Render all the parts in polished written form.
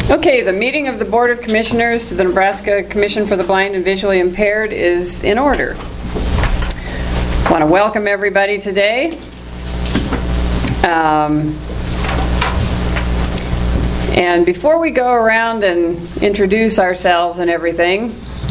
Okay, the meeting of the Board of Commissioners to the Nebraska Commission for the Blind and Visually Impaired is in order. I want to welcome everybody today. And before we go around and introduce ourselves and everything,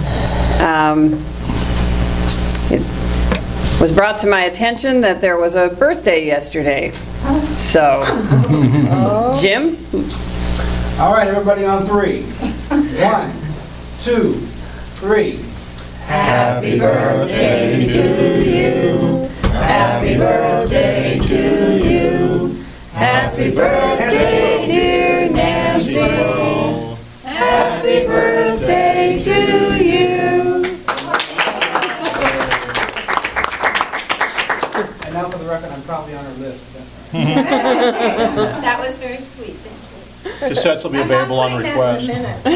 it was brought to my attention that there was a birthday yesterday. So, Jim? All right, everybody on three. 1, 2, 3. Happy birthday to you. Happy birthday to you. Happy birthday, dear Nancy. Happy birthday to you. And now for the record, I'm probably on her list, but that's all right. That was very sweet, thank you. Cassettes will be available on request.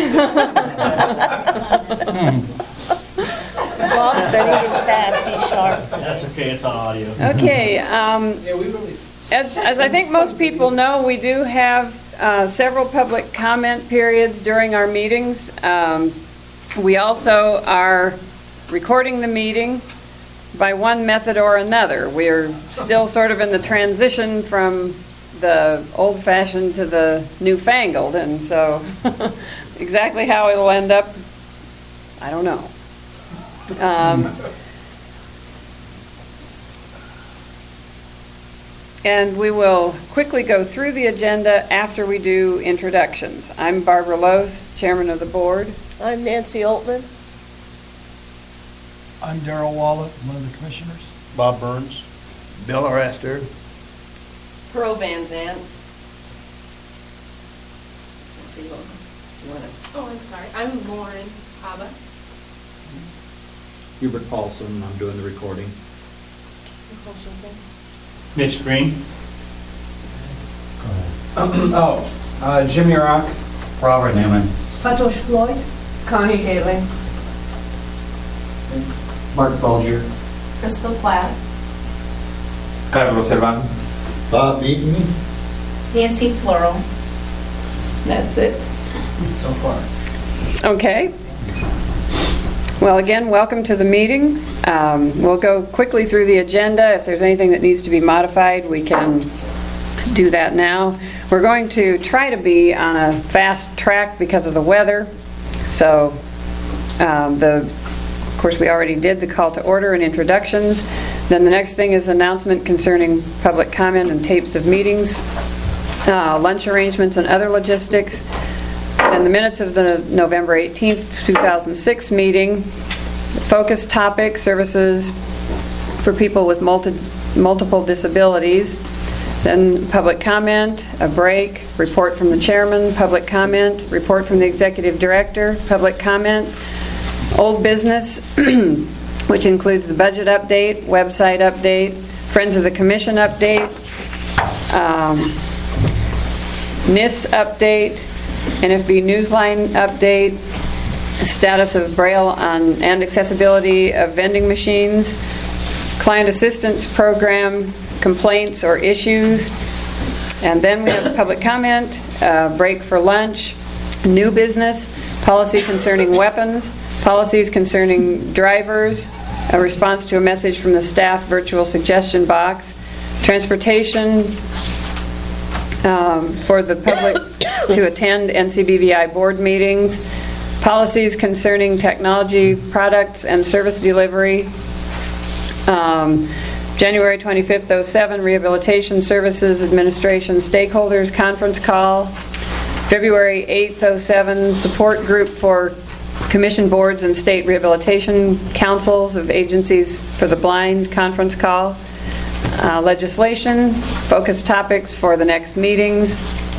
Bob's ready to tap. He's sharp. That's okay, it's on audio. Okay, Yeah, we really... as I think most people know, we do have several public comment periods during our meetings. We also are recording the meeting by one method or another. We're still sort of in the transition from the old-fashioned to the newfangled, and so exactly how it'll end up, I don't know. And we will quickly go through the agenda after we do introductions. I'm Barbara Lose, Chairman of the Board. I'm Nancy Altman. I'm Darrell Wallet, one of the commissioners. Bob Burns. Bill Arrester. Pearl Van Zandt. Oh, I'm sorry. I'm Lauren Haba. Hubert Paulson, I'm doing the recording. Nicole Schulten. Mitch Green. Jimmy Rock. Robert Newman. Fatosh Floyd. Connie Daly. Mark Bulger. Crystal Platt. Carlos Servan. Bob Eaton. Nancy Floral. That's it. So far. Okay. Well, again, welcome to the meeting. We'll go quickly through the agenda. If there's anything that needs to be modified, we can do that now. We're going to try to be on a fast track because of the weather. So, of course, we already did the call to order and introductions. Then the next thing is announcement concerning public comment and tapes of meetings, lunch arrangements and other logistics, and the minutes of the November 18th, 2006 meeting, focus topic, services for people with multiple disabilities, then public comment, a break, report from the chairman, public comment, report from the executive director, public comment, old business, which includes the budget update, website update, Friends of the Commission update, NIS update, NFB Newsline update, status of Braille and accessibility of vending machines, client assistance program, complaints or issues, and then we have public comment, break for lunch, new business, policy concerning weapons, policies concerning drivers, a response to a message from the staff virtual suggestion box, transportation for the public to attend NCBVI board meetings, policies concerning technology products and service delivery, January 25th, 07, Rehabilitation Services Administration Stakeholders Conference Call, February 8th, 07, Support Group for Commission Boards and State Rehabilitation Councils of Agencies for the Blind Conference Call, legislation, focus topics for the next meetings,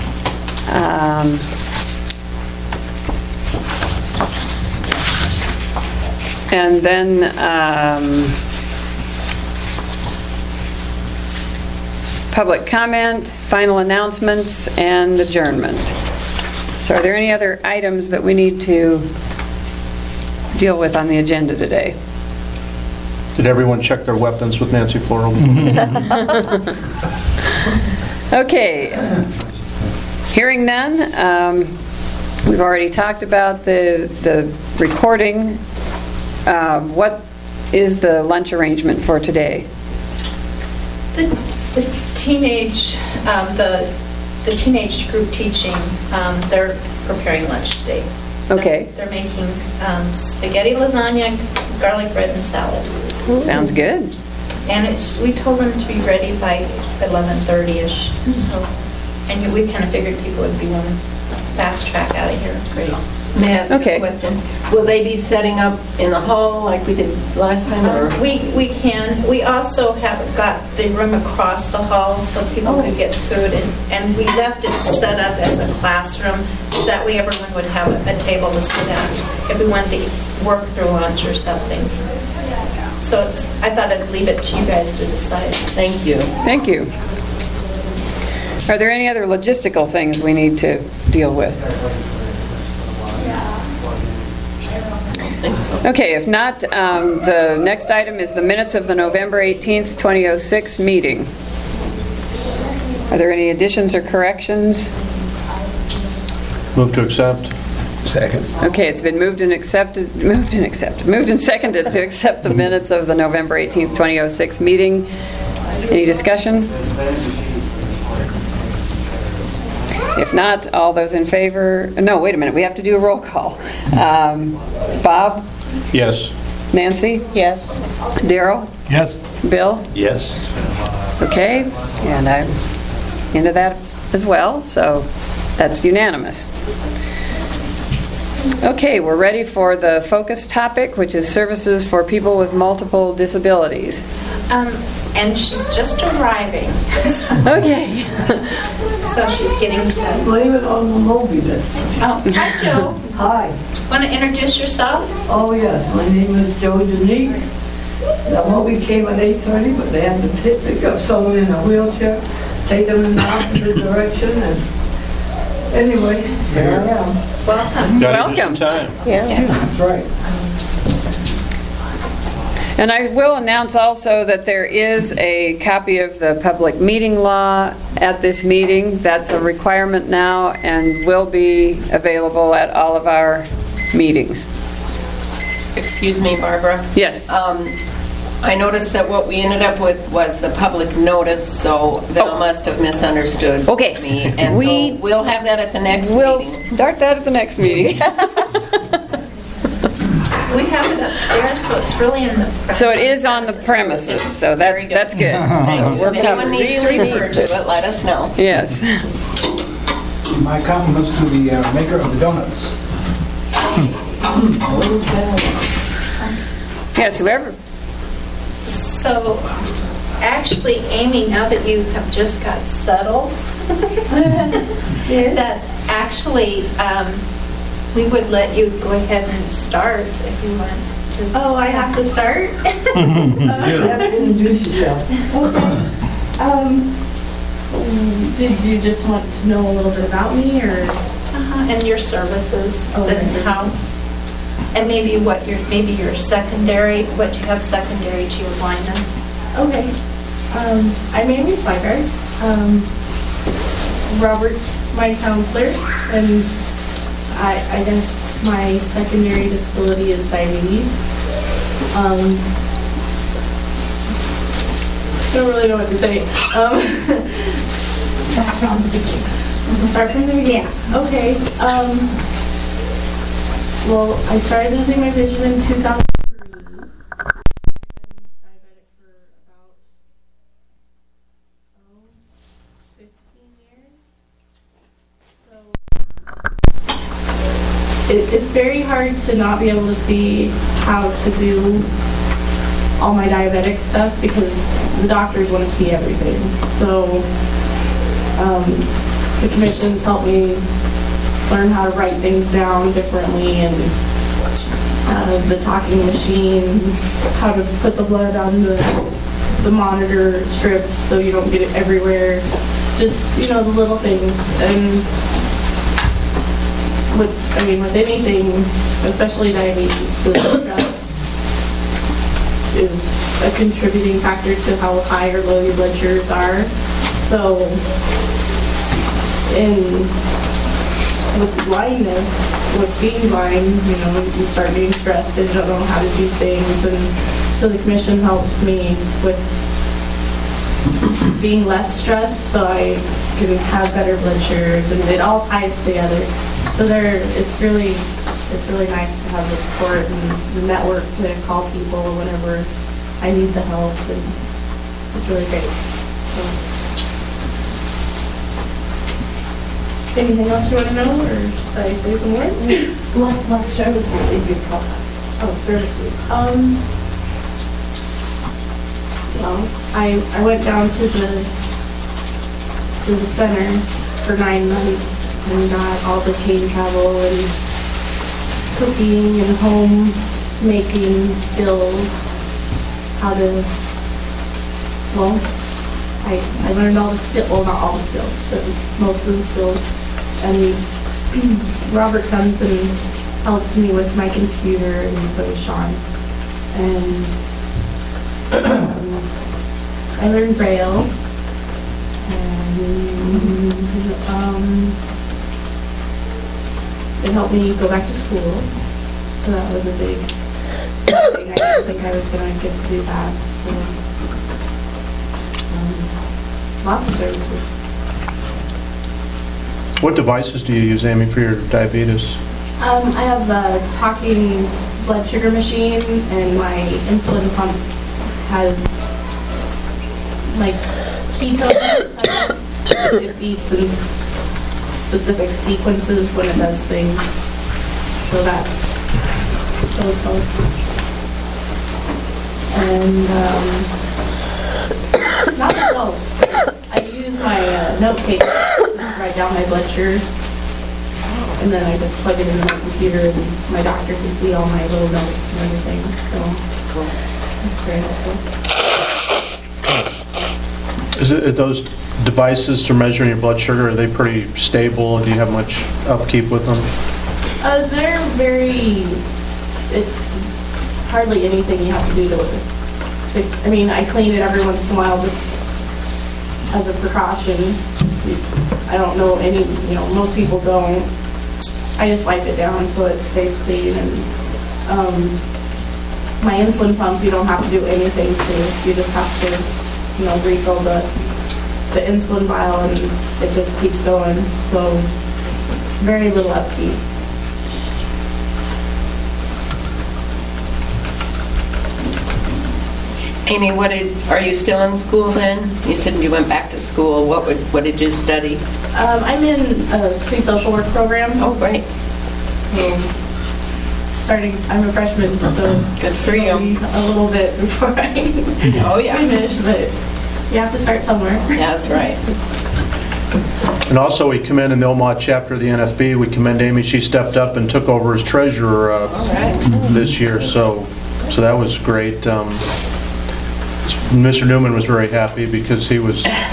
and then public comment, final announcements, and adjournment. So are there any other items that we need to deal with on the agenda today? Did everyone check their weapons with Nancy Floral? Okay. Hearing none, We've already talked about the recording. What is the lunch arrangement for today? The teenage, the teenage group teaching, they're preparing lunch today. Okay. They're making spaghetti lasagna, garlic bread, and salad. Sounds good. And we told them to be ready by 11:30ish. So, and we kind of figured people would be wanting fast track out of here. Great. May I ask Okay. a question? Will they be setting up in the hall like we did last time? Or? We can. We also have got the room across the hall so people could get food, and we left it set up as a classroom. That way everyone would have a table to sit at if we wanted to work through lunch or something. So I thought I'd leave it to you guys to decide. Thank you. Thank you. Are there any other logistical things we need to deal with? Okay, if not, the next item is the minutes of the November 18th, 2006 meeting. Are there any additions or corrections? Move to accept. Second. Okay, it's been moved and seconded to accept the minutes of the November 18th, 2006 meeting. Any discussion? If not, all those in favor... No, wait a minute. We have to do a roll call. Bob? Yes. Nancy? Yes. Daryl? Yes. Bill? Yes. Okay, and I'm into that as well, so that's unanimous. Okay, we're ready for the focus topic, which is services for people with multiple disabilities. And she's just arriving, Okay. so she's getting set. Blame it on the Moby this time. Oh, hi, Joe. Hi. Want to introduce yourself? Oh, yes, my name is Joe Denique. The Moby came at 8:30, but they had to pick up someone in a wheelchair, take them in the opposite direction, and anyway, here I am. Welcome. Got it Welcome. just in time. That's right. And I will announce also that there is a copy of the public meeting law at this meeting. That's a requirement now and will be available at all of our meetings. Excuse me, Barbara. Yes. I noticed that what we ended up with was the public notice, so Val must have misunderstood Okay. me. And We- so we'll have that at the next We'll meeting. start that at the next meeting. We have it upstairs, so it's really in the... So it is on the premises, so Very good. that's good. So we're If anyone covered. needs to refer to it, let us know. Yes. My compliments to the maker of the donuts. Yes, whoever. So, actually, Amy, now that you have just got settled, that actually, we would let you go ahead and start if you want to. Oh, I have to start? You have to introduce yourself. Did you just want to know a little bit about me, or? And your services, Oh, the my services. house, and maybe what your secondary, what you have secondary to your blindness. Okay. I'm Amy Swigert. Robert's my counselor, and I guess my secondary disability is diabetes. Don't really know what to say. Start from the beginning. Start from the beginning. Yeah. Okay. Well, I started losing my vision in 2003. I've been diabetic for about 15 years. So it's very hard to not be able to see how to do all my diabetic stuff because the doctors want to see everything. So the commissions help me learn how to write things down differently, and the talking machines, how to put the blood on the monitor strips so you don't get it everywhere. Just, the little things. And with anything, especially diabetes, the stress is a contributing factor to how high or low your blood sugars are. So, with blindness, with being blind, you know, you start getting stressed and you don't know how to do things. And so the commission helps me with being less stressed so I can have better blood sugars, and it all ties together. So it's really nice to have the support and the network to call people whenever I need the help, and it's really great. So. Anything else you want to know, or should I say some more? What services did you provide? Oh, services. Well, I went down to the center for 9 months and got all the cane travel and cooking and home making skills. How to, well, I learned all the skills, well, not all the skills, but most of the skills. And Robert comes and helps me with my computer, and so does Sean. And I learned Braille. And it helped me go back to school. So that was a big thing. I didn't think I was going to get to do that. So lots of services. What devices do you use, Amy, for your diabetes? I have a talking blood sugar machine, and my insulin pump has like ketones. It beeps in specific sequences when it does things. So that's those both. And not much else. I use my note taker to write down my blood sugar, and then I just plug it into my computer, and my doctor can see all my little notes and everything. So it's cool. It's very helpful. Is it those devices to measuring your blood sugar? Are they pretty stable? Do you have much upkeep with them? They're very. It's hardly anything you have to do to it. I mean, I clean it every once in a while just as a precaution. I don't know any, most people don't. I just wipe it down so it stays clean. And my insulin pump, you don't have to do anything to. You just have to, refill the insulin vial, and it just keeps going. So very little upkeep. Amy, are you still in school then? You said you went back to school. What did you study? I'm in a pre-social work program. Oh, great. I'm a freshman, so good for you. A little bit before I finish, but you have to start somewhere. Yeah, that's right. And also, we commend in the Omaha chapter of the NFB, we commend Amy. She stepped up and took over as treasurer this year, so that was great. Mr. Newman was very happy because he was... Yeah.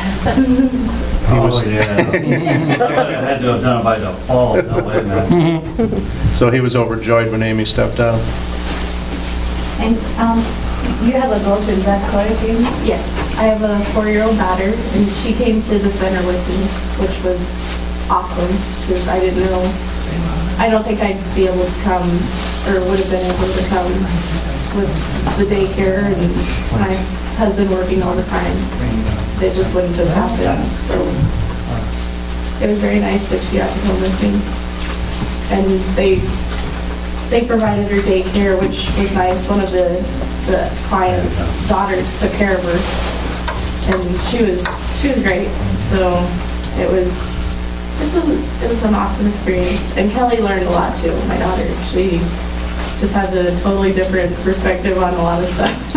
I had to have done it by default. No, wait a minute. So he was overjoyed when Amy stepped out. And you have a daughter, is that correct, Amy? Yes, I have a 4-year-old daughter, and she came to the center with me, which was awesome because I didn't know. I don't think I'd be able to come, or would have been able to come with the daycare and my husband working all the time. It just wouldn't have happened. So it was very nice that she got to come with me. And they provided her daycare, which was nice. One of the client's daughters took care of her, and she was great. So it was an awesome experience. And Kelly learned a lot too. My daughter, she just has a totally different perspective on a lot of stuff.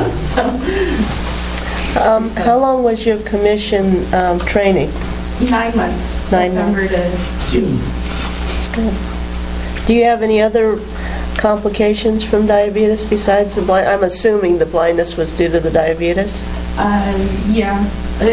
How long was your commission training? 9 months. 9 September months. to June. That's good. Do you have any other complications from diabetes besides the blind? I'm assuming the blindness was due to the diabetes? Yeah.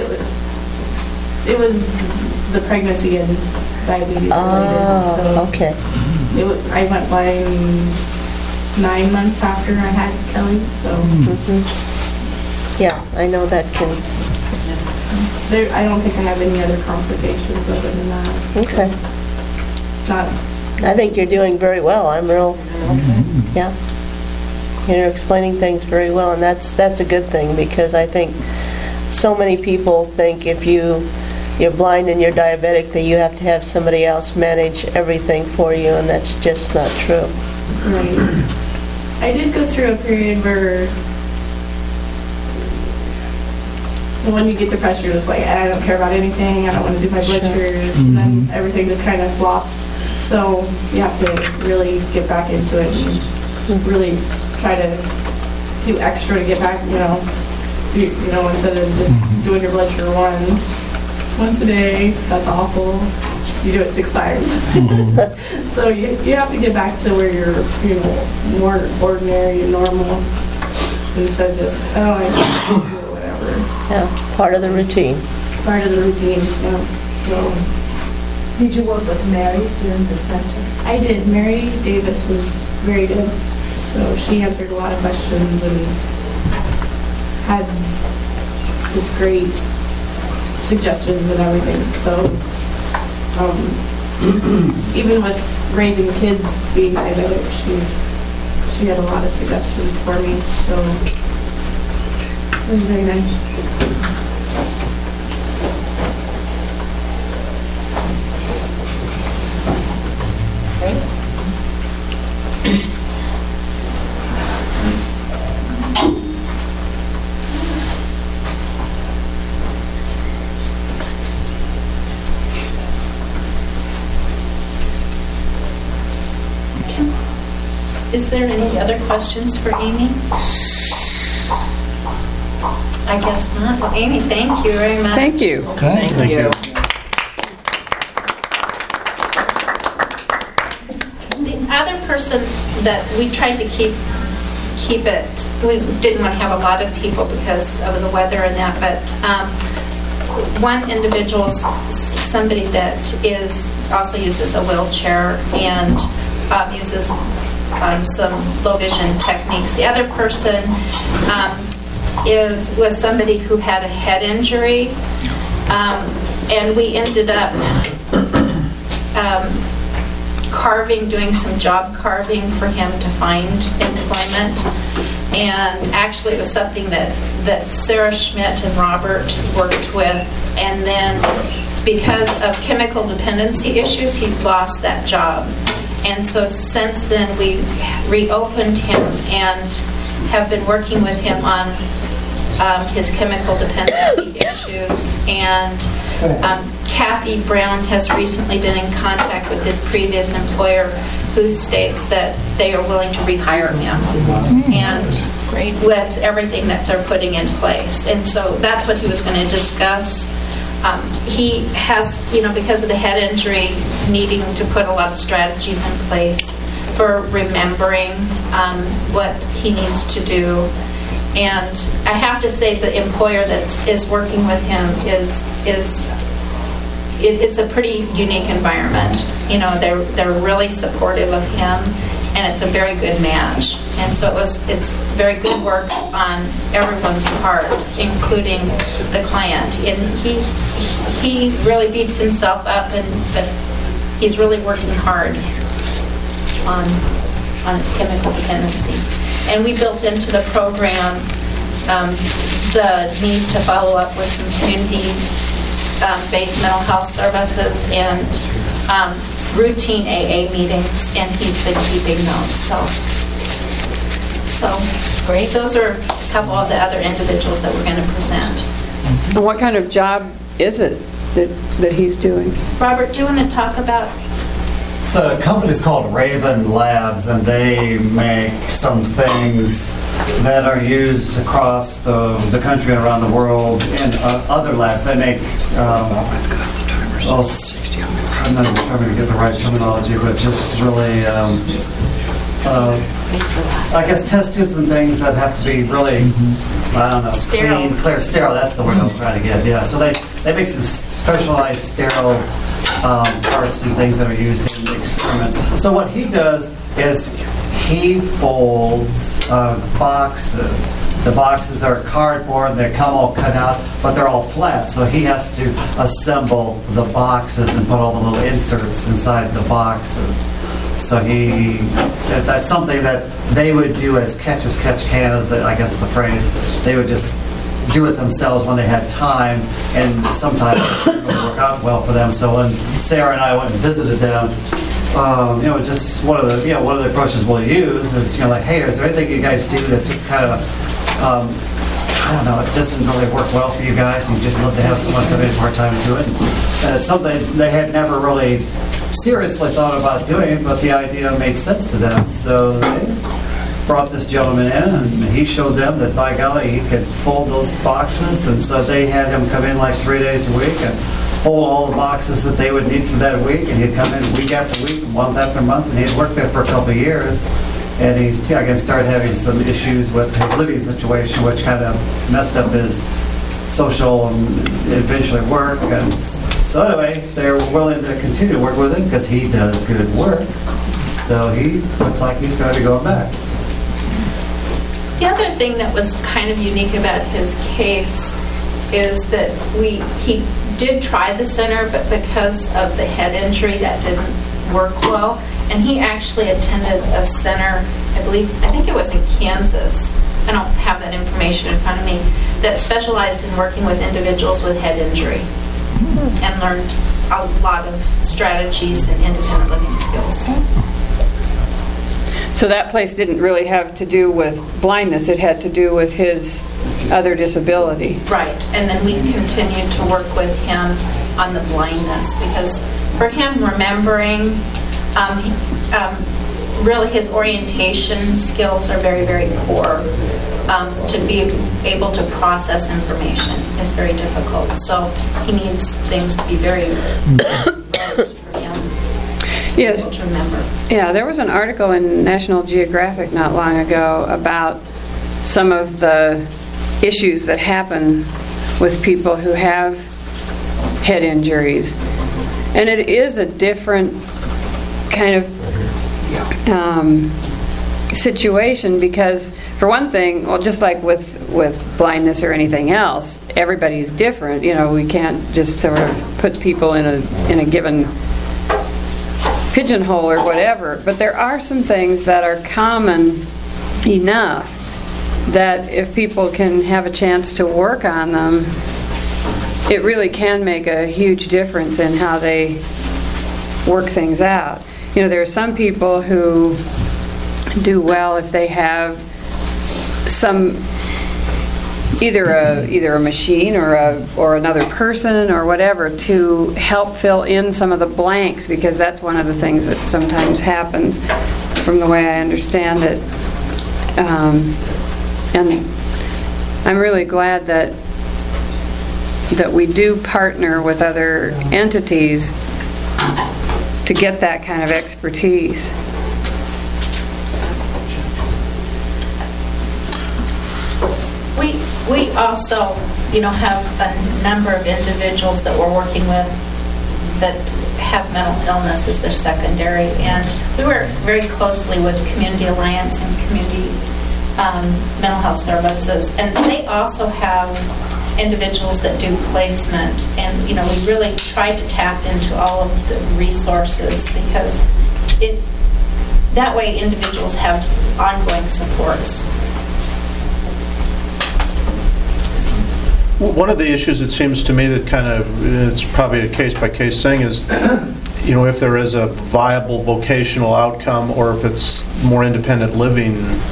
It was the pregnancy and diabetes related. So okay. I went blind 9 months after I had Kelly, so. Yeah, I know that can. I don't think I have any other complications other than that. Okay. not, I think you're doing very well. I'm real, yeah. You're explaining things very well, and that's a good thing, because I think so many people think if you're blind and you're diabetic that you have to have somebody else manage everything for you, and that's just not true. right. I did go through a period where when you get depressed, you're just like, I don't care about anything, I don't want to do my blood sugars, and then everything just kind of flops. So you have to really get back into it and really try to do extra to get back, instead of just doing your blood sugar once a day. That's awful. You do it 6 times. So you have to get back to where you're, more ordinary and normal, instead of just, I can't do it or whatever. Yeah, part of the routine. Part of the routine, yeah. So did you work with Mary during the center? I did. Mary Davis was very good. So she answered a lot of questions and had just great suggestions and everything. So even with raising kids being diabetic, she had a lot of suggestions for me. So it was very nice. Is there any other questions for Amy? I guess not. Well, Amy, thank you very much. Thank you. Okay. Thank you. The other person that we tried to keep it, we didn't want to have a lot of people because of the weather and that, but one individual, somebody that also uses a wheelchair and uses some low vision techniques. The other person was somebody who had a head injury, and we ended up doing some job carving for him to find employment. And actually it was something that Sarah Schmidt and Robert worked with, and then because of chemical dependency issues, he lost that job. And so since then we reopened him and have been working with him on his chemical dependency issues. And Kathy Brown has recently been in contact with his previous employer, who states that they are willing to rehire him, and with everything that they're putting in place. And so that's what he was going to discuss. He has, because of the head injury, needing to put a lot of strategies in place for remembering what he needs to do. And I have to say the employer that is working with him it's a pretty unique environment. They're really supportive of him, and it's a very good match. And so it's very good work on everyone's part, including the client. And he really beats himself up, but he's really working hard on his chemical dependency. And we built into the program the need to follow up with some community-based mental health services and routine AA meetings, and he's been keeping those. So great. Those are a couple of the other individuals that we're going to present. And what kind of job is it that he's doing? Robert, do you want to talk about? The company's called Raven Labs, and they make some things that are used across the country and around the world in other labs. They make, I'm not even sure I'm going to get the right terminology, but just really, I guess test tubes and things that have to be really, I don't know, sterile. Clean, clear, sterile. That's the word I was trying to get. Yeah. So they make some specialized sterile parts and things that are used in experiments. So what he does is he folds boxes. The boxes are cardboard, they come all cut out, but they're all flat, so he has to assemble the boxes and put all the little inserts inside the boxes. So that's something that they would do as catch can, is I guess the phrase. They would just do it themselves when they had time, and sometimes it didn't really work out well for them. So when Sarah and I went and visited them, just one of the approaches we'll use is, like, hey, is there anything you guys do that just kind of, I don't know, it doesn't really work well for you guys, and you just love to have someone come in part-time and do it? And it's something they had never really seriously thought about doing, but the idea made sense to them. So they brought this gentleman in, and he showed them that, by golly, he could fold those boxes, and so they had him come in like 3 days a week and fold all the boxes that they would need for that week, and he'd come in week after week, month after month, and he'd worked there for a couple of years. And he's again started having some issues with his living situation, which kind of messed up his social and eventually work. And so anyway, they were willing to continue to work with him because he does good work. So he looks like he's going to be going back. The other thing that was kind of unique about his case is that he did try the center, but because of the head injury, that didn't work well. And he actually attended a center, I think it was in Kansas. I don't have that information in front of me, that specialized in working with individuals with head injury and learned a lot of strategies and independent living skills. So that place didn't really have to do with blindness. It had to do with his other disability. Right. And then we continued to work with him on the blindness, because for him, remembering, really his orientation skills are very, very poor. To be able to process information is very difficult. So he needs things to be very large for him to be able to remember. Yeah, there was an article in National Geographic not long ago about some of the issues that happen with people who have head injuries. And it is a different kind of situation, because for one thing, well, just like with blindness or anything else, everybody's different. We can't just sort of put people in a given pigeonhole or whatever. But there are some things that are common enough that if people can have a chance to work on them, it really can make a huge difference in how they work things out. There are some people who do well if they have some either a machine or another person or whatever to help fill in some of the blanks, because that's one of the things that sometimes happens, from the way I understand it. And I'm really glad that we do partner with other entities to get that kind of expertise. We also, have a number of individuals that we're working with that have mental illness as their secondary, and we work very closely with Community Alliance and Community Mental Health Services, and they also have individuals that do placement, and we really try to tap into all of the resources, because that way individuals have ongoing supports. One of the issues, it seems to me, that it's probably a case-by-case thing, is if there is a viable vocational outcome, or if it's more independent living,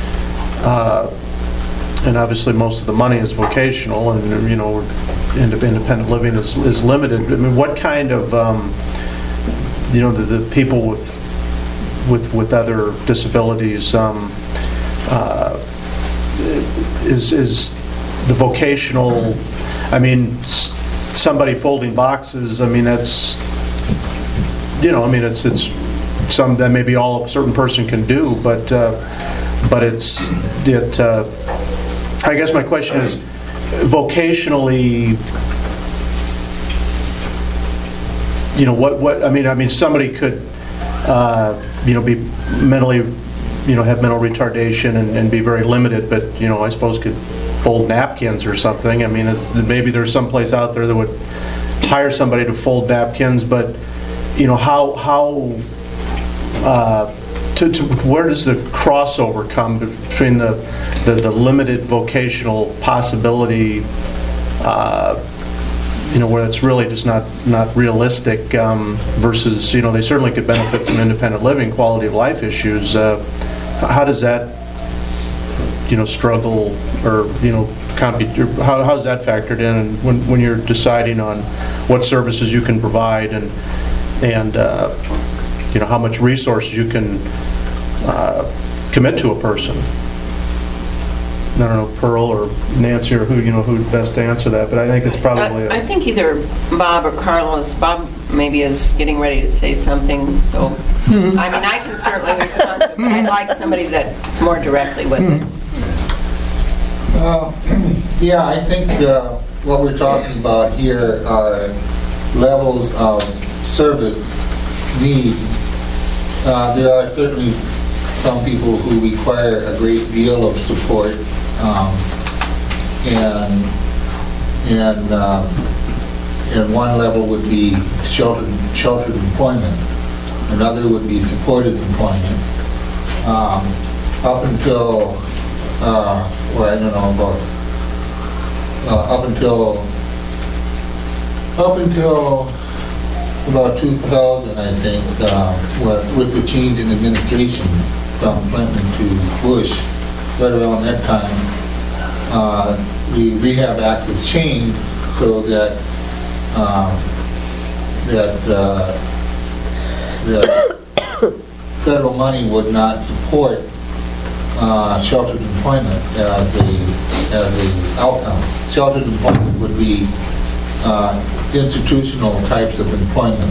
and obviously most of the money is vocational, and independent living is limited. I mean, what kind of the people with other disabilities is the vocational? I mean, somebody folding boxes. I mean, that's it's some that maybe all a certain person can do, but I guess my question is, vocationally, what I mean, somebody could be mentally have mental retardation and be very limited, but, I suppose could fold napkins or something. I mean, maybe there's some place out there that would hire somebody to fold napkins, but, where does the crossover come between the limited vocational possibility, where it's really just not realistic, versus, they certainly could benefit from independent living, quality of life issues. How does that, struggle or, compete? How is that factored in when you're deciding on what services you can provide and how much resources you can commit to a person? I don't know, Pearl or Nancy or who'd best to answer that, but I think it's probably... I think either Bob or Carlos. Bob maybe is getting ready to say something, so I can certainly respond to it, but I'd like somebody that's more directly with it. Yeah, I think what we're talking about here are levels of service need. There are certainly some people who require a great deal of support, and one level would be sheltered employment. Another would be supported employment. Up until about 2000, I think, with the change in administration from Clinton to Bush, right around that time, the Rehab Act was changed so that federal money would not support sheltered employment as a outcome. Sheltered employment would be institutional types of employment,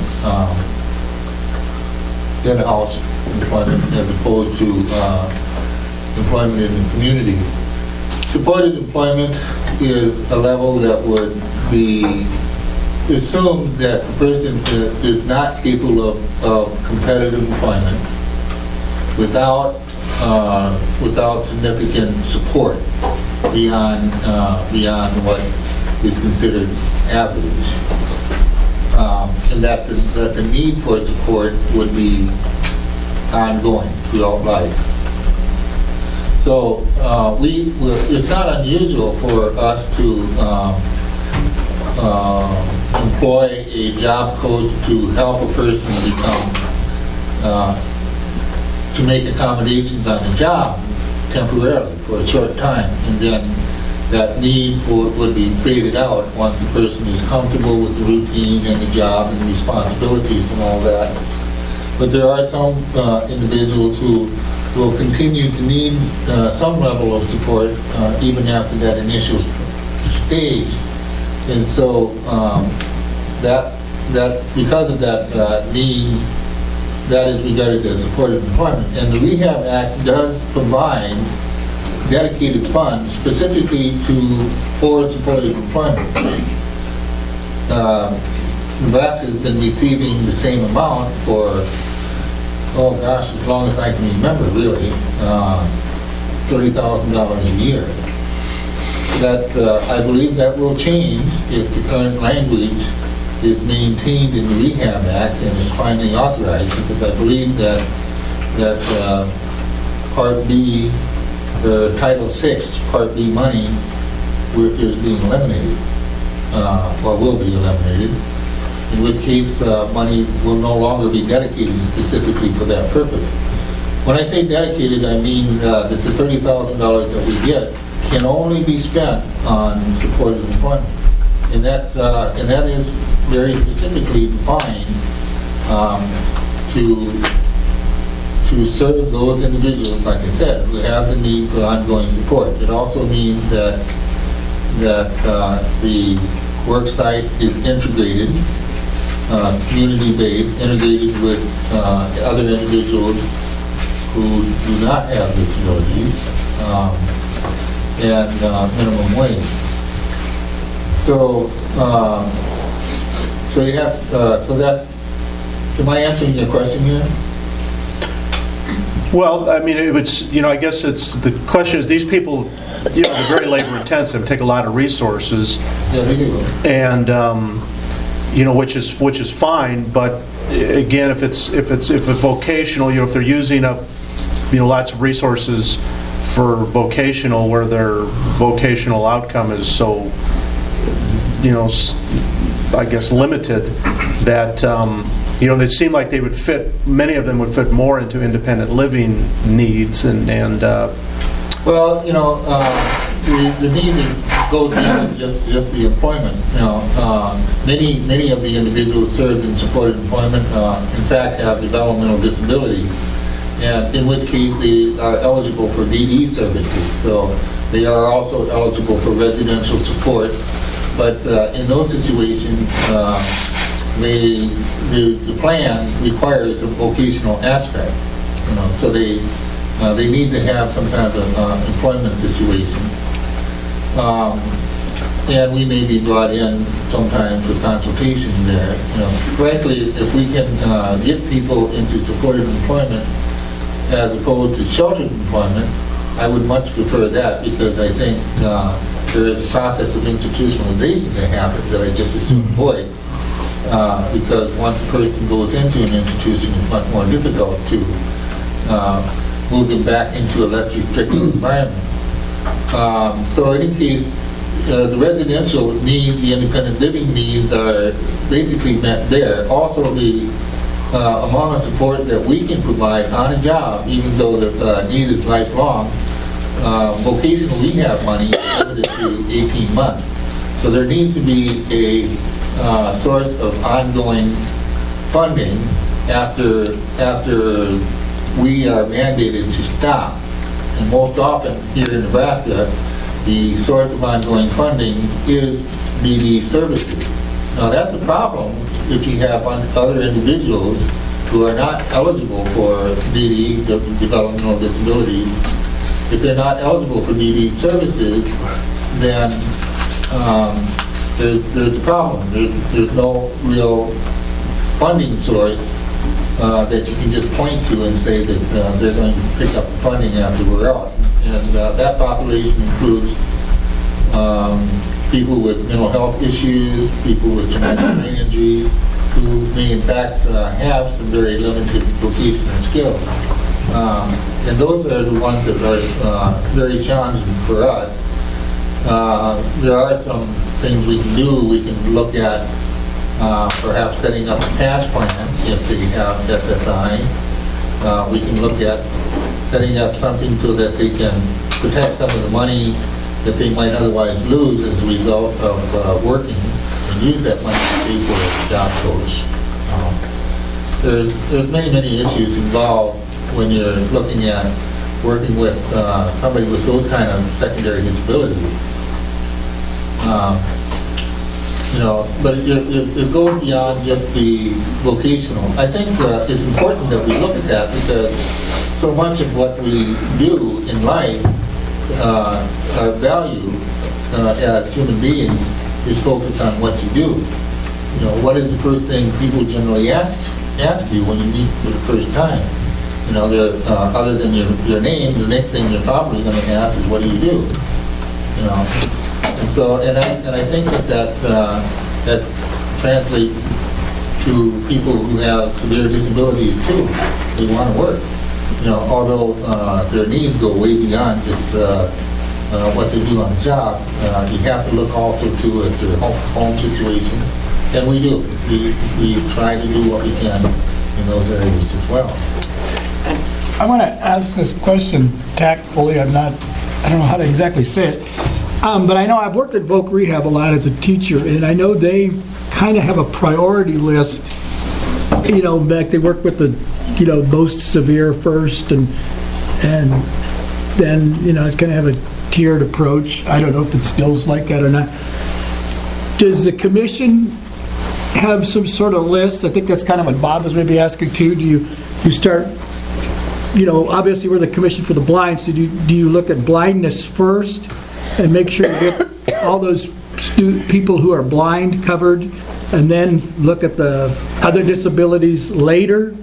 in-house employment, as opposed to employment in the community. Supported employment is a level that would be assumed that the person is not capable of competitive employment without significant support beyond what is considered average, and that the need for support would be ongoing throughout life. So it's not unusual for us to employ a job coach to help a person to make accommodations on the job temporarily for a short time, and then that need would be faded out once the person is comfortable with the routine and the job and the responsibilities and all that. But there are some individuals who will continue to need some level of support even after that initial stage. And so that because of that need, that is regarded as supported employment. And the Rehab Act does provide dedicated funds specifically for supported employment. Nebraska has been receiving the same amount for, as long as I can remember, really, $30,000 a year. That I believe that will change if the current language is maintained in the Rehab Act and is finally authorized, because I believe that Part B, or Title VI, Part B money is being eliminated, or will be eliminated, in which case money will no longer be dedicated specifically for that purpose. When I say dedicated, I mean that the $30,000 that we get can only be spent on supported employment, and that is very specifically defined to serve those individuals, like I said, who have the need for ongoing support. It also means that the work site is integrated, community-based, integrated with other individuals who do not have disabilities, and minimum wage. So you have, so that, am I answering your question here? Well, I mean, it's, I guess it's, the question is, these people, they're very labor intensive, take a lot of resources. Yeah, they do. And, which is fine, but again, if it's vocational, if they're using up, lots of resources for vocational, where their vocational outcome is so, I guess limited, that, they seem like they would fit, many of them would fit more into independent living needs, and well, the need goes beyond just the employment. Many of the individuals served in supported employment, in fact, have developmental disabilities, and in which case they are eligible for DD services. So they are also eligible for residential support. But in those situations, the plan requires a vocational aspect. So they need to have some kind of employment situation. And we may be brought in sometimes for consultation there. Frankly, if we can get people into supported employment as opposed to sheltered employment, I would much prefer that, because I think there is a process of institutionalization that happens that I just assume avoid. Because once a person goes into an institution, it's much more difficult to move them back into a less restrictive environment. So in any case, the residential needs, the independent living needs are basically met there. Also, the amount of support that we can provide on a job, even though the need is lifelong, vocational rehab money is limited to 18 months. So there needs to be a source of ongoing funding after we are mandated to stop. And most often here in Nebraska, the source of ongoing funding is DD services. Now that's a problem if you have other individuals who are not eligible for DD, developmental disabilities. If they're not eligible for DD services, then there's a problem. There's no real funding source that you can just point to and say that they're going to pick up the funding after we're out. And that population includes people with mental health issues, people with traumatic brain injuries, who may in fact have some very limited vocational skills. And those are the ones that are very challenging for us. There are some things we can do. We can look at perhaps setting up a pass plan if they have SSI. We can look at setting up something so that they can protect some of the money that they might otherwise lose as a result of working, and use that money to pay for a job coach. There's many issues involved when you're looking at working with somebody with those kind of secondary disabilities. But it goes beyond just the vocational. I think it's important that we look at that, because so much of what we do in life, our value as human beings, is focused on what you do. What is the first thing people generally ask you when you meet for the first time? Other than your name, the next thing you're probably going to ask is, what do you do? And so, and I think that translates to people who have severe disabilities too. They want to work. Although their needs go way beyond just what they do on the job, you have to look also to their home situation, and we do. We try to do what we can in those areas as well. I want to ask this question tactfully. I don't know how to exactly say it. But I know I've worked at Voc Rehab a lot as a teacher, and I know they kind of have a priority list. Back they work with the, most severe first, and then, it's going to have a tiered approach. I don't know if it still's like that or not. Does the commission have some sort of list? I think that's kind of what Bob was maybe asking too. Do you start, obviously we're the commission for the blind, so do you look at blindness first and make sure you get all those people who are blind covered, and then look at the other disabilities later?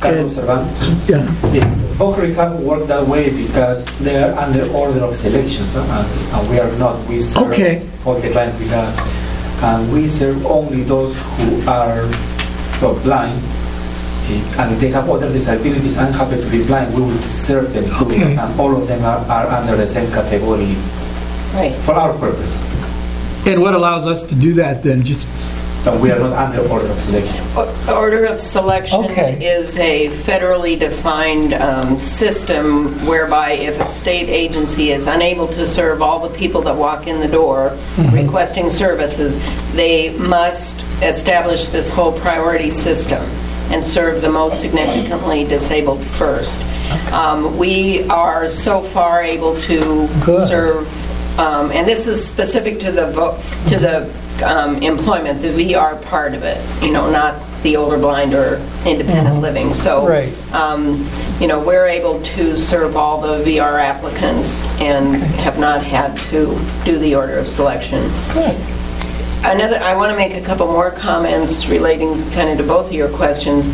Carlos Servan. Yeah. Boca Rica work that way because they are under order of selections, no? And we are not. We serve all the clients we have. And we serve only those who are blind. And if they have other disabilities and happen to be blind, we will serve them too. And all of them are under the same category for our purpose. And what allows us to do that then? Just we are not under order of selection. Order of selection is a federally defined system whereby if a state agency is unable to serve all the people that walk in the door requesting services, they must establish this whole priority system and serve the most significantly disabled first. We are so far able to serve, and this is specific to the employment, the VR part of it, not the older blind or independent living. So, we're able to serve all the VR applicants and have not had to do the order of selection. Good. I want to make a couple more comments relating kind of to both of your questions.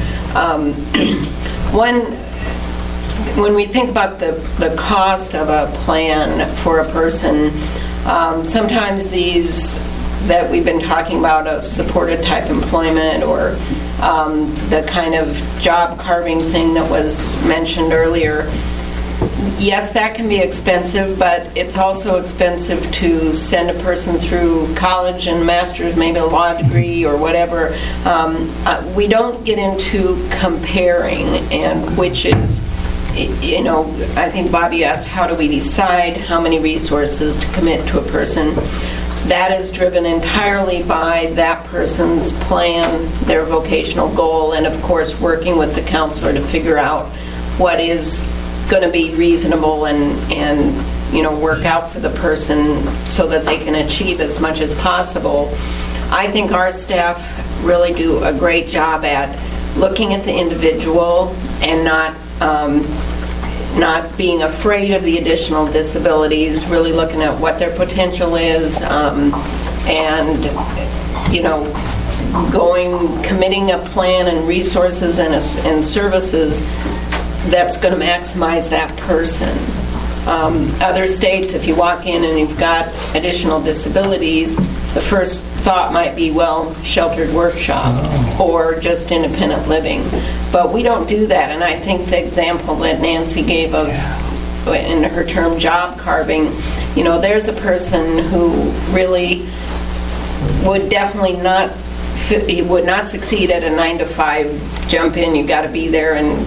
One, when we think about the cost of a plan for a person, sometimes these that we've been talking about, a supported type employment or the kind of job carving thing that was mentioned earlier, yes, that can be expensive, but it's also expensive to send a person through college and master's, maybe a law degree or whatever. We don't get into comparing, and which is, I think Bobby asked, how do we decide how many resources to commit to a person? That is driven entirely by that person's plan, their vocational goal, and of course working with the counselor to figure out what is going to be reasonable and work out for the person so that they can achieve as much as possible. I think our staff really do a great job at looking at the individual and not being afraid of the additional disabilities, really looking at what their potential is, committing a plan and resources and services that's going to maximize that person. Other states, if you walk in and you've got additional disabilities, the first thought might be, well, sheltered workshop or just independent living. But we don't do that, and I think the example that Nancy gave of, in her term, job carving, there's a person who really would definitely would not succeed at a 9-to-5 jump in. You've got to be there and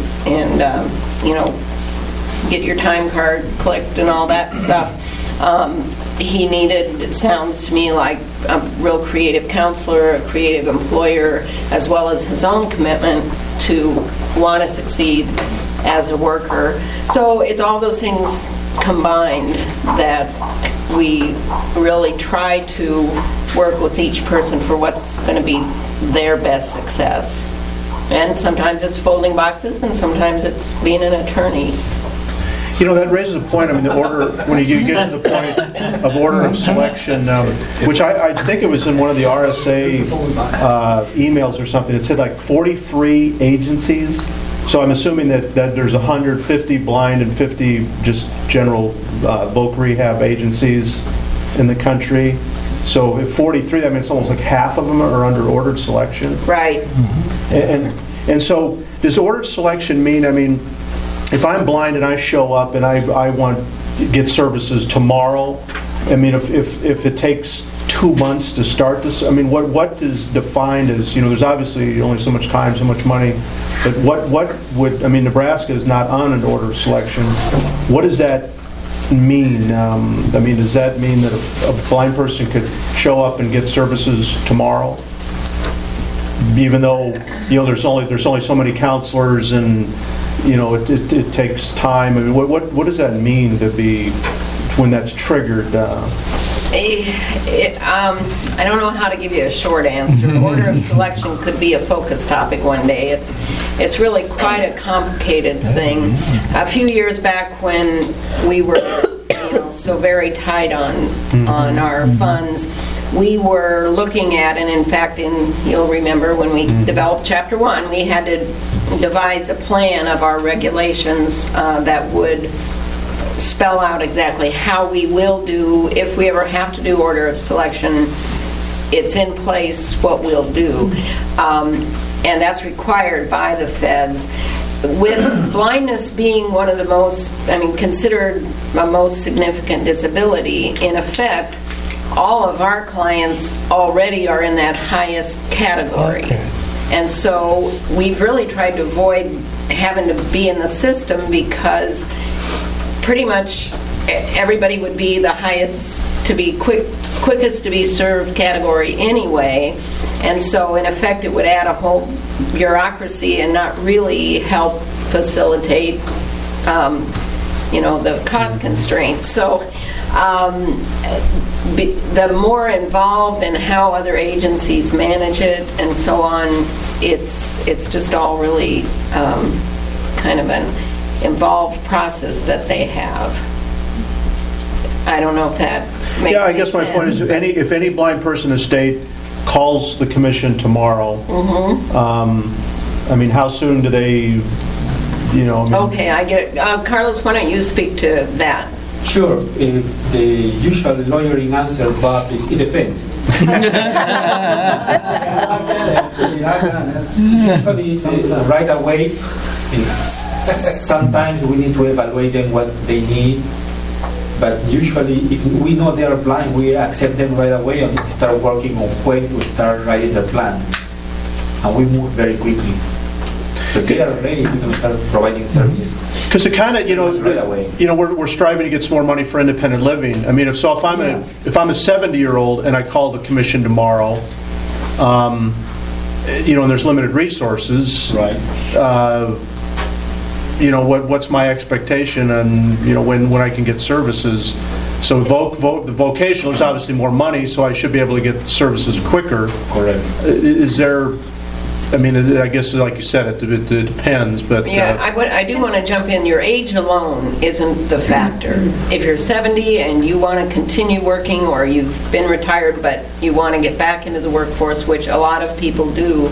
get your time card clicked and all that stuff. He needed, it sounds to me like, a real creative counselor, a creative employer, as well as his own commitment to want to succeed as a worker. So it's all those things combined that we really try to work with each person for what's going to be their best success. And sometimes it's folding boxes, and sometimes it's being an attorney. That raises a point. I mean, the order, when you get to the point of order of selection, which I think it was in one of the RSA emails or something, it said like 43 agencies. So I'm assuming that there's 150 blind and 50 just general voc rehab agencies in the country. So if 43, that means almost like half of them are under ordered selection. Right. Mm-hmm. And so does ordered selection mean, if I'm blind and I show up and I want to get services tomorrow, if it takes 2 months to start this, what is defined as, there's obviously only so much time, so much money, but what would, Nebraska is not on an order of selection. What does that mean? Does that mean that a blind person could show up and get services tomorrow? Even though, there's only so many counselors and, it takes time. What does that mean to be, when that's triggered? I don't know how to give you a short answer. Order of selection could be a focus topic one day. It's really quite a complicated thing. A few years back when we were so very tight on our funds, we were looking at, and in fact, you'll remember when we developed Chapter 1, we had to devise a plan of our regulations that would spell out exactly how we will do, if we ever have to do order of selection, it's in place what we'll do. And that's required by the feds. With blindness being one of the most, considered a most significant disability, in effect, all of our clients already are in that highest category. Okay. And so we've really tried to avoid having to be in the system, because pretty much everybody would be the highest to be quickest to be served category anyway. And so in effect it would add a whole bureaucracy and not really help facilitate the cost constraints. So the more involved in how other agencies manage it and so on, it's just all really kind of an involved process that they have. I don't know if that makes I any guess my sense, point is, but- if any blind person in the state calls the commission tomorrow, how soon do they, Okay, I get it. Carlos, why don't you speak to that? Sure. The usual lawyering answer, Bob, is it depends. Usually it's right away. Sometimes we need to evaluate them what they need. But usually, if we know they are blind, we accept them right away and start working on when to start writing the plan. And we move very quickly. So they are ready, we can start providing services. Because it kind of, right away. We're striving to get some more money for independent living. If I'm a 70-year-old and I call the commission tomorrow, and there's limited resources, right? What's my expectation and when I can get services? So the vocational is obviously more money, so I should be able to get services quicker. Correct. Is there? I guess like you said, it depends. But I do want to jump in. Your age alone isn't the factor. If you're 70 and you want to continue working, or you've been retired but you want to get back into the workforce, which a lot of people do,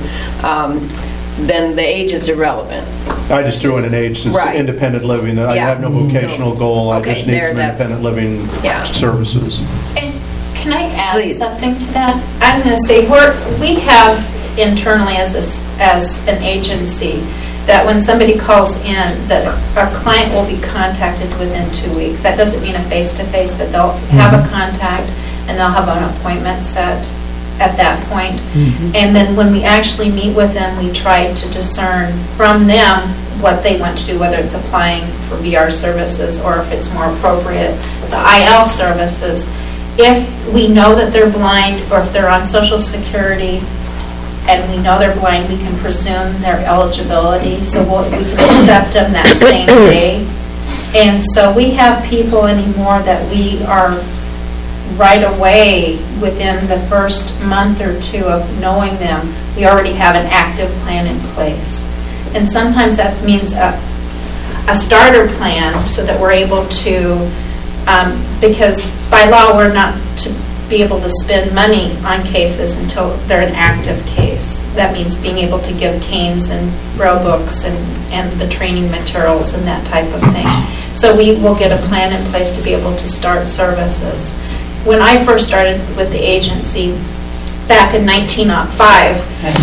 then the age is irrelevant. I just threw in an age as Right. independent living. I have no vocational goal. I just need some independent living services. And can I add Please. something to that? I was going to say, we have internally as an agency that when somebody calls in, that our client will be contacted within 2 weeks. That doesn't mean a face-to-face, but they'll have a contact and they'll have an appointment set at that point. And then when we actually meet with them, we try to discern from them what they want to do, whether it's applying for VR services or if it's more appropriate, the IL services. If we know that they're blind, or if they're on Social Security and we know they're blind, we can presume their eligibility, so we can accept them that same day. And so we have people anymore that we are right away, within the first month or two of knowing them, we already have an active plan in place. And sometimes that means a starter plan, so that we're able to, because by law we're not to be able to spend money on cases until they're an active case. That means being able to give canes and braille books and the training materials and that type of thing. So we will get a plan in place to be able to start services. When I first started with the agency back in 1905,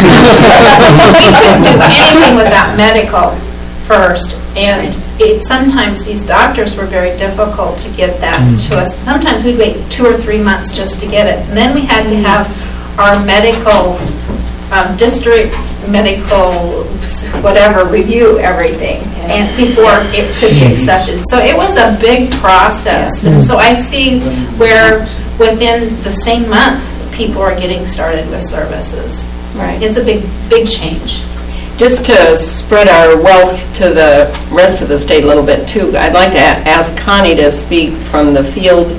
we couldn't do anything without medical first, and sometimes these doctors were very difficult to get that to us. Sometimes we'd wait 2 or 3 months just to get it, and then we had to have our medical district medical whatever review everything and before it could be accepted. So it was a big process, and so I see where within the same month people are getting started with services. Right. It's a big change. Just to spread our wealth to the rest of the state a little bit too, I'd like to ask Connie to speak from the field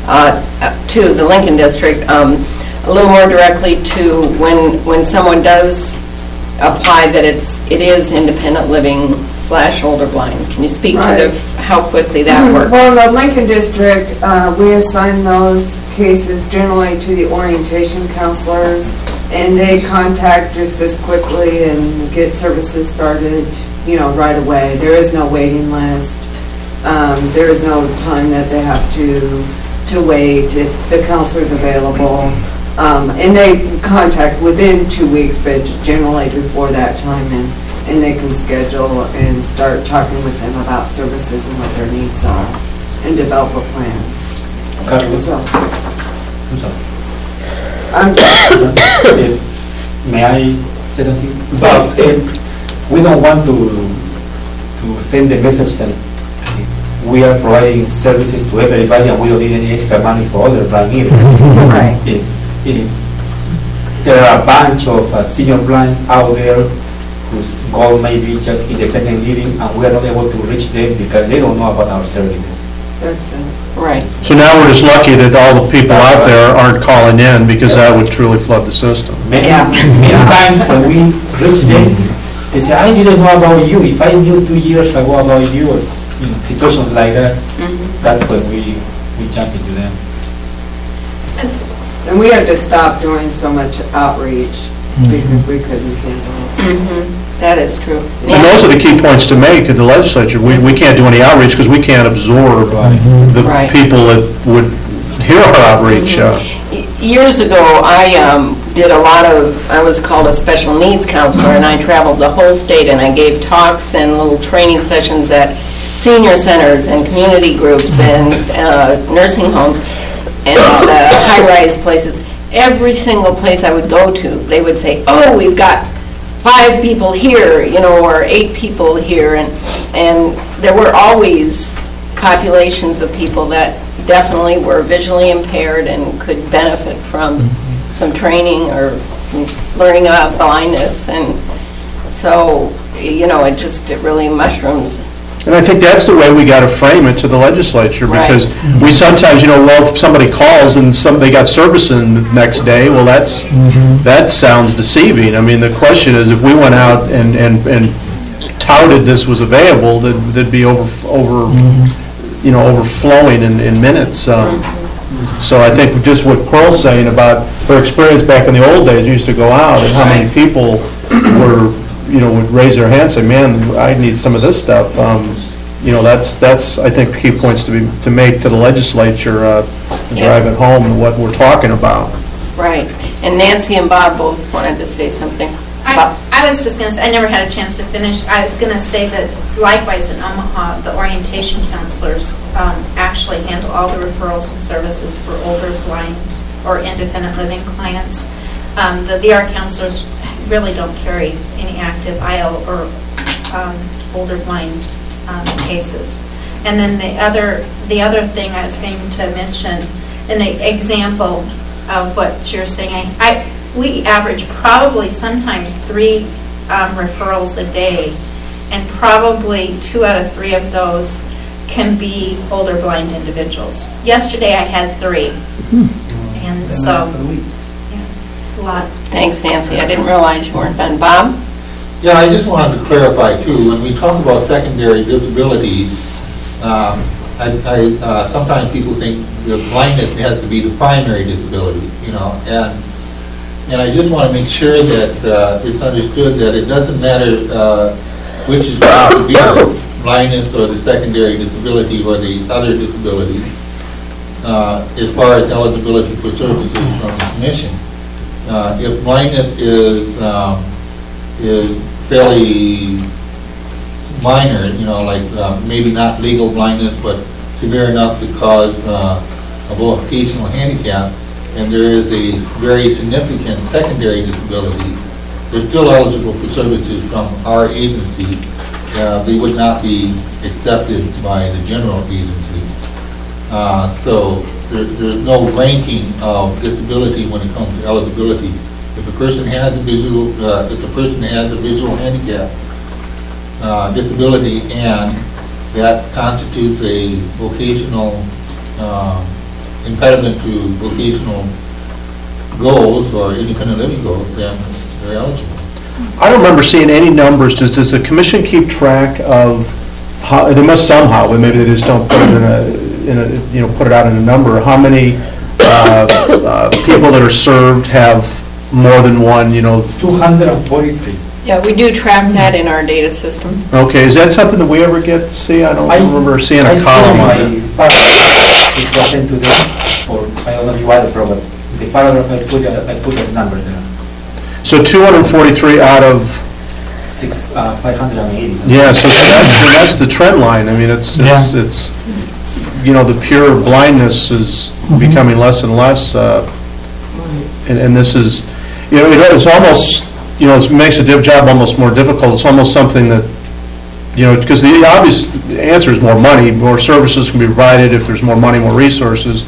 to the Lincoln District a little more directly to when someone does apply that it is independent living / older blind. Can you speak to how quickly that works? Well, the Lincoln District, we assign those cases generally to the orientation counselors And they contact just as quickly and get services started, right away. There is no waiting list. There is no time that they have to wait if the counselor's available. And they contact within 2 weeks, but generally before that time, and they can schedule and start talking with them about services and what their needs are and develop a plan. May I say something? But we don't want to send the message that we are providing services to everybody and we don't need any extra money for other blind either. Right. There are a bunch of senior blind out there whose goal may be just independent living, and we are not able to reach them because they don't know about our services. That's it. Right. So now we're just lucky that all the people out there aren't calling in, because that would truly flood the system. Many times when we reach them, they say, I didn't know about you. If I knew 2 years ago about you, or in situations like that, that's when we jump into them. And we had to stop doing so much outreach because we couldn't handle it. That is true. And those are the key points to make in the legislature. We can't do any outreach because we can't absorb the people that would hear our outreach. Years ago, I did a lot of, I was called a special needs counselor, and I traveled the whole state, and I gave talks and little training sessions at senior centers and community groups and nursing homes and high-rise places. Every single place I would go to, they would say, oh, we've got 5 people here, or 8 people here, and there were always populations of people that definitely were visually impaired and could benefit from some training or some learning about blindness, and so, it really mushrooms. And I think that's the way we got to frame it to the legislature, because we sometimes, if somebody calls and they got service in the next day, well, that sounds deceiving. I mean, the question is, if we went out and touted this was available, that'd be overflowing in minutes. So I think just what Pearl's saying about her experience back in the old days, used to go out and how many people were, would raise their hand and say, man, I need some of this stuff. That's I think key points to make to the legislature to drive it home what we're talking about. Right. And Nancy and Bob both wanted to say something. I was just going to say, I never had a chance to finish. I was going to say that likewise in Omaha, the orientation counselors actually handle all the referrals and services for older blind or independent living clients. The VR counselors really don't carry any active IL or older blind cases. And then the other thing I was going to mention, an example of what you're saying, we average probably sometimes 3 referrals a day, and probably 2 out of 3 of those can be older blind individuals. Yesterday I had 3, and so it's a lot. Thanks, Nancy. I didn't realize you weren't done. Bob? Yeah, I just wanted to clarify too, when we talk about secondary disabilities, sometimes people think the blindness has to be the primary disability, and I just want to make sure that it's understood that it doesn't matter which is going to be blindness or the secondary disability or the other disability as far as eligibility for services from the commission. If blindness is fairly minor, like maybe not legal blindness, but severe enough to cause a vocational handicap, and there is a very significant secondary disability, they're still eligible for services from our agency. They would not be accepted by the general agency. So there's no ranking of disability when it comes to eligibility. If a person has a visual handicap disability, and that constitutes a vocational impediment to vocational goals or independent living goals, then they're eligible. I don't remember seeing any numbers. Does the commission keep track of how? They must somehow, but maybe they just don't put it put it out in a number. How many people that are served have more than one, 243. Yeah, we do track that in our data system. Okay, is that something that we ever get to see? I don't remember seeing a column on it. It was sent to them, or I don't know if you had the problem. The paragraph, I put the number there. So 243 out of... 580. Yeah, so that's the trend line. I mean, it's the pure blindness is becoming less and less, and this is, it's almost, it makes the job almost more difficult. It's almost something that, because the obvious answer is more money, more services can be provided if there's more money, more resources,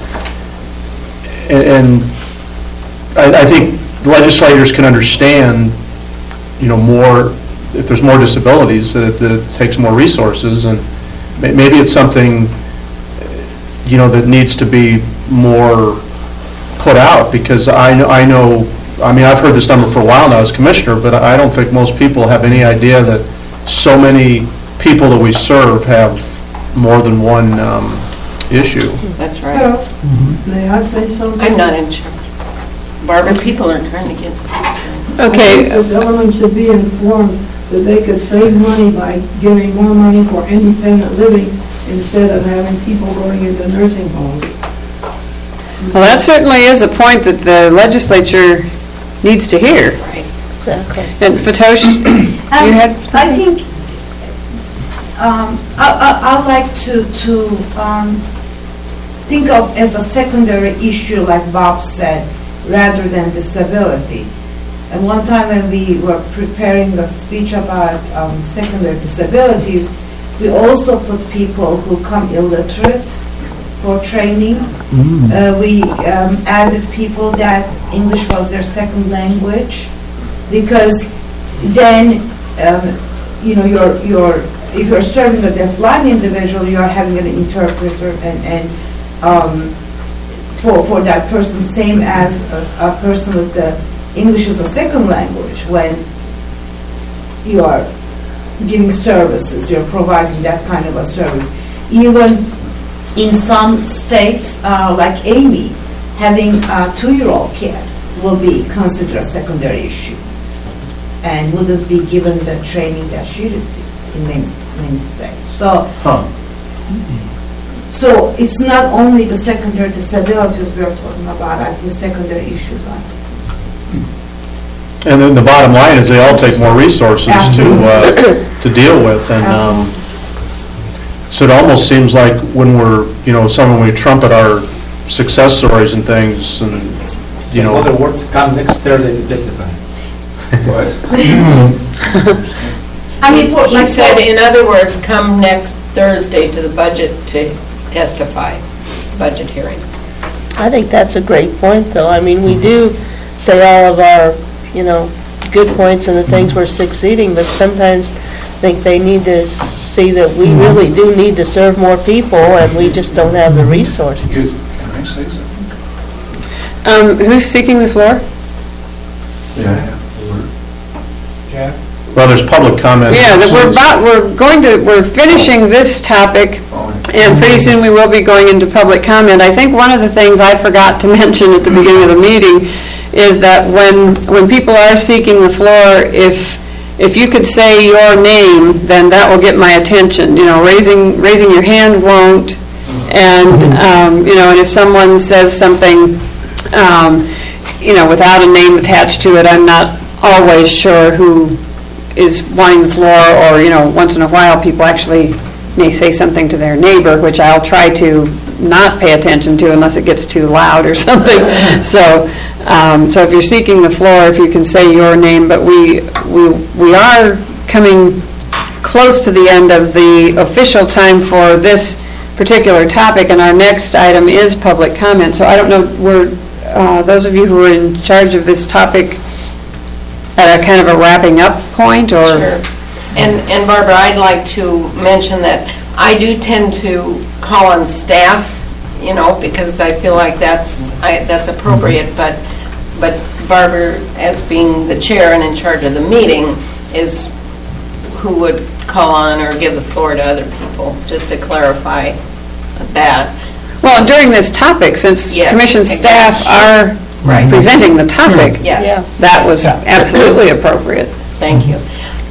and I think legislators can understand, more. If there's more disabilities, that it takes more resources, and maybe it's something, that needs to be more put out, because I know, I've heard this number for a while now as commissioner, but I don't think most people have any idea that so many people that we serve have more than one issue. That's right. May I say something? I'm not in charge. Barbara, people are trying to get... Okay. The government should be informed that they could save money by giving more money for independent living instead of having people going into nursing homes. Well, that certainly is a point that the legislature needs to hear. Right. Exactly. And Fatosh, you had something? I think I'd like to think of as a secondary issue, like Bob said, rather than disability. And one time when we were preparing the speech about secondary disabilities, we also put people who come illiterate for training. We added people that English was their second language, because then, if you're serving a deaf-blind individual, you're having an interpreter and for that person, same as a person with the English as a second language. When you are giving services, you're providing that kind of a service. Even in some states, like Amy, having a 2-year-old kid will be considered a secondary issue and wouldn't be given the training that she received in many states. So it's not only the secondary disabilities we're talking about, I think secondary issues are. And then the bottom line is they all take more resources to deal with, and so it almost seems like when we're, when we trumpet our success stories and things, and In other words, come next Thursday to testify. He said, in other words, come next Thursday to the budget to testify, budget hearing. I think that's a great point, though. We do say all of our, good points and the things we're succeeding, but sometimes I think they need to see that we really do need to serve more people, and we just don't have the resources. Can I say something? Who's seeking the floor? Jack? Well, there's public comment. Yeah, we're finishing this topic, and pretty soon we will be going into public comment. I think one of the things I forgot to mention at the beginning of the meeting is that when people are seeking the floor, if you could say your name, then that will get my attention. Raising your hand won't, and and if someone says something, without a name attached to it, I'm not always sure who is wanting the floor, or once in a while people actually may say something to their neighbor, which I'll try to not pay attention to unless it gets too loud or something. So if you're seeking the floor, if you can say your name, but we are coming close to the end of the official time for this particular topic, and our next item is public comment. So I don't know, those of you who are in charge of this topic at a kind of a wrapping up point, or? Sure. And Barbara, I'd like to mention that I do tend to call on staff, because I feel like that's appropriate, but Barbara, as being the chair and in charge of the meeting, is who would call on or give the floor to other people, just to clarify that. Well, during this topic, since Yes, commission staff are presenting the topic, Yes. that was absolutely appropriate. Thank you.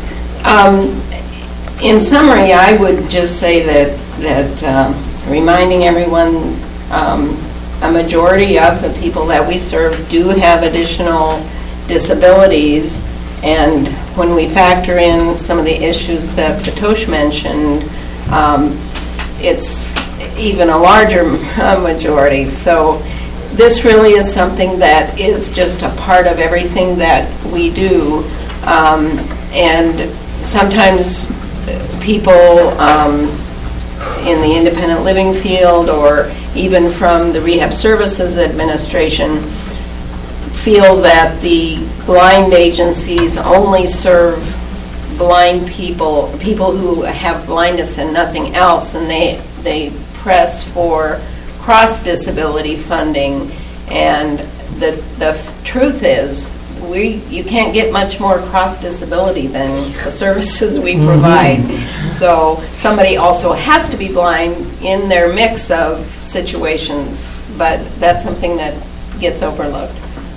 In summary, I would just say that reminding everyone, a majority of the people that we serve do have additional disabilities, and when we factor in some of the issues that Patosh mentioned, it's even a larger majority. So this really is something that is just a part of everything that we do, and sometimes people in the independent living field or even from the Rehab Services Administration feel that the blind agencies only serve blind people who have blindness and nothing else, and they press for cross-disability funding. And the truth is, you can't get much more cross-disability than the services we provide. So somebody also has to be blind in their mix of situations, but that's something that gets overlooked.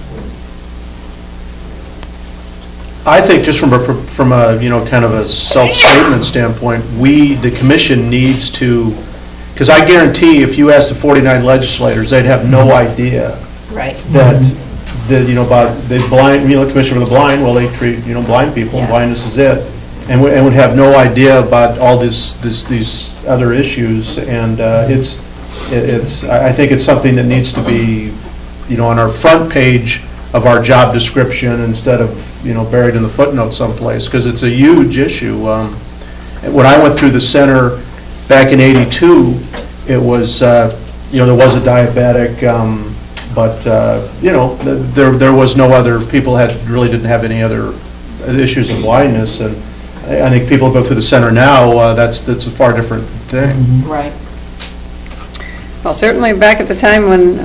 I think just from a kind of a self-statement standpoint, the commission needs to, because I guarantee if you ask the 49 legislators, they'd have no idea that about the blind, Commission for the Blind, well, they treat, blind people, and blindness is it, and would have no idea about all these other issues, and I think it's something that needs to be, on our front page of our job description instead of, buried in the footnote someplace, because it's a huge issue. When I went through the center back in '82, it was, there was a diabetic, but there was no other, people really didn't have any other issues of blindness, and I think people go through the center now, that's a far different thing. Right. Well, certainly back at the time when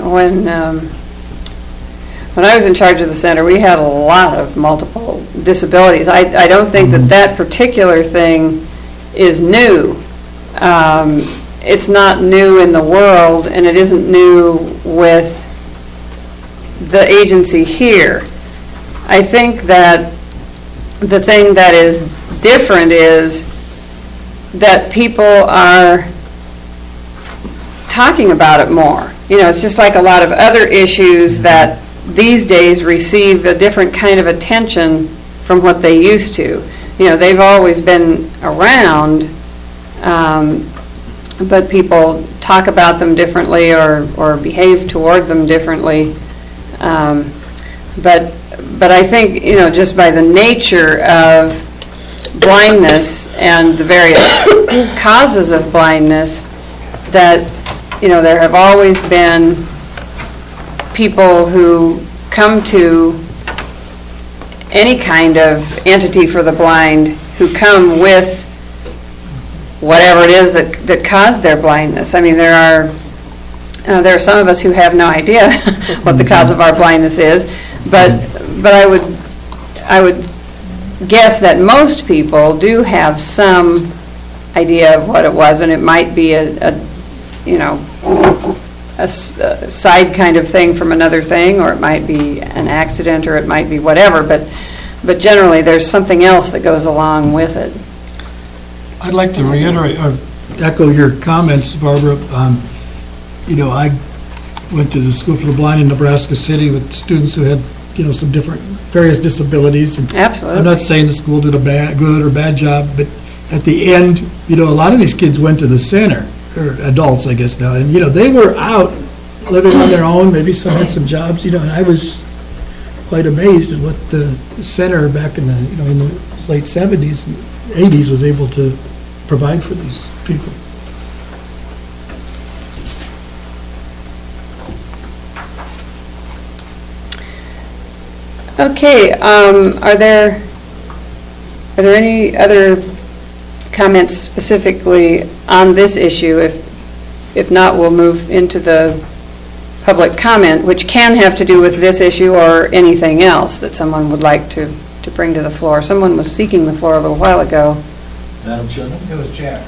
I was in charge of the center, we had a lot of multiple disabilities. I don't think that particular thing is new. It's not new in the world, and it isn't new with the agency here. I think that the thing that is different is that people are talking about it more. It's just like a lot of other issues that these days receive a different kind of attention from what they used to. They've always been around, but people talk about them differently or behave toward them differently. But I think, just by the nature of blindness and the various causes of blindness, that, there have always been people who come to any kind of entity for the blind who come with whatever it is that caused their blindness. I mean, there are some of us who have no idea what the cause of our blindness is, but I would guess that most people do have some idea of what it was, and it might be a side kind of thing from another thing, or it might be an accident, or it might be whatever, but generally there's something else that goes along with it. I'd like to reiterate or echo your comments, Barbara. I went to the School for the Blind in Nebraska City with students who had, some various disabilities. And absolutely. I'm not saying the school did a good or bad job, but at the end, a lot of these kids went to the center, or adults, I guess now, and they were out living on their own. Maybe some had some jobs, and I was quite amazed at what the center back in the in the late 70s and 80s was able to provide for these people. Okay, are there any other comments specifically on this issue? If not, we'll move into the public comment, which can have to do with this issue or anything else that someone would like to bring to the floor. Someone was seeking the floor a little while ago. Madam Chairman? It was Jack.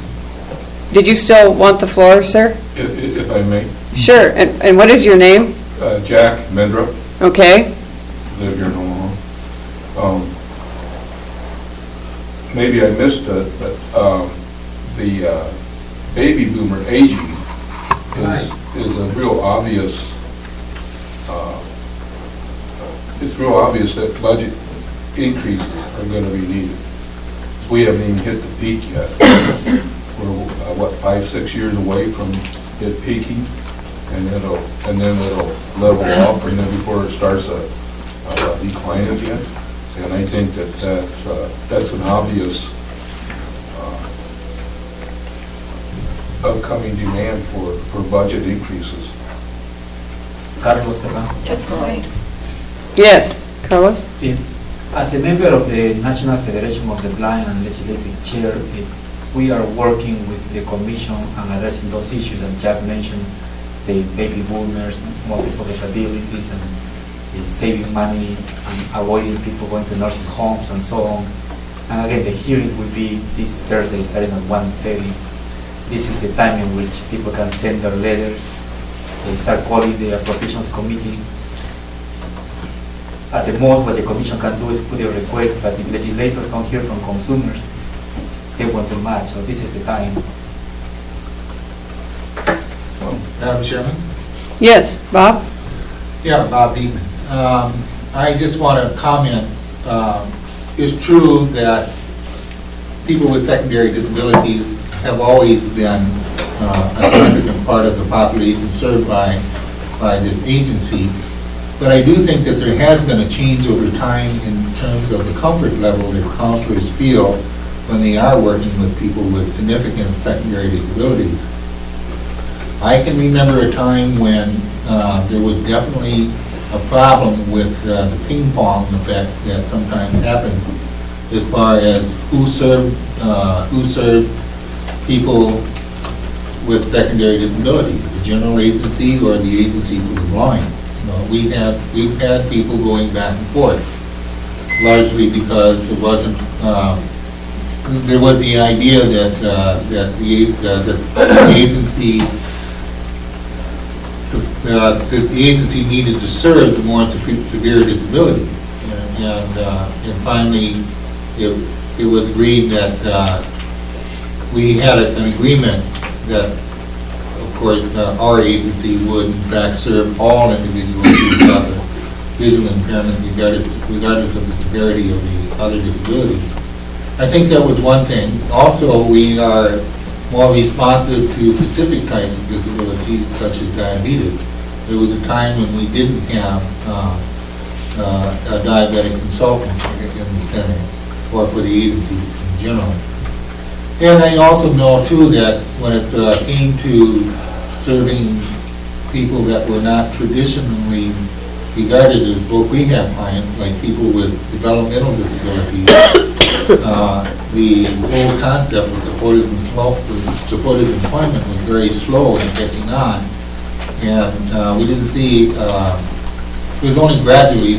Did you still want the floor, sir? If I may. Sure. And what is your name? Jack Mendrup. Okay. Live here in Omaha. Maybe I missed it, but the baby boomer aging is a real obvious. It's real obvious that budget increases are going to be needed. We haven't even hit the peak yet. We're 5-6 years away from it peaking, and then it'll level off, and then before it starts a decline again. And I think that's an obvious upcoming demand for budget increases. Carlos, Good point. Yes, Carlos? As a member of the National Federation of the Blind and Legislative Chair, we are working with the Commission on addressing those issues that Jack mentioned, the baby boomers, multiple disabilities, and saving money and avoiding people going to nursing homes and so on. And again, the hearings will be this Thursday starting at 1:30. This is the time in which people can send their letters. They start calling the appropriations committee. At the most, what the commission can do is put a request, but if legislators don't hear from consumers, they want to match. So this is the time. Madam Chairman? Yes, Bob? Yeah, Bob Beekman. I just want to comment. It's true that people with secondary disabilities have always been a significant part of the population served by this agency. But I do think that there has been a change over time in terms of the comfort level that counselors feel when they are working with people with significant secondary disabilities. I can remember a time when there was definitely a problem with the ping pong effect that sometimes happens as far as who served people with secondary disabilities, the general agency or the agency for the blind. We've had people going back and forth, largely because there was the idea that the agency needed to serve the more severe disability, and finally it was agreed that we had an agreement that, of course, our agency would in fact serve all individuals who have a visual impairment regardless of the severity of the other disabilities. I think that was one thing. Also, we are more responsive to specific types of disabilities such as diabetes. There was a time when we didn't have a diabetic consultant in the center or for the agency in general. And I also know, too, that when it came to serving people that were not traditionally regarded as both rehab clients, like people with developmental disabilities, the whole concept of supportive employment was very slow in catching on. And we didn't see, it was only gradually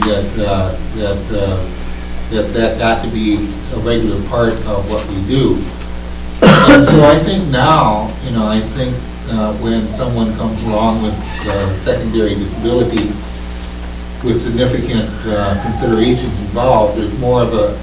that got to be a regular part of what we do. And so I think now, when someone comes along with secondary disability with significant considerations involved, there's more of a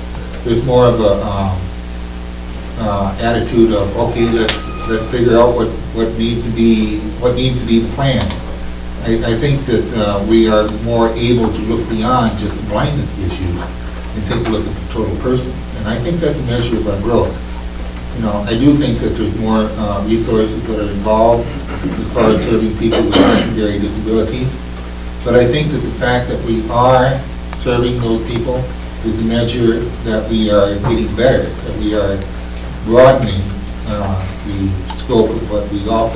attitude of, okay, let's figure out what needs to be the plan. I think that we are more able to look beyond just the blindness issue and take a look at the total person, and I think that's a measure of our growth. I do think that there's more resources that are involved as far as serving people with secondary disabilities. But I think that the fact that we are serving those people is a measure that we are getting better, that we are broadening the scope of what we offer.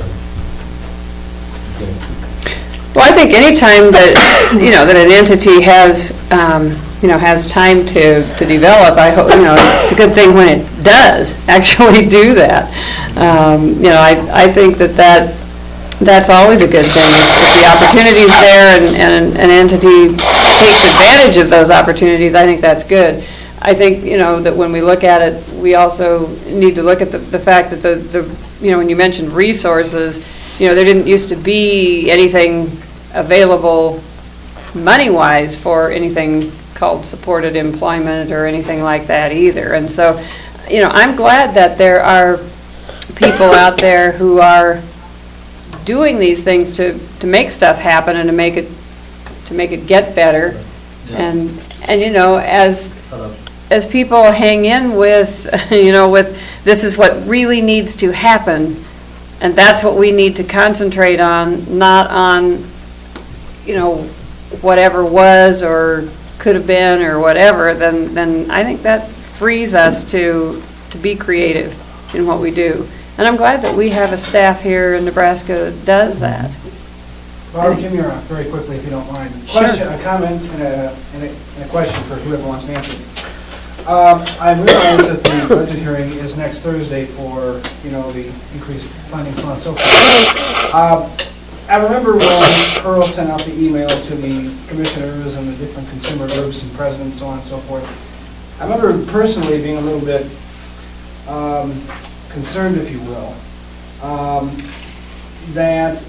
Okay. Well, I think any time that, that an entity has, has time to develop, I hope, it's a good thing when it does actually do that. I think that's always a good thing. If the opportunity is there and an entity takes advantage of those opportunities, I think that's good. I think, that when we look at it, we also need to look at the fact that when you mentioned resources, there didn't used to be anything available money-wise for anything called supported employment or anything like that either. And so, I'm glad that there are people out there who are doing these things to make stuff happen and to make it get better. And as people hang in with, with this is what really needs to happen, and that's what we need to concentrate on, not on, whatever was or could have been or whatever, then I think that frees us to be creative in what we do. And I'm glad that we have a staff here in Nebraska that does that. Robert, Jim, you're on very quickly, if you don't mind. Question, a comment, and a question for whoever wants to answer. I realize that the budget hearing is next Thursday for, the increased funding, so on and so forth. I remember when Earl sent out the email to the commissioners and the different consumer groups and presidents, so on and so forth. I remember personally being a little bit concerned, if you will, that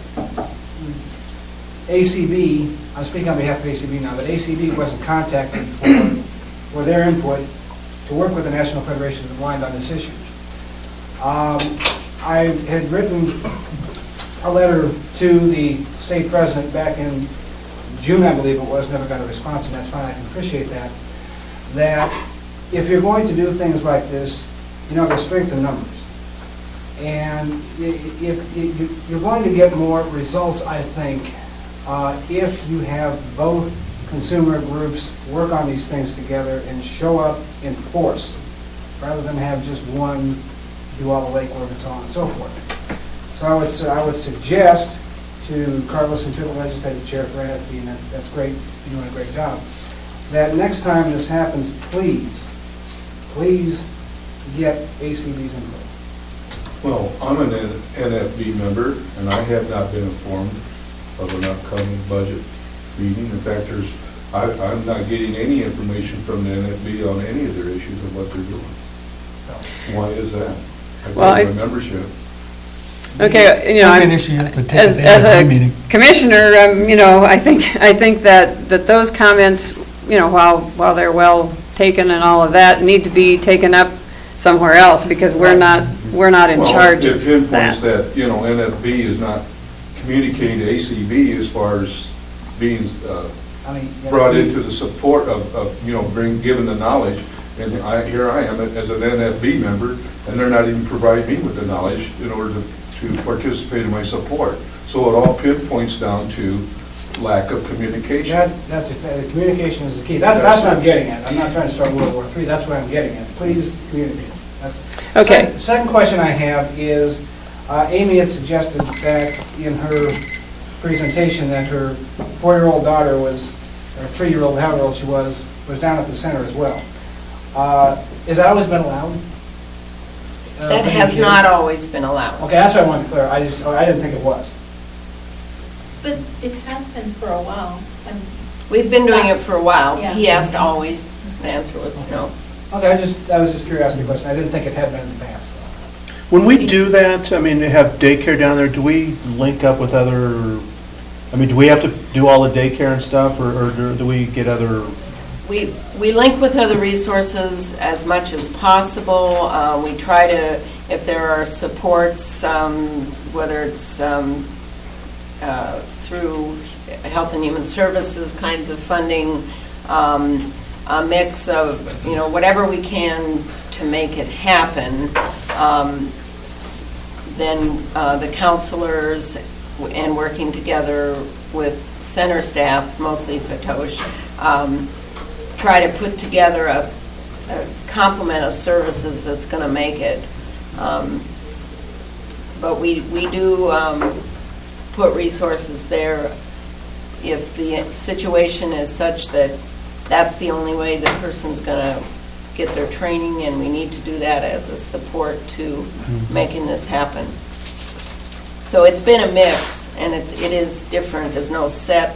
ACB, I'm speaking on behalf of ACB now, that ACB wasn't contacted for their input to work with the National Federation of the Blind on this issue. I had written a letter to the state president back in June, I believe it was, never got a response, and that's fine, I can appreciate that, that if you're going to do things like this, there's strength in numbers. And if you're going to get more results, I think, if you have both consumer groups work on these things together and show up in force, rather than have just one do all the legwork and so on and so forth. So I would suggest to Carlos and to the legislative chair for NFB, and that's great, you're doing a great job, that next time this happens, please get ACB's input. Well, I'm an NFB member, and I have not been informed of an upcoming budget meeting. In fact, I'm not getting any information from the NFB on any of their issues of what they're doing. Why is that? I've got my membership. Okay, as a commissioner, I think that those comments, while they're well taken and all of that, need to be taken up somewhere else, because we're not in charge of that. It pinpoints that, NFB is not communicating to ACB as far as being brought into the support of given the knowledge. And here I am as an NFB member, and they're not even providing me with the knowledge in order to participate in my support. So it all pinpoints down to lack of communication. That's exactly, communication is the key. That's what I'm getting at. I'm not trying to start World War III. That's what I'm getting at. Please communicate. Okay. Second question I have is, Amy had suggested back in her presentation that her 4-year-old daughter was, or 3-year-old, however old she was down at the center as well. Has that always been allowed? That has not always been allowed. Okay, that's what I wanted to clear. I didn't think it was. But it has been for a while. We've been doing it for a while. Yeah. He asked always. The answer was no. Okay, I was just curiosity question. I didn't think it had been in the past. When we do that, have daycare down there, do we link up with other, do we have to do all the daycare and stuff, or do we get other? We link with other resources as much as possible. We try to, if there are supports, whether it's through Health and Human Services kinds of funding, a mix of, whatever we can to make it happen, then the counselors and working together with center staff, mostly Fatosh, try to put together a complement of services that's going to make it. But we do put resources there if the situation is such that that's the only way the person's going to get their training, and we need to do that as a support to making this happen. So it's been a mix, and it is different. There's no set,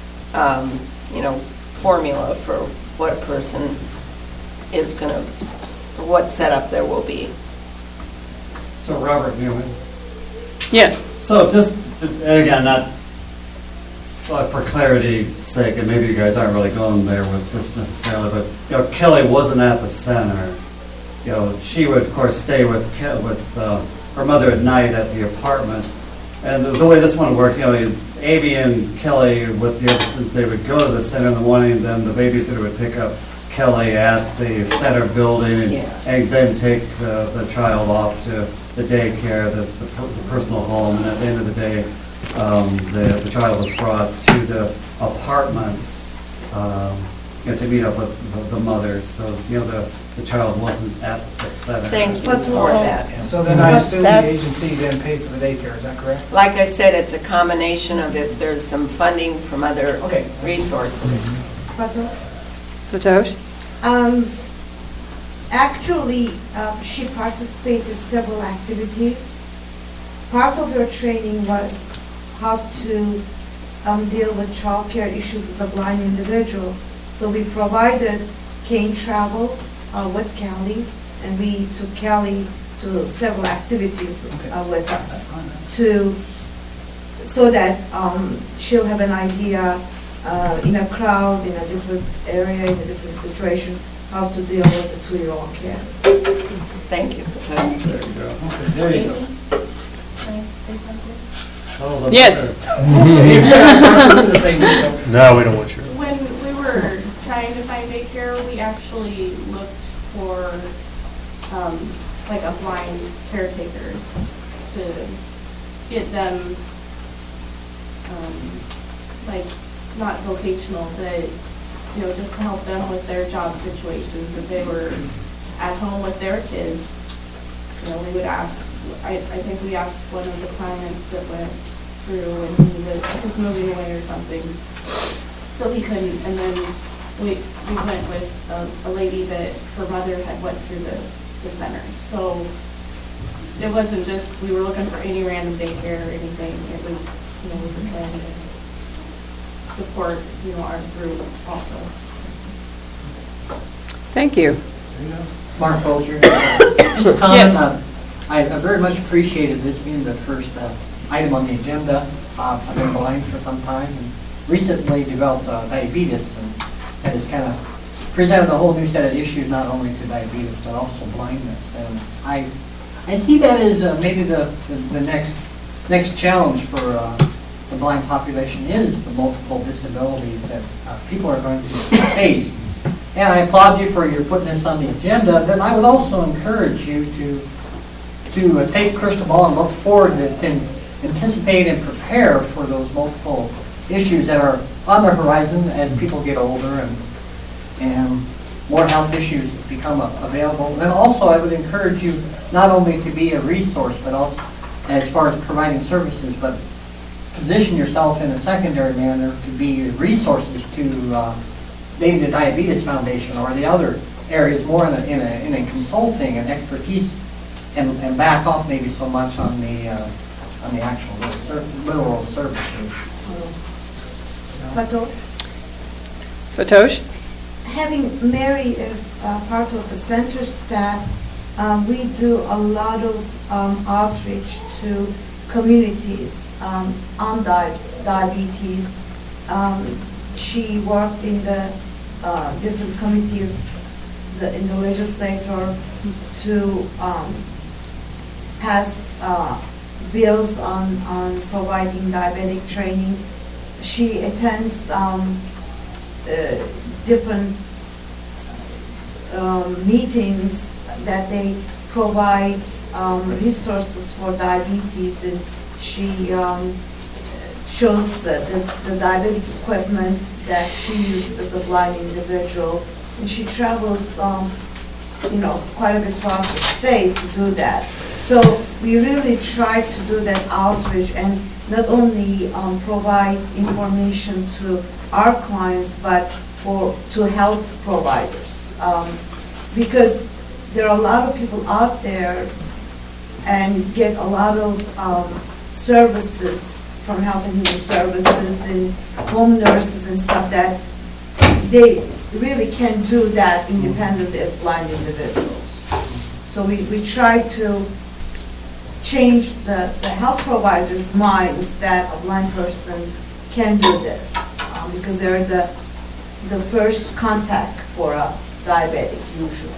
formula for what a person is going to, what setup there will be. So Robert Newman. Yes. So just, again, not for clarity's sake, and maybe you guys aren't really going there with this necessarily, but Kelly wasn't at the center. She would, of course, stay with her mother at night at the apartment. And the way this one worked, Amy and Kelly, with the assistants, they would go to the center in the morning, and then the babysitter would pick up Kelly at the center building and then take the child off to the daycare, the personal home, and at the end of the day, the child was brought to the apartments to meet up with the mothers. So, the child wasn't at the center. Thank you for that. So then I assume the agency then paid for the daycare, is that correct? Like I said, it's a combination of if there's some funding from other resources. Fatosh? Actually, she participated in several activities. Part of her training was how to deal with childcare issues as a blind individual. So we provided cane travel with Kelly, and we took Kelly to several activities with us so that she'll have an idea in a crowd, in a different area, in a different situation, how to deal with a 2-year-old kid. Thank you. There you go. Okay, there you go. Can I say something? Yes. No, we don't want you. When we were trying to find daycare, we actually looked for like a blind caretaker to get them like not vocational, but just to help them with their job situations. If they were at home with their kids, we would ask. I think we asked one of the clients that went through and he was moving away or something, so he couldn't. And then we went with a lady that her mother had went through the center. So it wasn't just we were looking for any random daycare or anything. It was we were trying to support our group also. Thank you. Mark Bolger. Just a comment. Yes. I very much appreciated this being the first item on the agenda. I've been blind for some time and recently developed diabetes, and that has kind of presented a whole new set of issues, not only to diabetes but also blindness. And I see that as maybe the next challenge for the blind population is the multiple disabilities that people are going to face. And I applaud you for your putting this on the agenda. Then I would also encourage you to take crystal ball and look forward and anticipate and prepare for those multiple issues that are on the horizon as people get older and more health issues become available. And also I would encourage you not only to be a resource, but also as far as providing services, but position yourself in a secondary manner to be resources to maybe the Diabetes Foundation or the other areas more in a consulting and expertise, and back off maybe so much on the actual literal services. Fatosh? Having Mary as part of the center staff, we do a lot of outreach to communities on diabetes. She worked in the different committees in the legislature to pass bills on providing diabetic training. She attends different meetings that they provide resources for diabetes, and she shows the diabetic equipment that she uses as a blind individual, and she travels quite a bit throughout the state to do that. So we really try to do that outreach and not only provide information to our clients, but to health providers, because there are a lot of people out there and get a lot of services from Health and Human Services and home nurses and stuff that they really can't do that independently as blind individuals. So we try to change the health providers' minds that a blind person can do this, because they're the first contact for a diabetic usually.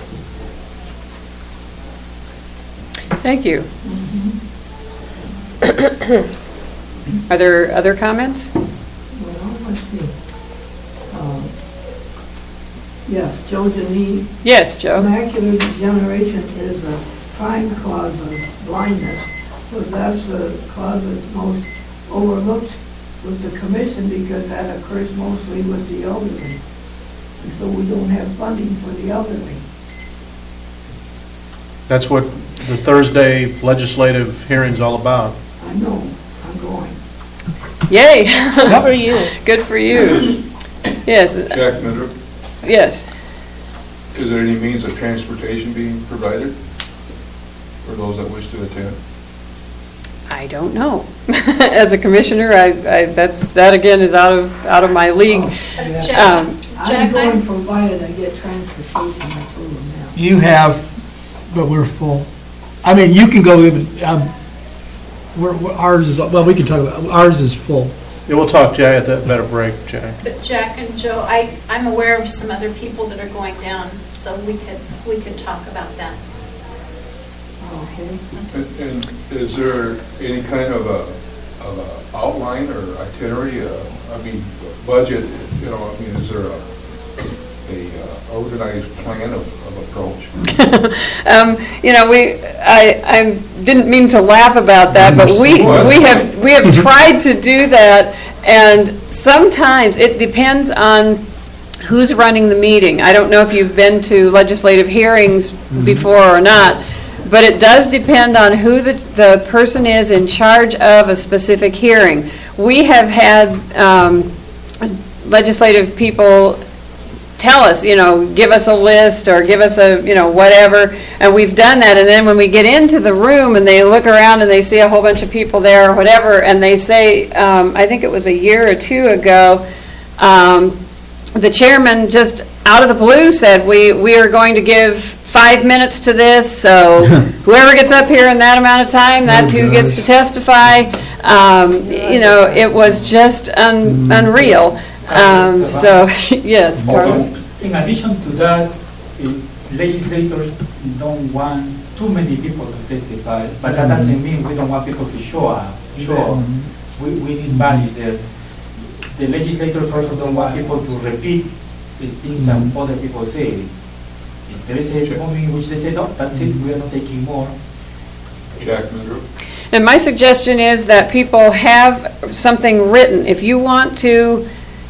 Thank you. Are there other comments? Well, let's see. Yes, Joe Janine. Yes, Joe. Macular degeneration is a prime cause of blindness, but that's the cause that's most overlooked with the commission because that occurs mostly with the elderly. And so we don't have funding for the elderly. That's what the Thursday legislative hearing's all about. I know, I'm going. Yay! Good for you. Good for you. Yes. Jack Miller, Yes. is there any means of transportation being provided for those that wish to attend? I don't know. As a commissioner, that again is out of my league. I'm going provided I get transportation, I told them now. You have, but we're full. I mean, you can go even, ours is, well, we can talk about, ours is full. Yeah, we'll talk, Jay, at that better break, Jack. But Jack and Joe, I'm aware of some other people that are going down, so we could talk about that. Okay. And is there any kind of a outline or itinerary, budget, is there a organized plan of approach? I didn't mean to laugh about that, but we have tried to do that, and sometimes it depends on who's running the meeting. I don't know if you've been to legislative hearings before or not, but it does depend on who the person is in charge of a specific hearing. We have had legislative people tell us, give us a list or give us a, whatever, and we've done that, and then when we get into the room and they look around and they see a whole bunch of people there or whatever, and they say, I think it was a year or two ago, the chairman just out of the blue said, we are going to give 5 minutes to this, so whoever gets up here in that amount of time, that's who gets to testify. It was just unreal. So, yes, Carlos. In addition to that, legislators don't want too many people to testify, but that doesn't mean we don't want people to show up. We need bodies there. The legislators also don't want people to repeat the things that other people say. If there is a moment in which they say, no, that's it, we are not taking more. Jack Miller. And my suggestion is that people have something written. If you want to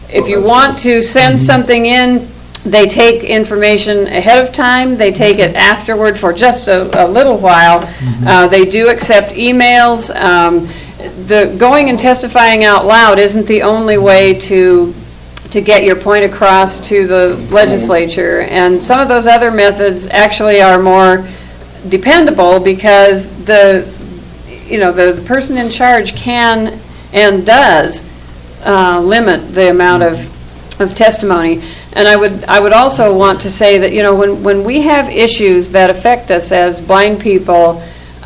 send something in, they take information ahead of time, they take it afterward for just a little while. They do accept emails. The going and testifying out loud isn't the only way to get your point across to the legislature. And some of those other methods actually are more dependable because the person in charge can and does limit the amount of testimony. And I would also want to say that when we have issues that affect us as blind people,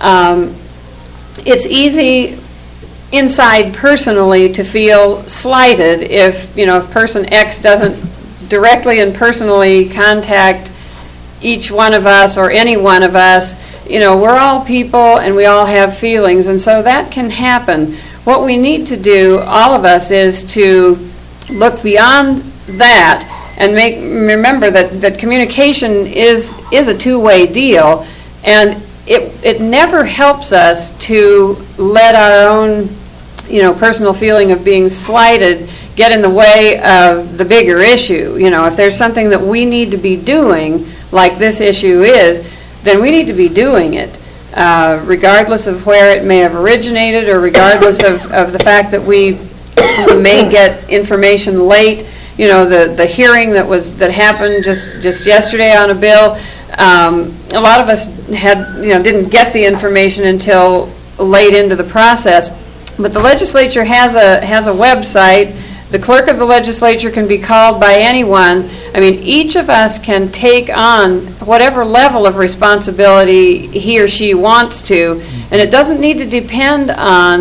it's easy inside personally to feel slighted if person X doesn't directly and personally contact each one of us or any one of us. We're all people and we all have feelings, and so that can happen. What we need to do, all of us, is to look beyond that and remember that communication is a two-way deal, and it never helps us to let our own personal feeling of being slighted get in the way of the bigger issue. If there's something that we need to be doing, like this issue is, then we need to be doing it, regardless of where it may have originated or regardless of the fact that we may get information late. The hearing that happened just yesterday on a bill, a lot of us didn't get the information until late into the process. But the legislature has a website. The clerk of the legislature can be called by anyone. Each of us can take on whatever level of responsibility he or she wants to, and it doesn't need to depend on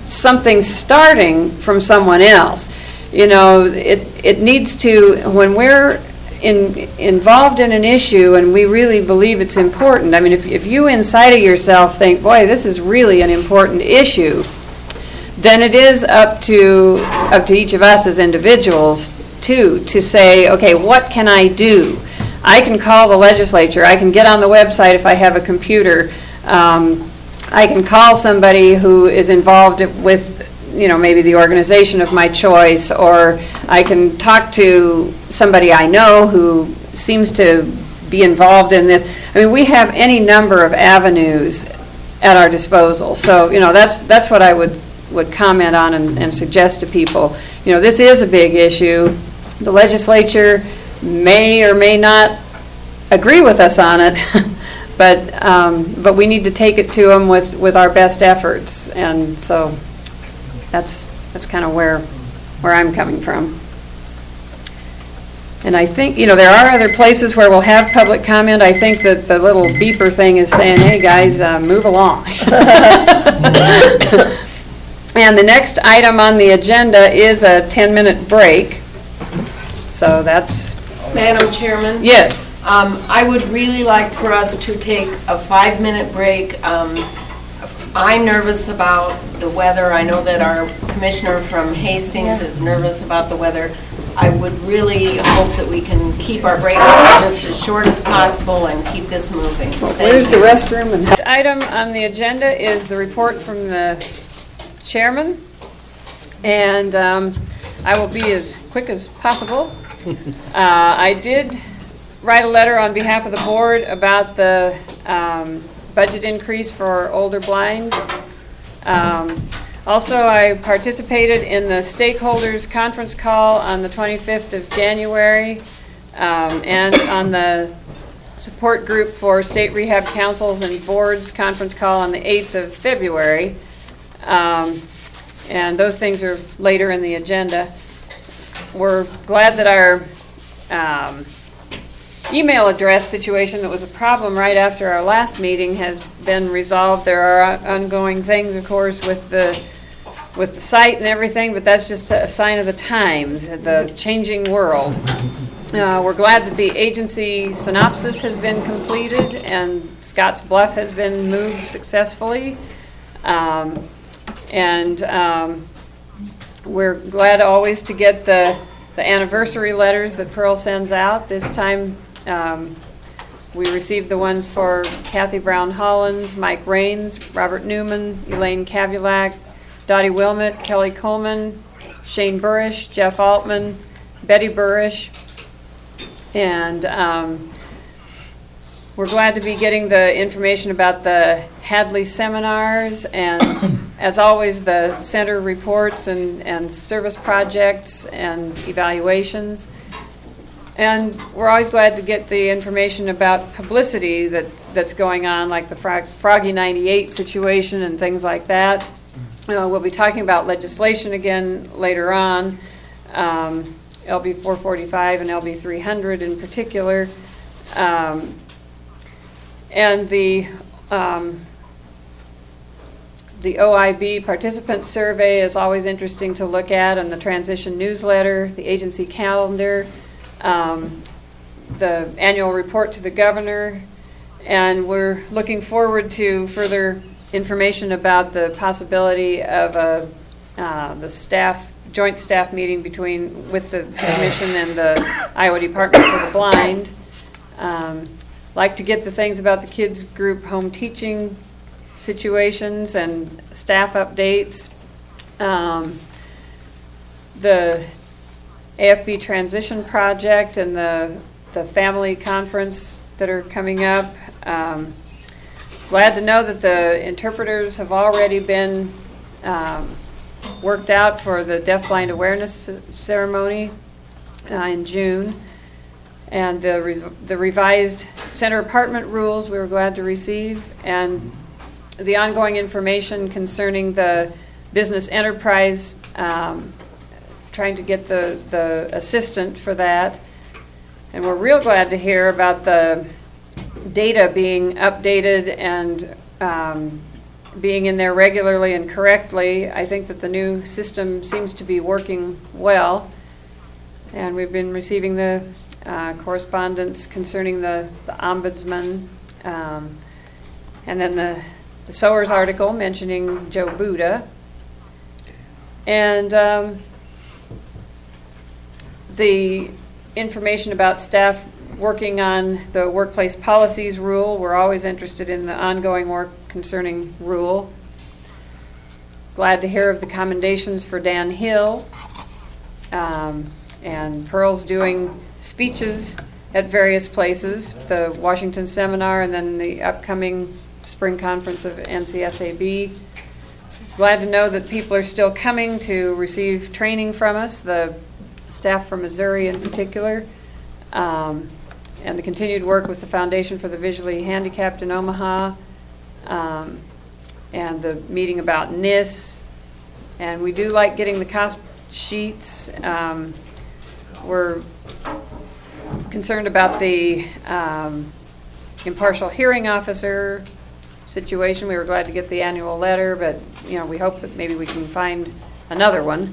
something starting from someone else. It needs to, when we're involved in an issue and we really believe it's important, I mean, if you inside of yourself think, boy, this is really an important issue, then it is up to each of us as individuals to say, okay, what can I do? I can call the legislature. I can get on the website if I have a computer. I can call somebody who is involved with, maybe the organization of my choice, or I can talk to somebody I know who seems to be involved in this. I mean, we have any number of avenues at our disposal. So, that's what I would comment on and suggest to people. This is a big issue. The legislature may or may not agree with us on it, but we need to take it to them with our best efforts, and so that's kind of where I'm coming from. And I think there are other places where we'll have public comment. I think that the little beeper thing is saying, "Hey guys, move along." And the next item on the agenda is a 10-minute break. So that's... Madam Chairman? Yes. I would really like for us to take a 5-minute break. I'm nervous about the weather. I know that our commissioner from Hastings is nervous about the weather. I would really hope that we can keep our break just as short as possible and keep this moving. Where's the restroom? And the item on the agenda is the report from the chairman, and I will be as quick as possible. I did write a letter on behalf of the board about the budget increase for older blind. Also, I participated in the stakeholders conference call on the 25th of January and on the support group for state rehab councils and boards conference call on the 8th of February. And those things are later in the agenda. We're glad that our email address situation that was a problem right after our last meeting has been resolved. There are ongoing things, of course, with the site and everything, but that's just a sign of the times, the changing world. We're glad that the agency synopsis has been completed and Scotts Bluff has been moved successfully. We're glad always to get the anniversary letters that Pearl sends out. This time we received the ones for Kathy Brown Hollins, Mike Raines, Robert Newman, Elaine Kavulak, Dottie Wilmot, Kelly Coleman, Shane Burrish, Jeff Altman, Betty Burrish, and we're glad to be getting the information about the Hadley seminars and, as always, the center reports and service projects and evaluations. And we're always glad to get the information about publicity that's going on, like the Froggy 98 situation and things like that. We'll be talking about legislation again later on, LB 445 and LB 300 in particular. And the OIB participant survey is always interesting to look at, and the transition newsletter, the agency calendar, the annual report to the governor, and we're looking forward to further information about the possibility of the joint staff meeting with the commission and the Iowa Department for the Blind. Like to get the things about the kids group home teaching situations and staff updates. The AFB transition project and the family conference that are coming up. Glad to know that the interpreters have already been worked out for the deafblind awareness ceremony in June. And the revised center apartment rules we were glad to receive, and the ongoing information concerning the business enterprise, trying to get the assistant for that. And we're real glad to hear about the data being updated and being in there regularly and correctly. I think that the new system seems to be working well, and we've been receiving the correspondence concerning the ombudsman, and then the Sowers article mentioning Joe Buda, and the information about staff working on the workplace policies rule. We're always interested in the ongoing work concerning rule. Glad to hear of the commendations for Dan Hill, and Pearl's doing speeches at various places, the Washington seminar and then the upcoming spring conference of NCSAB. Glad to know that people are still coming to receive training from us, the staff from Missouri in particular, and the continued work with the Foundation for the Visually Handicapped in Omaha, and the meeting about NIS. And we do like getting the cost sheets. We're concerned about the impartial hearing officer situation. We were glad to get the annual letter, but we hope that maybe we can find another one.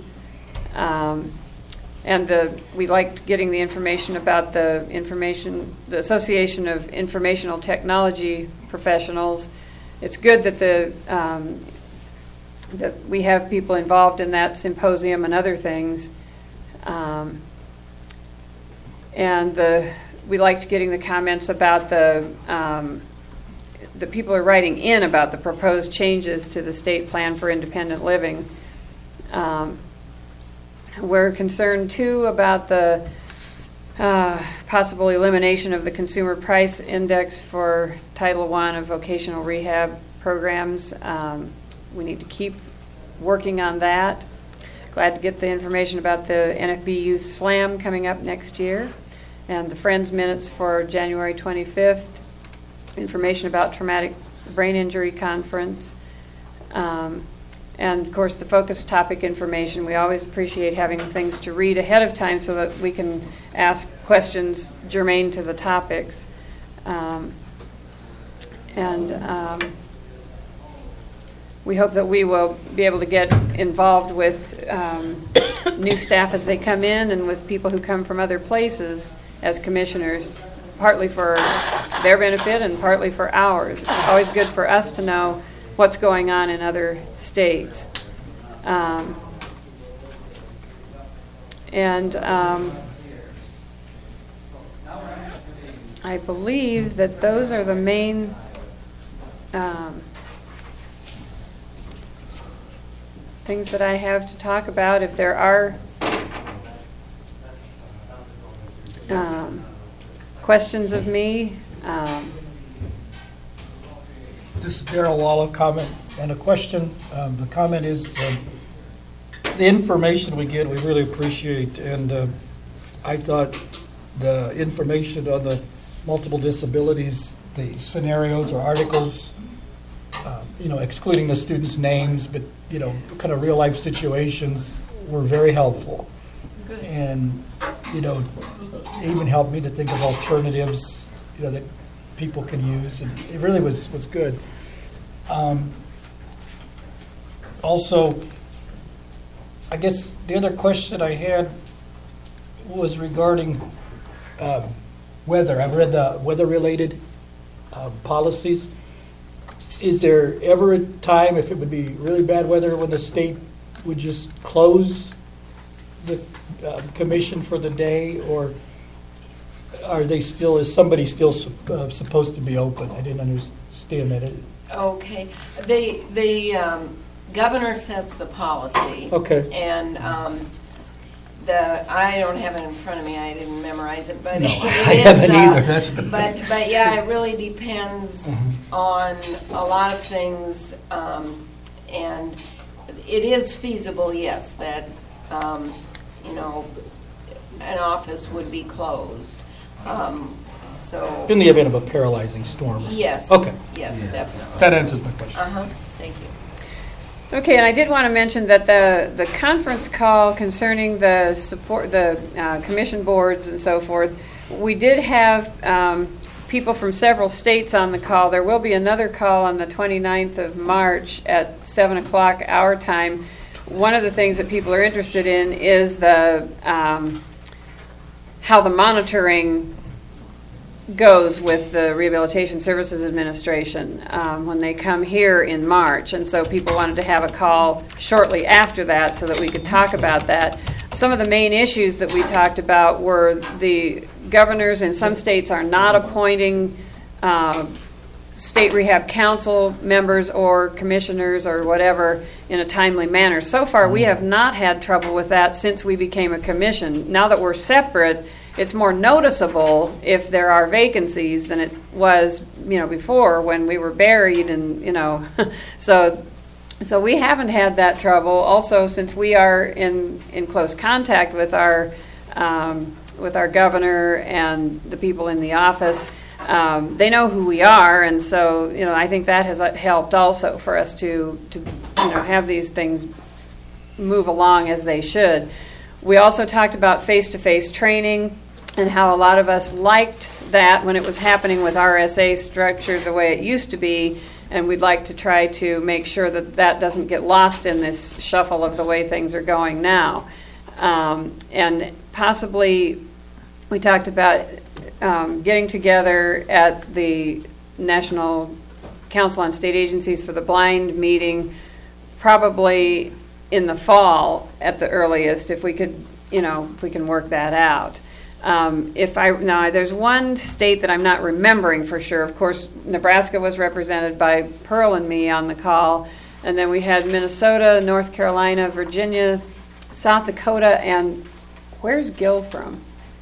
And we liked getting the information about the Association of Informational Technology Professionals. It's good that that we have people involved in that symposium and other things. We liked getting the comments about the people are writing in about the proposed changes to the state plan for independent living. We're concerned, too, about the possible elimination of the Consumer Price Index for Title I of vocational rehab programs. We need to keep working on that. Glad to get the information about the NFB Youth Slam coming up next year, and the Friends Minutes for January 25th, information about Traumatic Brain Injury Conference, and, of course, the focus topic information. We always appreciate having things to read ahead of time so that we can ask questions germane to the topics. We hope that we will be able to get involved with new staff as they come in and with people who come from other places as commissioners, partly for their benefit and partly for ours. It's always good for us to know what's going on in other states. I believe that those are the main things that I have to talk about. If there are questions of me. This is Darrell Walla, comment and a question. The comment is the information we get, we really appreciate. And I thought the information on the multiple disabilities, the scenarios or articles, excluding the students' names, but, kind of real life situations were very helpful. Good. And, even helped me to think of alternatives, that people can use. And it really was good. Also, I guess the other question I had was regarding weather. I've read the weather-related policies. Is there ever a time, if it would be really bad weather, when the state would just close the commission for the day, or is somebody still supposed to be open? I didn't understand that. Okay. The governor sets the policy. Okay. And I don't have it in front of me. I didn't memorize it, but no, I haven't either. But yeah, it really depends on a lot of things, and it is feasible, yes, that an office would be closed. So in the event of a paralyzing storm. Yes. Okay. Yes, definitely. That answers my question. Thank you. Okay, and I did want to mention that the conference call concerning the support, the commission boards and so forth, we did have people from several states on the call. There will be another call on the 29th of March at 7 o'clock our time. One of the things that people are interested in is the how the monitoring goes with the Rehabilitation Services Administration when they come here in March. And so people wanted to have a call shortly after that so that we could talk about that. Some of the main issues that we talked about were the governors in some states are not appointing state rehab council members or commissioners or whatever in a timely manner. So far, we have not had trouble with that since we became a commission. Now that we're separate, it's more noticeable if there are vacancies than it was, before when we were buried and, so we haven't had that trouble. Also, since we are in close contact with our governor and the people in the office, they know who we are, and so I think that has helped also for us to have these things move along as they should. We also talked about face-to-face training and how a lot of us liked that when it was happening with RSA structure the way it used to be, and we'd like to try to make sure that that doesn't get lost in this shuffle of the way things are going now. And possibly we talked about getting together at the National Council on State Agencies for the Blind meeting probably in the fall at the earliest, if we could, if we can work that out. There's one state that I'm not remembering for sure. Of course, Nebraska was represented by Pearl and me on the call, and then we had Minnesota, North Carolina, Virginia, South Dakota, and where's Gil from?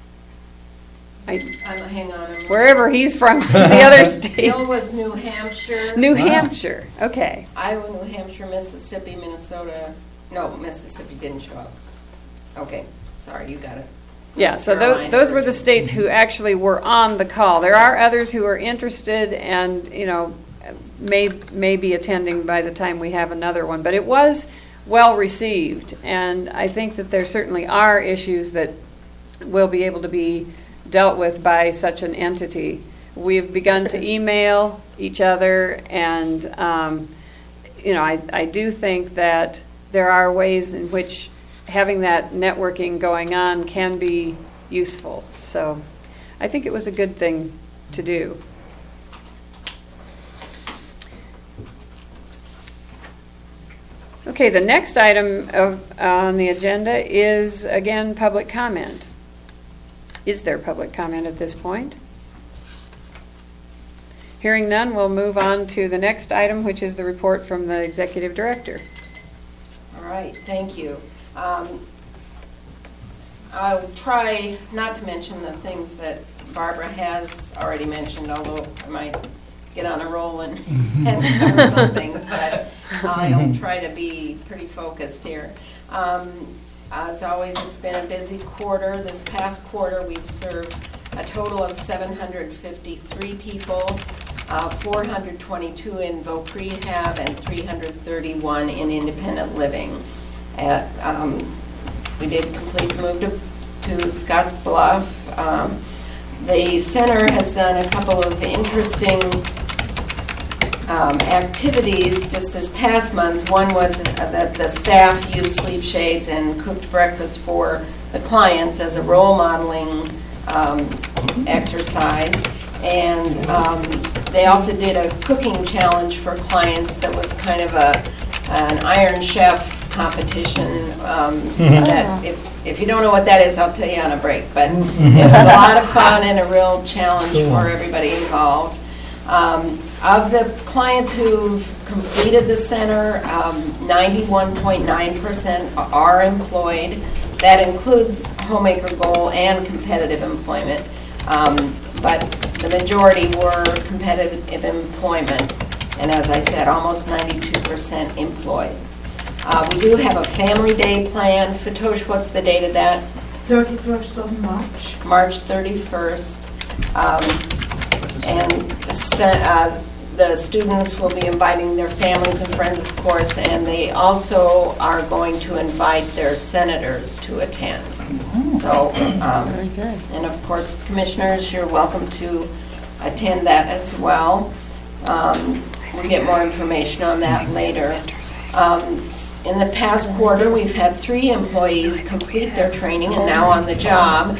Hang on. Wherever he's from, the other state. Gil was New Hampshire. New Hampshire, okay. Iowa, New Hampshire, Mississippi, Minnesota. No, Mississippi didn't show up. Okay, sorry, you got it. Yeah, so those were the states who actually were on the call. There are others who are interested and, may be attending by the time we have another one. But it was well received, and I think that there certainly are issues that will be able to be dealt with by such an entity. We've begun to email each other, and, I do think that there are ways in which having that networking going on can be useful. So I think it was a good thing to do. Okay, the next item on the agenda is, again, public comment. Is there public comment at this point? Hearing none, we'll move on to the next item, which is the report from the Executive Director. All right, thank you. I'll try not to mention the things that Barbara has already mentioned, although I might get on a roll and cover some things, but I'll try to be pretty focused here. As always, it's been a busy quarter. This past quarter, we've served a total of 753 people, 422 in voc rehab, and 331 in independent living. We did complete the move to Scotts Bluff. The center has done a couple of interesting activities just this past month. One was that the staff used sleep shades and cooked breakfast for the clients as a role modeling exercise. And they also did a cooking challenge for clients that was kind of an Iron Chef competition. That if you don't know what that is, I'll tell you on a break. But it was a lot of fun and a real challenge for everybody involved. Of the clients who've completed the center, 91.9% are employed. That includes homemaker goal and competitive employment. But the majority were competitive employment. And as I said, almost 92% employed. We do have a family day plan. Fatosh, what's the date of that? 31st of March. March 31st. And the students will be inviting their families and friends, of course, and they also are going to invite their senators to attend. So, very good. And of course, commissioners, you're welcome to attend that as well. We'll get more information on that later. In the past quarter, we've had 3 employees complete their training and now on the job.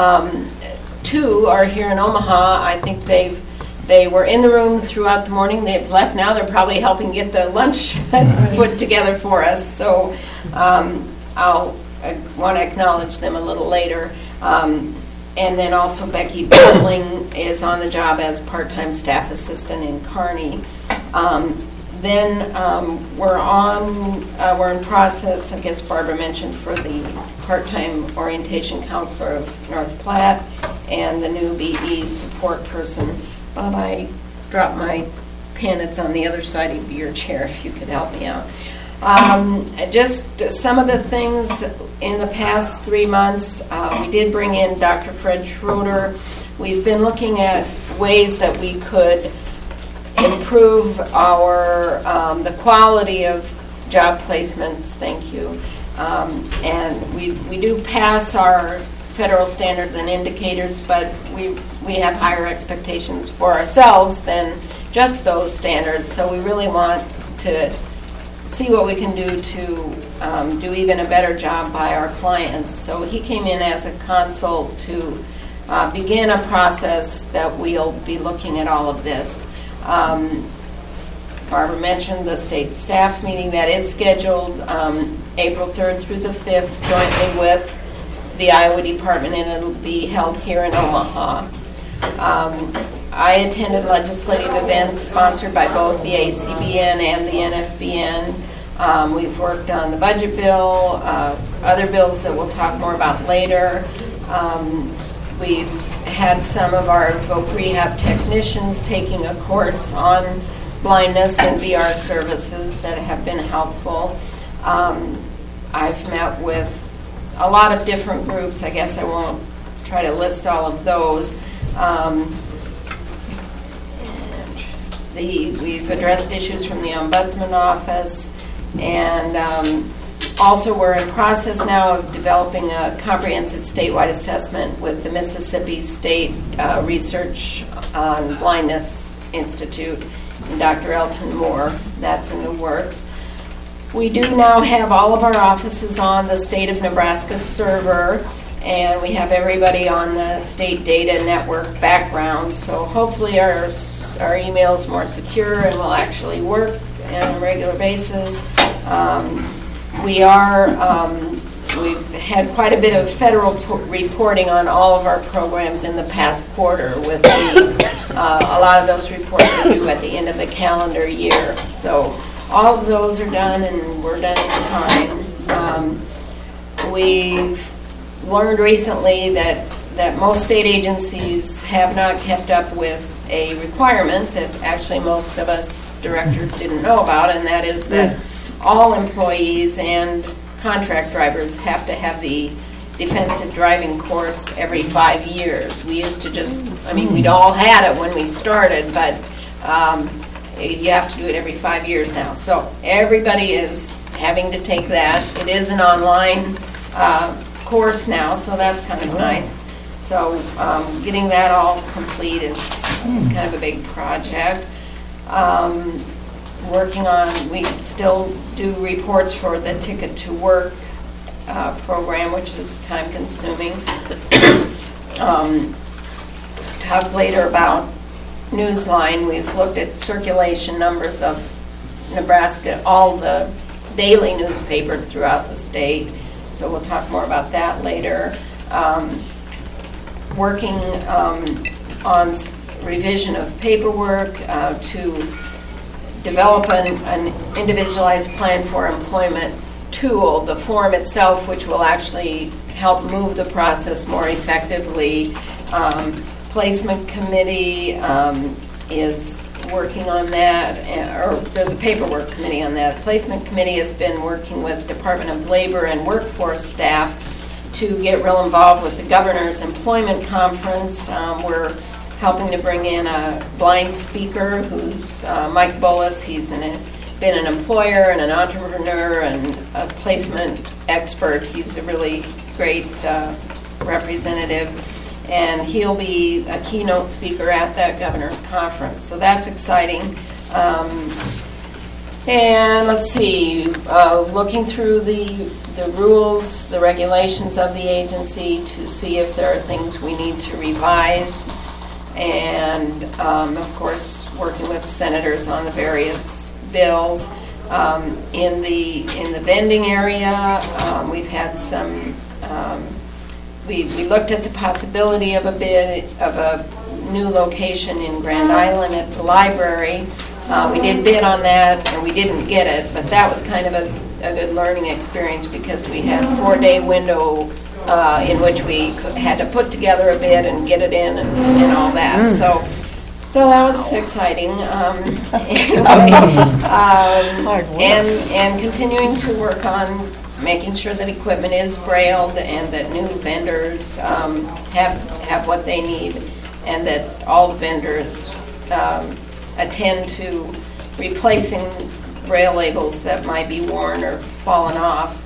2 are here in Omaha. I think they were in the room throughout the morning. They've left now. They're probably helping get the lunch put together for us. So I want to acknowledge them a little later. And then also Becky Bowling is on the job as part-time staff assistant in Kearney. Then we're in process, I guess Barbara mentioned, for the part-time orientation counselor of North Platte and the new BE support person. Bob, I dropped my pen. It's on the other side of your chair if you could help me out. Just some of the things in the past 3 months, we did bring in Dr. Fred Schroeder. We've been looking at ways that we could improve our the quality of job placements. Thank you. And we do pass our federal standards and indicators, but we have higher expectations for ourselves than just those standards. So we really want to see what we can do to do even a better job by our clients. So he came in as a consult to begin a process that we'll be looking at all of this. Barbara mentioned the state staff meeting that is scheduled April 3rd through the 5th jointly with the Iowa Department, and it'll be held here in Omaha. I attended legislative events sponsored by both the ACBN and the NFBN. We've worked on the budget bill, other bills that we'll talk more about later. We've had some of our voc rehab technicians taking a course on blindness and VR services that have been helpful. I've met with a lot of different groups. I guess I won't try to list all of those. We've addressed issues from the Ombudsman Office, and also we're in process now of developing a comprehensive statewide assessment with the Mississippi State Research on Blindness Institute and Dr. Elton Moore. That's in the works. We do now have all of our offices on the State of Nebraska server, and we have everybody on the state data network background. So hopefully our email is more secure and will actually work on a regular basis. We've had quite a bit of federal reporting on all of our programs in the past quarter, with a lot of those reports are due at the end of the calendar year. So all of those are done, and we're done in time. We've learned recently that most state agencies have not kept up with a requirement that actually most of us directors didn't know about, and that is that all employees and contract drivers have to have the defensive driving course every 5 years. We used to we'd all had it when we started, but you have to do it every 5 years now. So everybody is having to take that. It is an online course now, so that's kind of nice. So getting that all complete is kind of a big project. We still do reports for the Ticket to Work program, which is time consuming. Talk later about Newsline. We've looked at circulation numbers of Nebraska, all the daily newspapers throughout the state. So we'll talk more about that later. Working on revision of paperwork to develop an individualized plan for employment tool, the form itself, which will actually help move the process more effectively. Placement committee is working on that, or there's a paperwork committee on that. Placement committee has been working with Department of Labor and workforce staff to get real involved with the governor's employment conference. We're helping to bring in a blind speaker who's Mike Bolus. He's been an employer and an entrepreneur and a placement expert. He's a really great representative. and he'll be a keynote speaker at that governor's conference. So that's exciting. And let's see, looking through the rules, the regulations of the agency to see if there are things we need to revise. And of course, working with senators on the various bills. In the vending area, we've had some. We looked at the possibility of a new location in Grand Island at the library. We did bid on that, and we didn't get it, but that was kind of a good learning experience because we had a 4-day window in which we had to put together a bid and get it in and all that. So that was exciting. And continuing to work on making sure that equipment is brailled and that new vendors have what they need, and that all the vendors attend to replacing braille labels that might be worn or fallen off.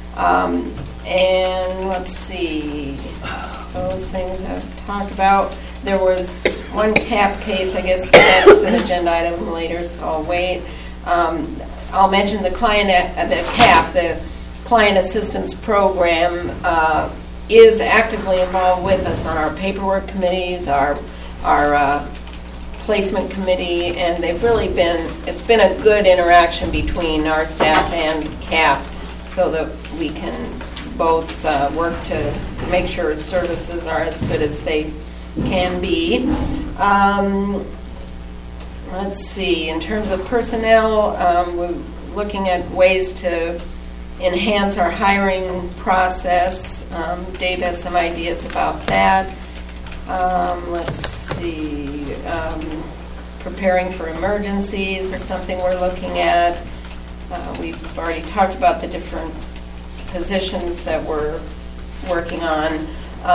And let's see, those things I've talked about. There was one CAP case, I guess that's an agenda item later, so I'll wait. I'll mention the CAP, the Client Assistance Program, is actively involved with us on our paperwork committees, our placement committee, and they've really it's been a good interaction between our staff and CAP so that we can both work to make sure services are as good as they can be. Let's see, in terms of personnel, we're looking at ways to enhance our hiring process. Dave has some ideas about that. Let's see, preparing for emergencies is something we're looking at. We've already talked about the different positions that we're working on.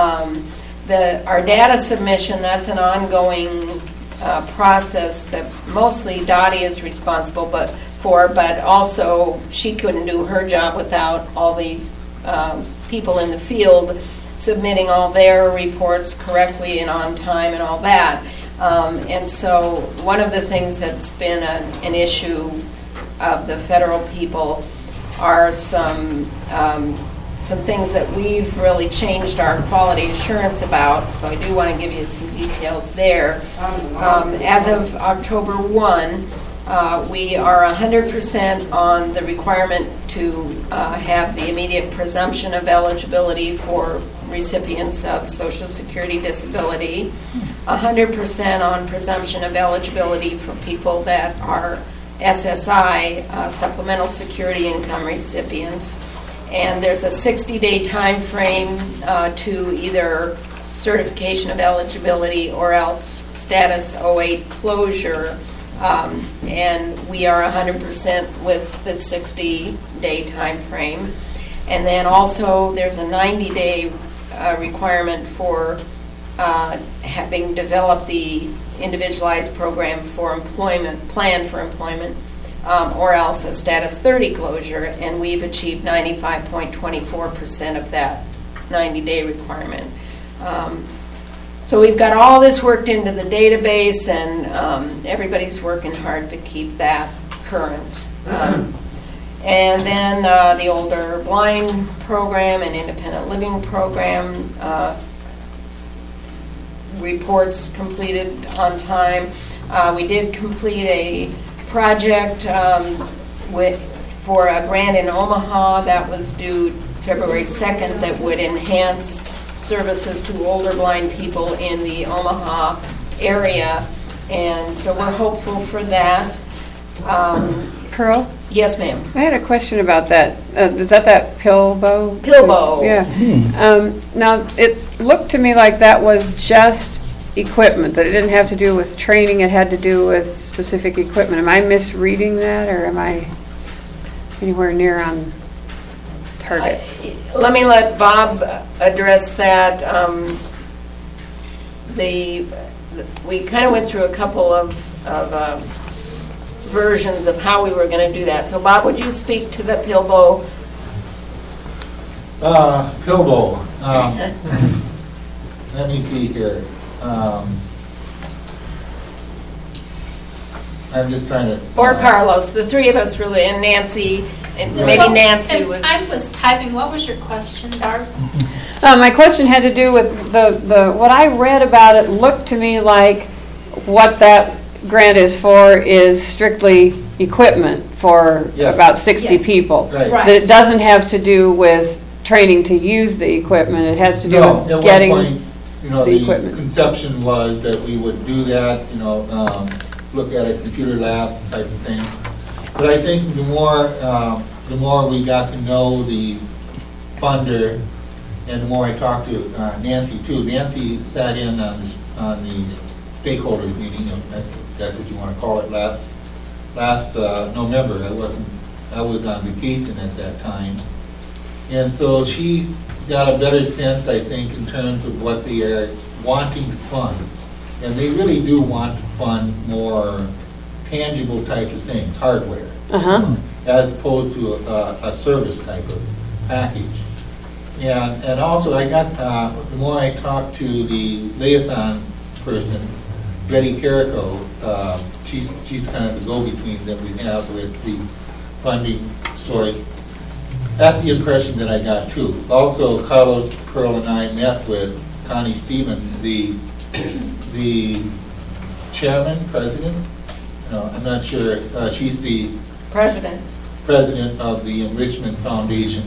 Our data submission, that's an ongoing process that mostly Dottie is responsible but also she couldn't do her job without all the people in the field submitting all their reports correctly and on time and all that. And so one of the things that's been an issue of the federal people are some things that we've really changed our quality assurance about, so I do want to give you some details there. As of October 1, we are 100% on the requirement to have the immediate presumption of eligibility for recipients of Social Security disability, 100% on presumption of eligibility for people that are SSI, Supplemental Security Income recipients. And there's a 60-day time frame to either certification of eligibility or else status 08 closure. And we are 100% with the 60-day time frame. And then also there's a 90-day requirement for having developed the individualized program for employment, plan for employment, or else a status 30 closure, and we've achieved 95.24% of that 90-day requirement. So we've got all this worked into the database, and everybody's working hard to keep that current. And then the older blind program and independent living program, reports completed on time. We did complete a project for a grant in Omaha that was due February 2nd that would enhance services to older blind people in the Omaha area, and so we're hopeful for that. Pearl? Yes, ma'am. I had a question about that. Is that Pilbow? Pilbow. Yeah. Now, it looked to me like that was just equipment, that it didn't have to do with training, it had to do with specific equipment. Am I misreading that, or am I anywhere near on target? Let me let Bob address that. We kind of went through a couple of versions of how we were going to do that. So Bob, would you speak to the Pilbow? Pilbow. let me see here. I'm just trying to... Or Carlos, the three of us really, and Nancy, and maybe Well, Nancy and was... I was typing. What was your question, Barb? My question had to do with the what I read about it looked to me like what that grant is for is strictly equipment for Yes. about 60 Yeah. people. Right. Right. That it doesn't have to do with training to use the equipment. It has to do No, with at getting one point, the the equipment. conception was that we would do that, look at a computer lab type of thing. But I think the more we got to know the funder, and the more I talked to Nancy too. Nancy sat in on the stakeholders meeting, if that's what you want to call it, last November. I was on vacation at that time. And so she got a better sense, I think, in terms of what they are wanting to fund. And they really do want to fund more tangible types of things, hardware, as opposed to a service type of package. And also I got, the more I talked to the liaison person, Betty Carrico, she's kind of the go-between that we have with the funding source. That's the impression that I got too. Also, Carlos Pearl and I met with Connie Stevens, the chairman, president, I'm not sure, she's the president of the Enrichment Foundation.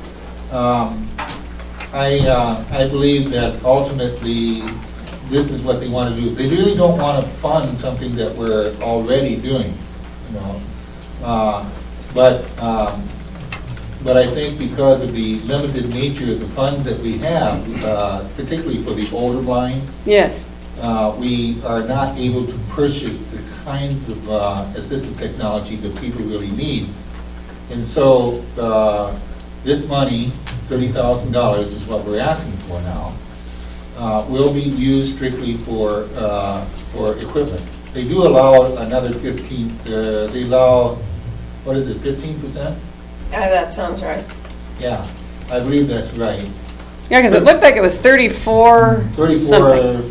I believe that ultimately this is what they want to do. They really don't want to fund something that we're already doing, but I think because of the limited nature of the funds that we have, particularly for the older blind, Yes. We are not able to purchase the kinds of assistive technology that people really need. And so this money, $30,000 is what we're asking for now, will be used strictly for equipment. They do allow another 15, they allow, what is it, 15%? that sounds right. Yeah, I believe that's right. Yeah, because it looked like it was 34 something.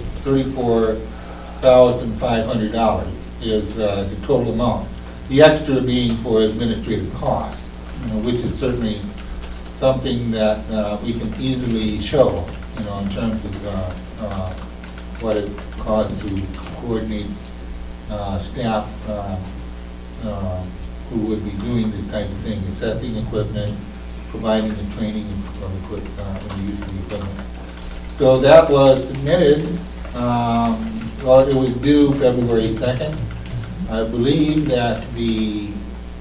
$34,500 is the total amount. The extra being for administrative costs, which is certainly something that we can easily show, in terms of what it costs to coordinate staff who would be doing this type of thing, assessing equipment, providing the training of equipment, and the use of the equipment. So that was submitted. Well, it was due February 2nd. I believe that they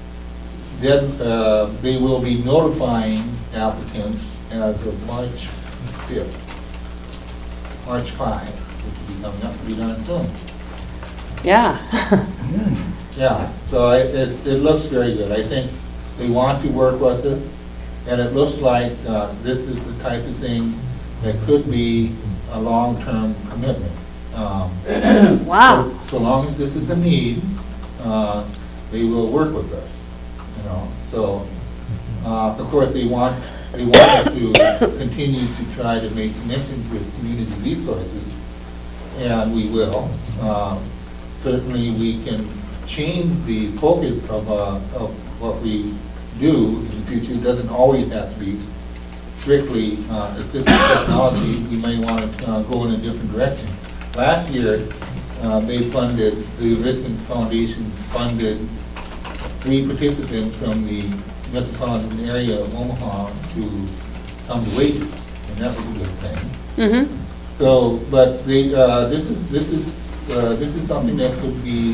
will be notifying applicants as of March 5th, March 5, which will be coming up to be done soon. Yeah. Yeah, so it looks very good. I think they want to work with us, and it looks like this is the type of thing that could be a long-term commitment. Wow. So long as this is a need, they will work with us. So of course they want us to continue to try to make connections with community resources, and we will. Certainly we can change the focus of what we do in the future. It doesn't always have to be strictly assistive technology. We may want to go in a different direction. Last year, the Enrichment Foundation funded 3 participants from the metropolitan area of Omaha to come to wages, and that was a good thing. Mm-hmm. So, but this is something that could be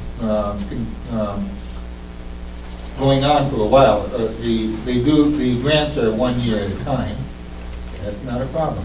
going on for a while. The grants are 1 year at a time. That's not a problem.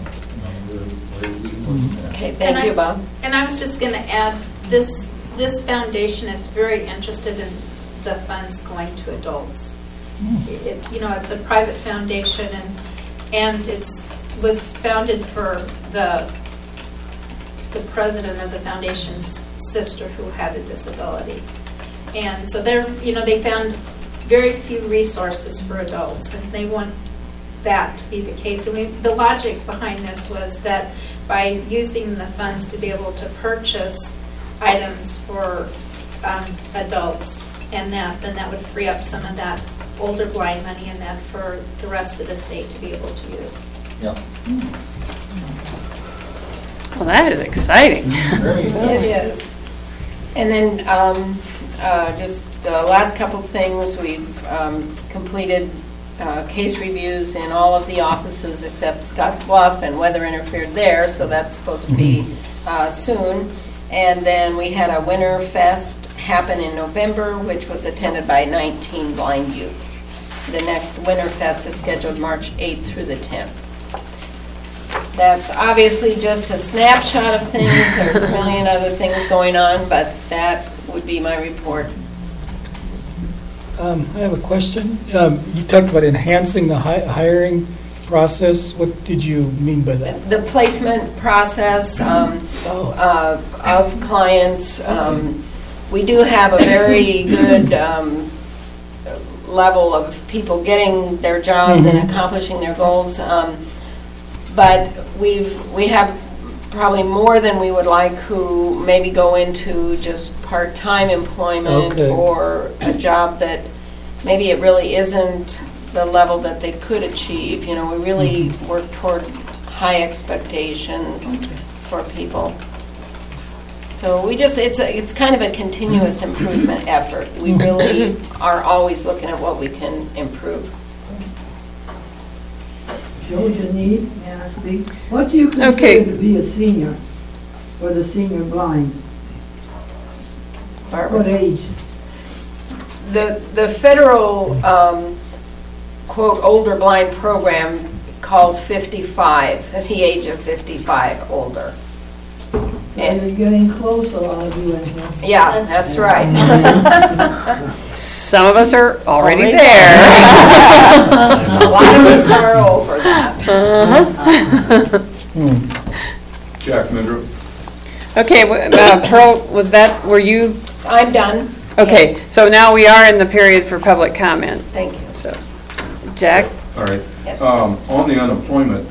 Okay, thank you, Bob. And I was just going to add, this foundation is very interested in the funds going to adults. It's a private foundation, and was founded for the president of the foundation's sister who had a disability. And so they found very few resources for adults, and they want that to be the case. And the logic behind this was that by using the funds to be able to purchase items for adults, and then that would free up some of that older blind money and that for the rest of the state to be able to use. Yeah. Well, that is exciting. It is. And then just the last couple of things, we've completed case reviews in all of the offices except Scottsbluff, and weather interfered there, so that's supposed to be soon. And then we had a Winter Fest happen in November, which was attended by 19 blind youth. The next Winter Fest is scheduled March 8th through the 10th. That's obviously just a snapshot of things. There's a million other things going on, but that would be my report. I have a question. You talked about enhancing the hiring process. What did you mean by that? The placement process of clients. We do have a very good level of people getting their jobs and accomplishing their goals. But we have probably more than we would like who maybe go into just part-time employment or a job that maybe it really isn't the level that they could achieve. You know, we really work toward high expectations for people. So we just, it's kind of a continuous improvement effort. We really are always looking at what we can improve. Joe Janine, may I speak? What do you consider to be a senior or the senior blind? Barbara? What age? The federal, quote, older blind program calls 55, at the age of 55 older. So you're getting close, a lot of you in here. Yeah, that's right. Some of us are already there. A lot of us are over that. Jack Mindrup. Okay, Pearl, were you? I'm done. Okay, so now we are in the period for public comment. Thank you. So, Jack? All right. Yes. On the unemployment,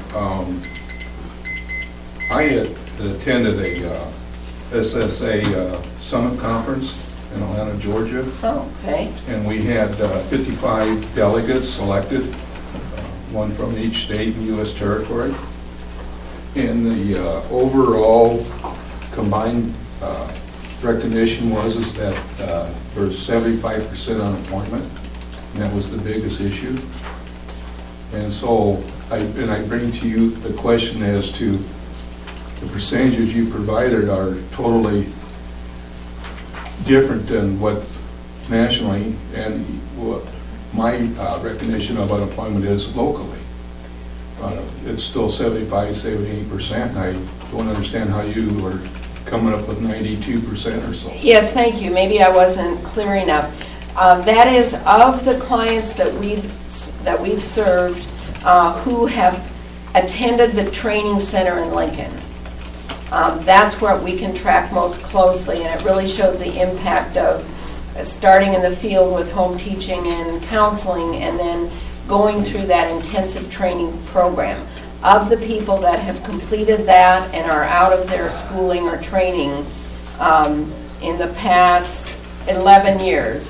I had attended a SSA summit conference in Atlanta, Georgia. Oh, okay. And we had 55 delegates selected, one from each state and U.S. territory. And the overall combined recognition was that there's 75% unemployment, and that was the biggest issue. And so I bring to you the question as to the percentages you provided are totally different than what's nationally, and what my recognition of unemployment is locally. It's still 75, 78%, and I don't understand how you were coming up with 92% or so. Yes, thank you. Maybe I wasn't clear enough. That is of the clients that we've served who have attended the training center in Lincoln. That's where we can track most closely, and it really shows the impact of starting in the field with home teaching and counseling, and then going through that intensive training program. Of the people that have completed that and are out of their schooling or training in the past 11 years,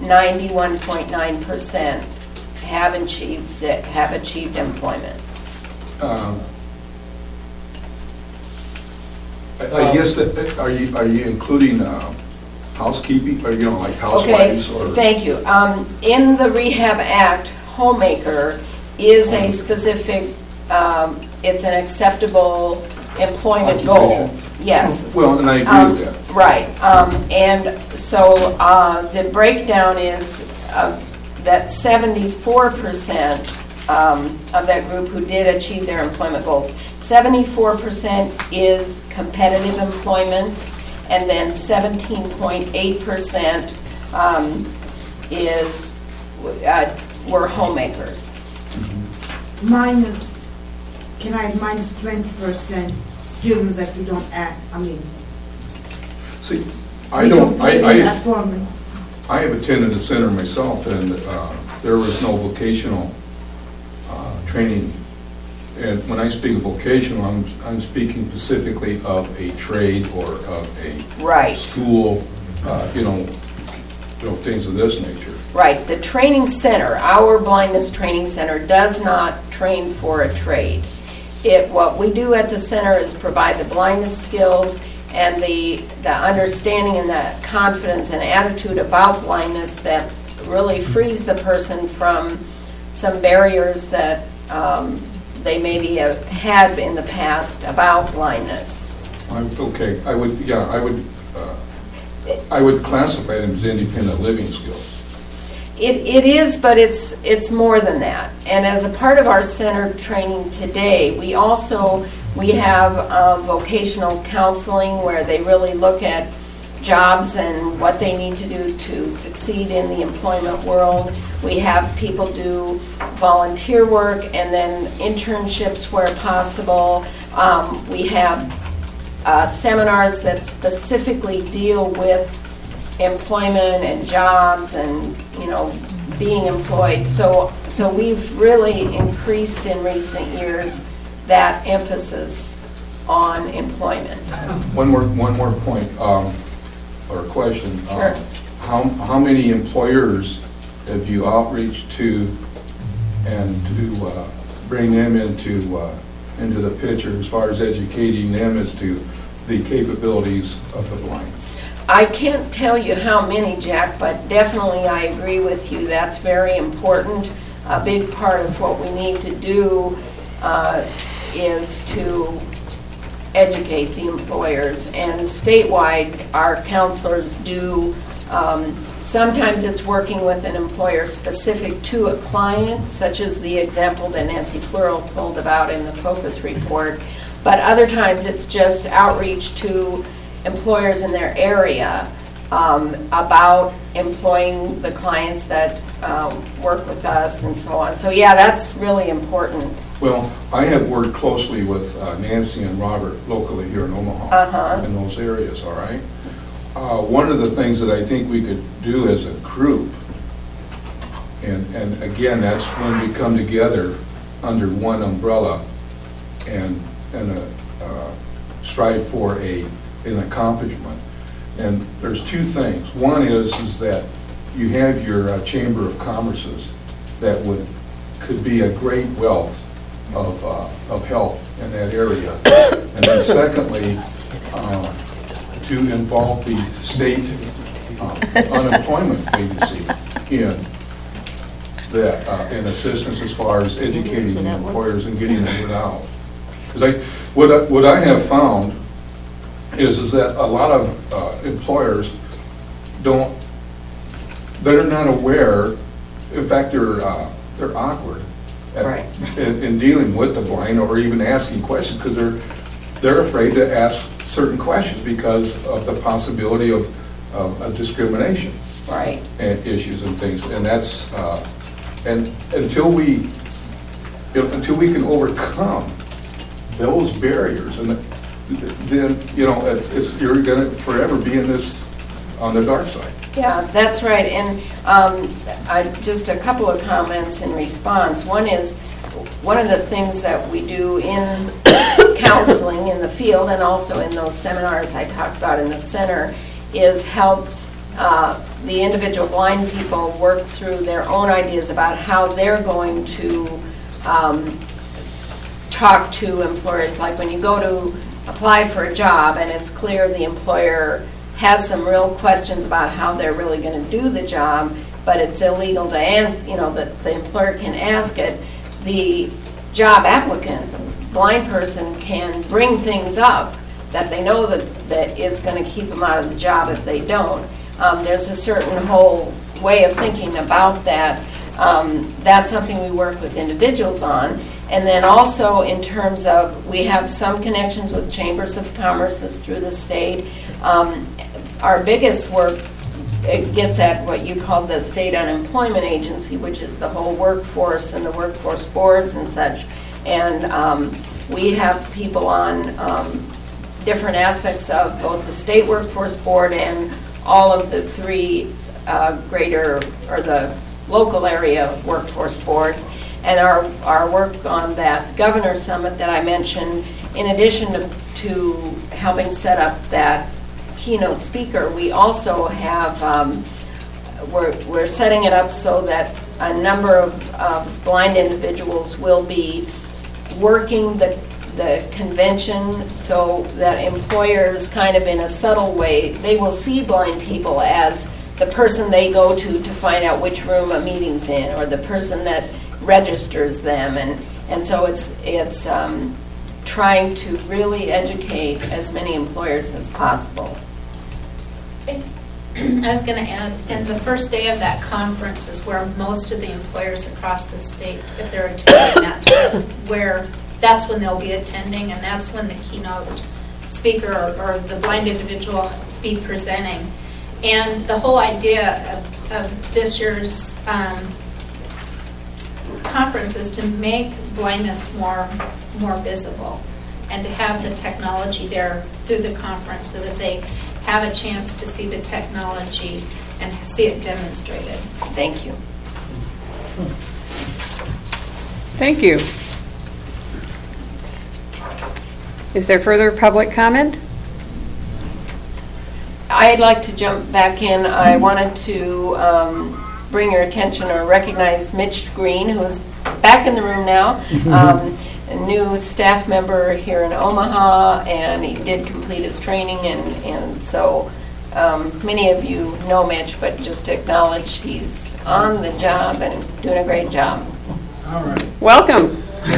91.9% have achieved employment. I guess that are you including housekeeping, or like housewives? Okay, or? thank you. In the Rehab Act, homemaker is a specific. It's an acceptable employment goal. Yes. Well, and I agree with that. Right. And so the breakdown is that 74% of that group who did achieve their employment goals, 74% is competitive employment, and then 17.8% were homemakers. Can I have minus 20% students that we don't act? See, I have attended a center myself, and there was no vocational training, and when I speak of vocational, I'm speaking specifically of a trade or of a school, things of this nature. Right. The training center, our blindness training center, does not train for a trade. What we do at the center is provide the blindness skills and the understanding and the confidence and attitude about blindness that really frees the person from some barriers that they maybe have had in the past about blindness. Okay, I would classify them as independent living skills. It is, but it's more than that. And as a part of our center training today, we have vocational counseling where they really look at jobs and what they need to do to succeed in the employment world. We have people do volunteer work and then internships where possible. We have seminars that specifically deal with employment and jobs and being employed. So we've really increased in recent years that emphasis on employment. One more point or question. Sure. How many employers have you outreached to and to bring them into the picture as far as educating them as to the capabilities of the blind? I can't tell you how many, Jack, but definitely I agree with you. That's very important. A big part of what we need to do is to educate the employers. And statewide, our counselors do, sometimes it's working with an employer specific to a client, such as the example that Nancy Pleural told about in the focus report. But other times it's just outreach to employers in their area about employing the clients that work with us and so on. So yeah, that's really important. Well, I have worked closely with Nancy and Robert locally here in Omaha in those areas, all right? One of the things that I think we could do as a group, and again, that's when we come together under one umbrella and strive for an accomplishment. And there's two things. One is that you have your Chamber of Commerces that could be a great wealth of help in that area. And then secondly, to involve the state unemployment agency in assistance as far as educating the employers and getting them out. Because what I have found is that a lot of employers they're not aware. In fact, they're awkward in dealing with the blind or even asking questions because they're afraid to ask certain questions because of the possibility of discrimination and issues and things. And that's and until we can overcome those barriers, and then you're going to forever be in this on the dark side. Yeah, that's right. And just a couple of comments in response. One is, one of the things that we do in counseling in the field and also in those seminars I talked about in the center is help the individual blind people work through their own ideas about how they're going to talk to employers. Like when you go to apply for a job and it's clear the employer has some real questions about how they're really going to do the job, but it's illegal to, that the employer can ask it. The job applicant, blind person, can bring things up that they know that is going to keep them out of the job if they don't. There's a certain whole way of thinking about that. That's something we work with individuals on. And then also in terms of, we have some connections with chambers of commerce that's through the state. Our biggest work, it gets at what you call the state unemployment agency, which is the whole workforce and the workforce boards and such. And we have people on different aspects of both the state workforce board and all of the three greater or the local area workforce boards. And our work on that Governor Summit that I mentioned, in addition to helping set up that keynote speaker, we also have, we're setting it up so that a number of blind individuals will be working the convention so that employers, kind of in a subtle way, they will see blind people as the person they go to find out which room a meeting's in, or the person that registers them, and so it's trying to really educate as many employers as possible. I was going to add, and the first day of that conference is where most of the employers across the state, if they're attending, that's when they'll be attending, and that's when the keynote speaker or the blind individual will be presenting. And the whole idea of this year's conference is to make blindness more visible, and to have the technology there through the conference so that they have a chance to see the technology and see it demonstrated. Thank you. Thank you. Is there further public comment? I'd like to jump back in. I wanted to bring your attention or recognize Mitch Green, who is back in the room now, a new staff member here in Omaha, and he did complete his training, and so many of you know Mitch, but just to acknowledge he's on the job and doing a great job. All right. Welcome.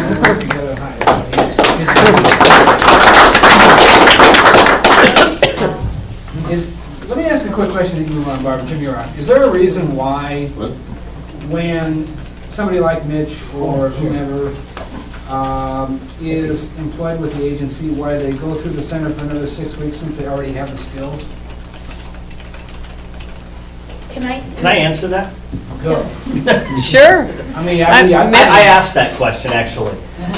Let me ask a quick question that you move on, Barbara. Jim, you're on. Is there a reason why when somebody like Mitch or whomever is employed with the agency, why they go through the center for another 6 weeks since they already have the skills? Can I answer that? Go. Sure. I asked that question, actually.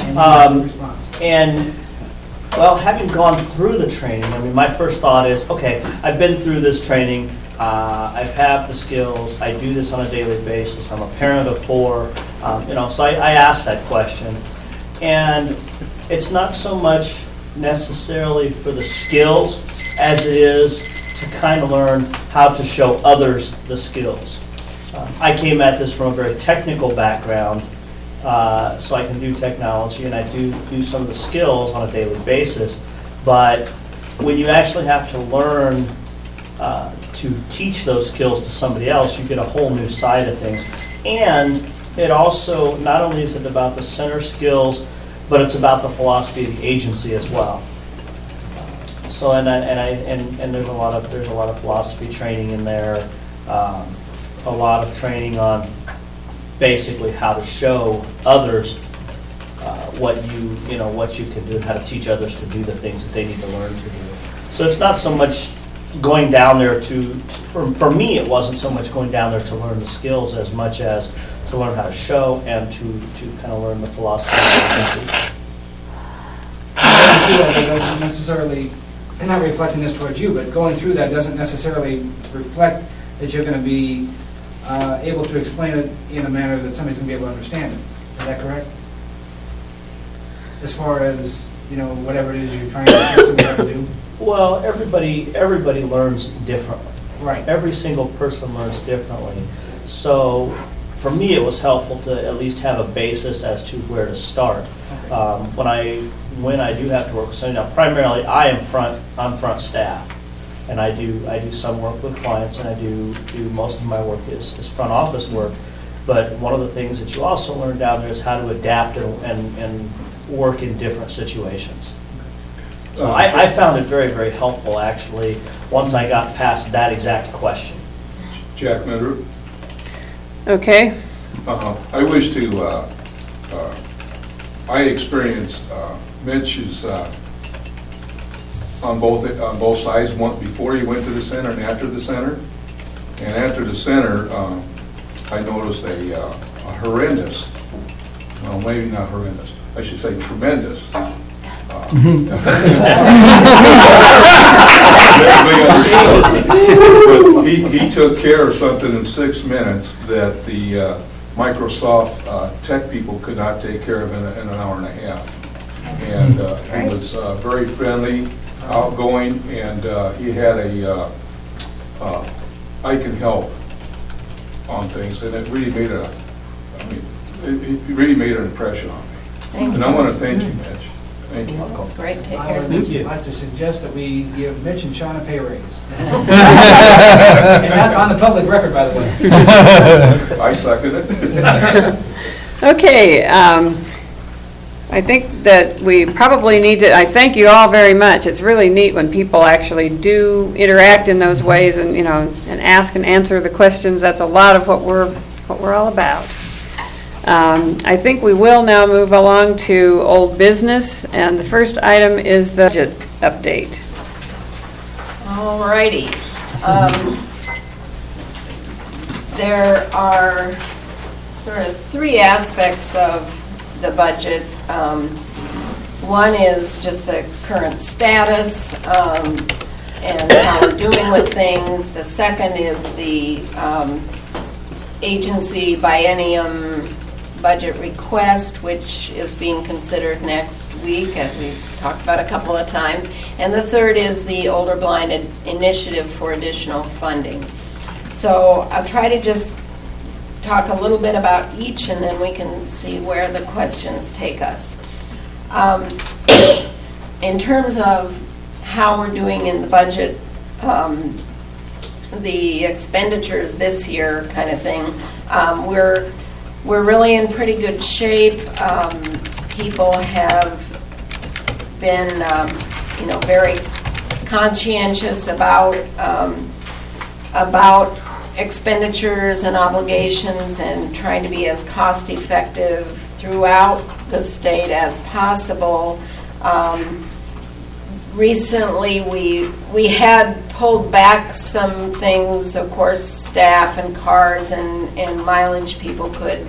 And, well, having gone through the training, I mean, my first thought is, okay, I've been through this training. I have the skills. I do this on a daily basis. I'm a parent of 4. So I asked that question. And it's not so much necessarily for the skills as it is to kind of learn how to show others the skills. I came at this from a very technical background, so I can do technology and I do some of the skills on a daily basis. But when you actually have to learn to teach those skills to somebody else, you get a whole new side of things. And it also, not only is it about the center skills, but it's about the philosophy of the agency as well. So and there's a lot of philosophy training in there, a lot of training on basically how to show others what you can do, and how to teach others to do the things that they need to learn to do. So it's not so much going down there for me, it wasn't so much going down there to learn the skills as much as to learn how to show and to kind of learn the philosophy of the agency. That doesn't necessarily, and not reflecting this towards you, but going through that doesn't necessarily reflect that you're going to be able to explain it in a manner that somebody's going to be able to understand it. Is that correct? As far as, whatever it is you're trying to teach somebody how to do? Well, everybody learns differently. Right. Every single person learns differently. So for me, it was helpful to at least have a basis as to where to start. When I do have to work with somebody, now primarily I'm front staff, and I do some work with clients, and I do most of my work is front office work. But one of the things that you also learn down there is how to adapt and work in different situations. So I found it very, very helpful, actually, once I got past that exact question. Jack Medrup. Okay. I wish to, I experienced Mitch is on both sides, one before he went to the center and after the center. And after the center, I noticed a horrendous, well, maybe not horrendous, I should say tremendous. But he took care of something in 6 minutes that Microsoft tech people could not take care of in an hour and a half. And he was very friendly, outgoing, and he had a I can help on things, and it really made it really made an impression on me. And I want to thank you, Mitch. Thank you. That's great. Take I care. would like to suggest that we give Mitch and Sean a pay raise. And that's on the public record, by the way. I second it. Okay, I think that we probably need to, I thank you all very much. It's really neat when people actually do interact in those ways and, and ask and answer the questions. That's a lot of what we're all about. I think we will now move along to old business, and the first item is the budget update. All righty. There are sort of three aspects of the budget. One is just the current status and how we're doing with things. The second is the agency biennium budget request, which is being considered next week, as we've talked about a couple of times. And the third is the Older Blind Initiative for additional funding. So I'll try to just talk a little bit about each, and then we can see where the questions take us. In terms of how we're doing in the budget, the expenditures this year kind of thing, we're really in pretty good shape. People have been, very conscientious about expenditures and obligations and trying to be as cost effective throughout the state as possible. Recently, we had pulled back some things. Of course, staff and cars and mileage people could,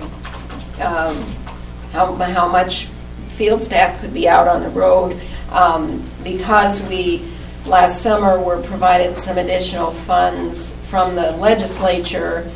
how much field staff could be out on the road. Because we, last summer, were provided some additional funds from the legislature,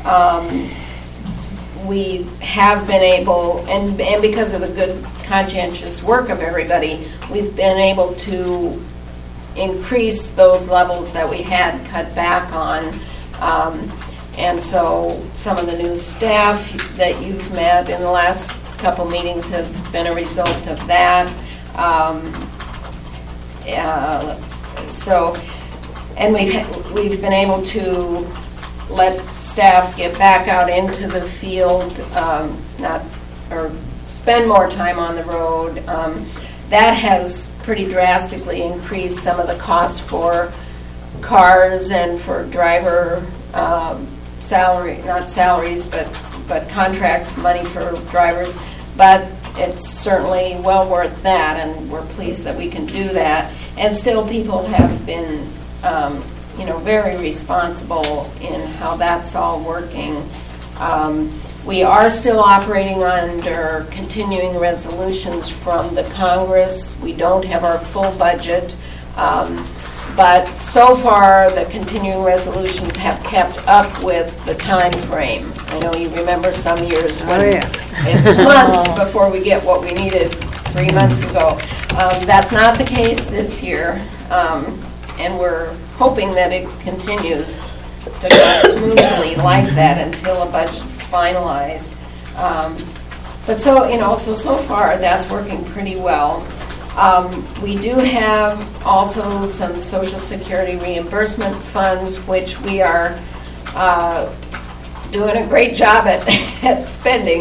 we have been able, and because of the good conscientious work of everybody, we've been able to increase those levels that we had cut back on. And so some of the new staff that you've met in the last couple meetings has been a result of that. And we've been able to let staff get back out into the field, spend more time on the road. That has pretty drastically increased some of the costs for cars and for driver not salaries, but contract money for drivers. But it's certainly well worth that, and we're pleased that we can do that. And still, people have been very responsible in how that's all working. We are still operating under continuing resolutions from the Congress. We don't have our full budget, but so far the continuing resolutions have kept up with the time frame. I know you remember some years when it's months before we get what we needed 3 months ago. That's not the case this year, and we're hoping that it continues to go smoothly like that until a budget's finalized. But so far that's working pretty well. We do have also some Social Security reimbursement funds, which we are doing a great job at spending.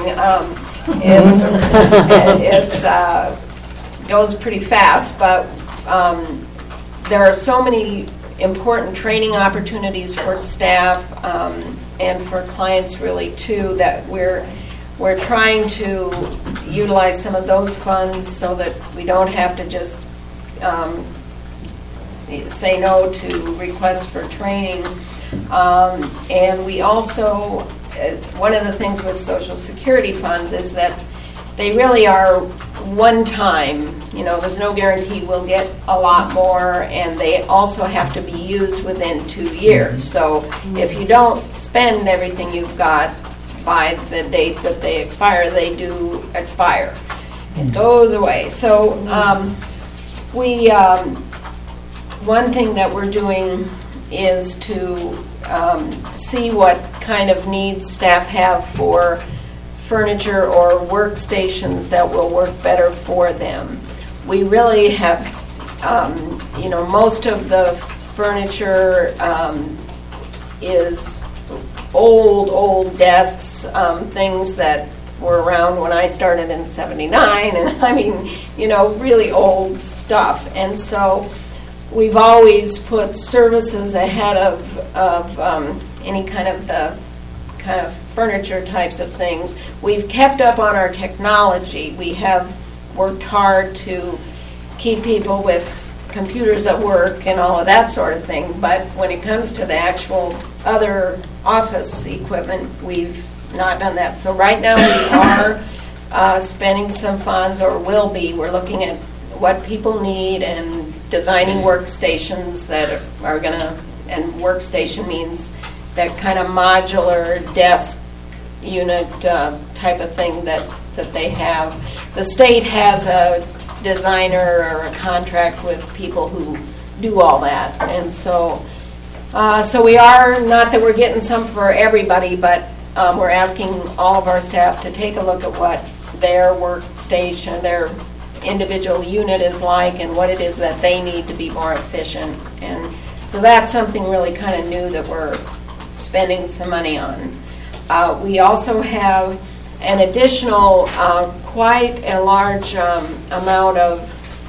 It goes pretty fast, but there are so many important training opportunities for staff and for clients really too, that we're trying to utilize some of those funds so that we don't have to just say no to requests for training. And we also, one of the things with Social Security funds is that they really are one time. There's no guarantee we'll get a lot more, and they also have to be used within 2 years. So if you don't spend everything you've got, by the date that they expire, they do expire. It goes away. So one thing that we're doing is to see what kind of needs staff have for furniture or workstations that will work better for them. We really have, most of the furniture is old desks, things that were around when I started in '79, and I mean, really old stuff. And so we've always put services ahead of any kind of furniture types of things. We've kept up on our technology. We have worked hard to keep people with computers at work and all of that sort of thing, but when it comes to the actual other office equipment, we've not done that. So right now we are spending some funds, or will be. We're looking at what people need and designing workstations that are going to, and workstation means that kind of modular desk unit type of thing that they have. The state has a designer or a contract with people who do all that, and so we are, not that we're getting some for everybody, but we're asking all of our staff to take a look at what their workstation, their individual unit is like, and what it is that they need to be more efficient. And so that's something really kind of new that we're spending some money on. We also have an additional, quite a large amount of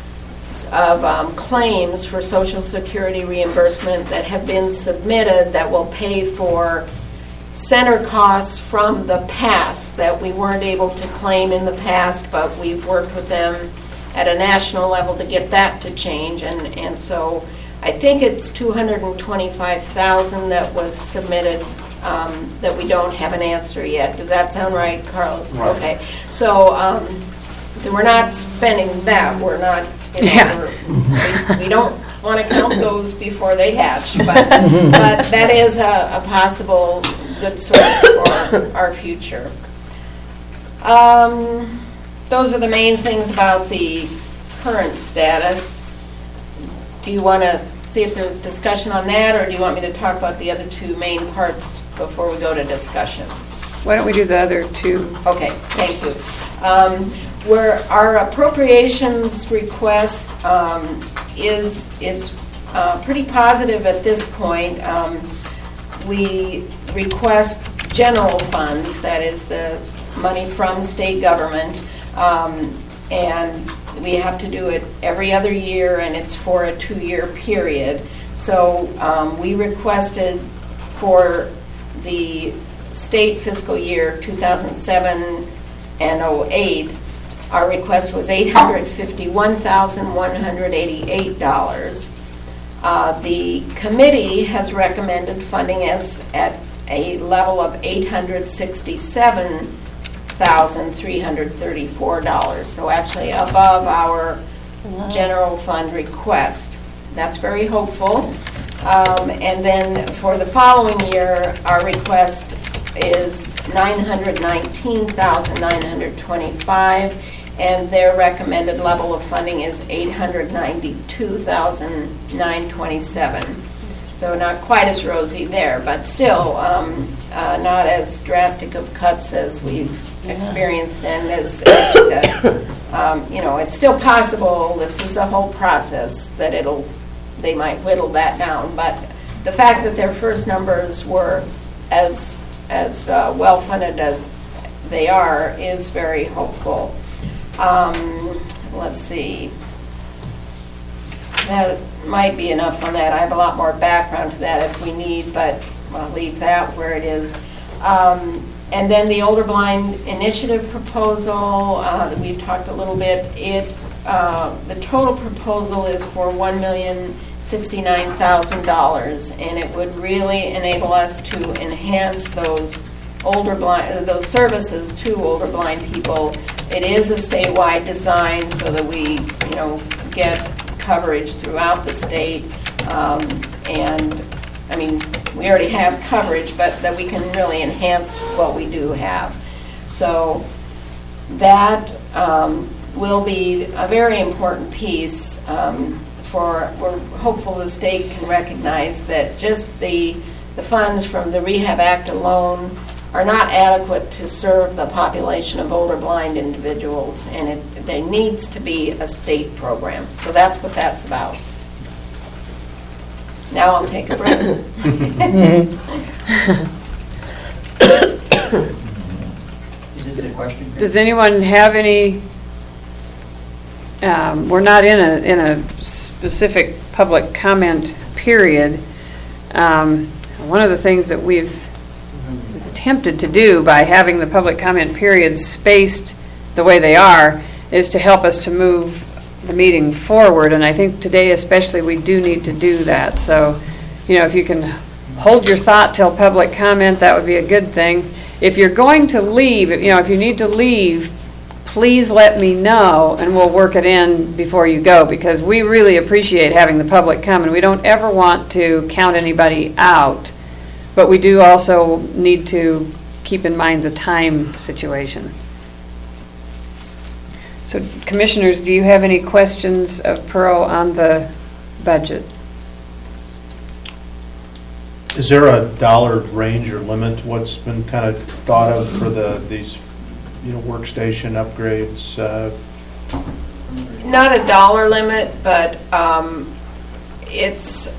claims for Social Security reimbursement that have been submitted that will pay for center costs from the past that we weren't able to claim in the past, but we've worked with them at a national level to get that to change. And so I think it's $225,000 that was submitted that we don't have an answer yet. Does that sound right, Carlos? Right. Okay. So we're not spending that. We're not, we don't want to count those before they hatch, but that is a possible good source for our future. Those are the main things about the current status. Do you want to see if there's discussion on that, or do you want me to talk about the other two main parts before we go to discussion? Why don't we do the other two? Okay, thank you. Where our appropriations request is pretty positive at this point. We request general funds, that is the money from state government, and we have to do it every other year, and it's for a 2-year period. So we requested for the state fiscal year 2007 and 08, our request was $851,188. The committee has recommended funding us at a level of $867,334, so actually above our general fund request. That's very hopeful. And then for the following year, our request is $919,925, and their recommended level of funding is $892,927. So not quite as rosy there, but still not as drastic of cuts as we've experienced, and as it's still possible. This is a whole process that they might whittle that down, but the fact that their first numbers were as well funded as they are is very hopeful. Let's see. That might be enough on that. I have a lot more background to that if we need, but I'll leave that where it is. And then the Older Blind Initiative proposal that we've talked a little bit. The total proposal is for $1,069,000, and it would really enable us to enhance those services to older blind people. It is a statewide design so that we, get coverage throughout the state, and I mean, we already have coverage, but that we can really enhance what we do have. So that will be a very important piece we're hopeful the state can recognize that just the funds from the Rehab Act alone are not adequate to serve the population of older blind individuals, and there needs to be a state program. So that's what that's about. Now I'll take a break. Is this a question? Does anyone have any? We're not in a specific public comment period. One of the things that we've attempted to do by having the public comment periods spaced the way they are is to help us to move the meeting forward, and I think today especially we do need to do that. So, if you can hold your thought till public comment, that would be a good thing. If you're going to leave, if you need to leave, please let me know and we'll work it in before you go, because we really appreciate having the public come, and we don't ever want to count anybody out. But we do also need to keep in mind the time situation. So, commissioners, do you have any questions of Pearl on the budget? Is there a dollar range or limit? What's been kind of thought of for these workstation upgrades? Not a dollar limit, but it's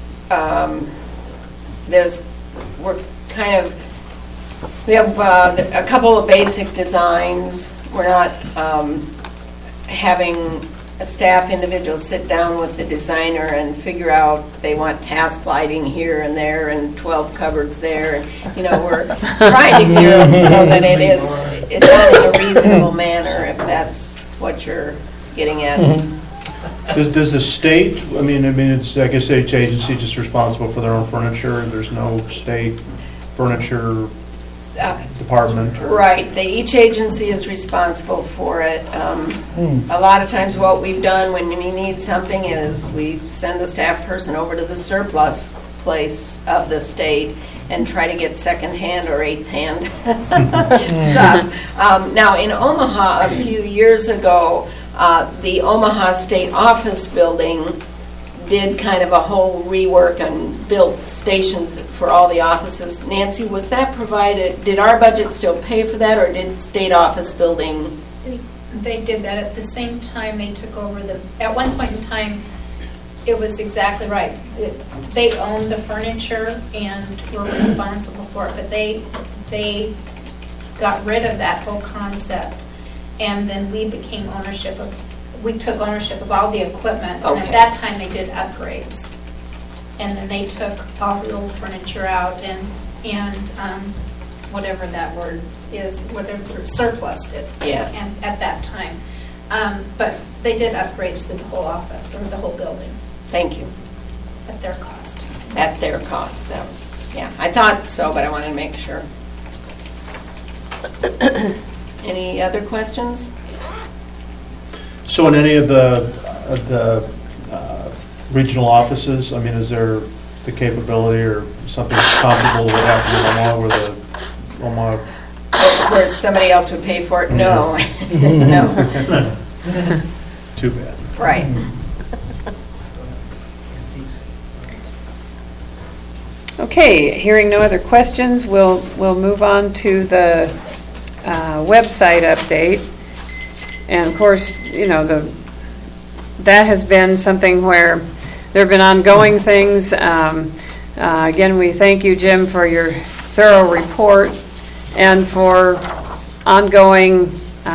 we have a couple of basic designs. We're not having a staff individual sit down with the designer and figure out they want task lighting here and there and 12 cupboards there. We're trying to gear it so that it's done in a reasonable manner, if that's what you're getting at. Does the state, it's, I guess each agency just responsible for their own furniture, there's no state furniture department? Right. Each agency is responsible for it. A lot of times what we've done when we need something is we send the staff person over to the surplus place of the state and try to get second-hand or eighth-hand stuff. Now, in Omaha a few years ago, the Omaha State Office Building did kind of a whole rework and built stations for all the offices. Nancy, was that provided? Did our budget still pay for that, or did State Office Building? They did that at the same time they took over at one point in time, it was exactly right. They owned the furniture and were responsible for it, but they got rid of that whole concept, and then we took ownership of all the equipment, and at that time they did upgrades. And then they took all the old furniture out and whatever that word is, whatever, surplused it. Yeah. And at that time. But they did upgrades to the whole office or the whole building. Thank you. At their cost. At their cost. That was, yeah. I thought so, but I wanted to make sure. Any other questions? So in any of the regional offices, is there the capability or something comparable to what happened in Omaha, where the Omaha... Where somebody else would pay for it? No. No. Too bad. Right. Okay, hearing no other questions, we'll move on to the website update. And of course, that has been something where there have been ongoing things. Again, we thank you, Jim, for your thorough report and for ongoing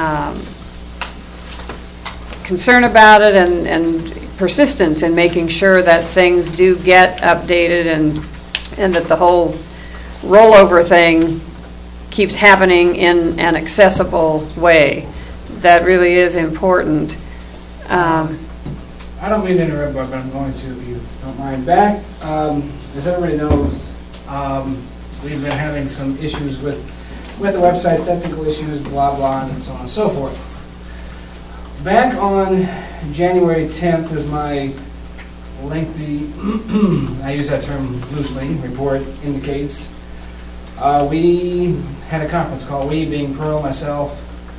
concern about it and persistence in making sure that things do get updated and that the whole rollover thing keeps happening in an accessible way. That really is important. I don't mean to interrupt, but I'm going to, if you don't mind. As everybody knows, we've been having some issues with the website, technical issues, blah, blah, and so on and so forth. Back on January 10th, as my lengthy, I use that term loosely, report indicates, we had a conference call, we being Pearl, myself,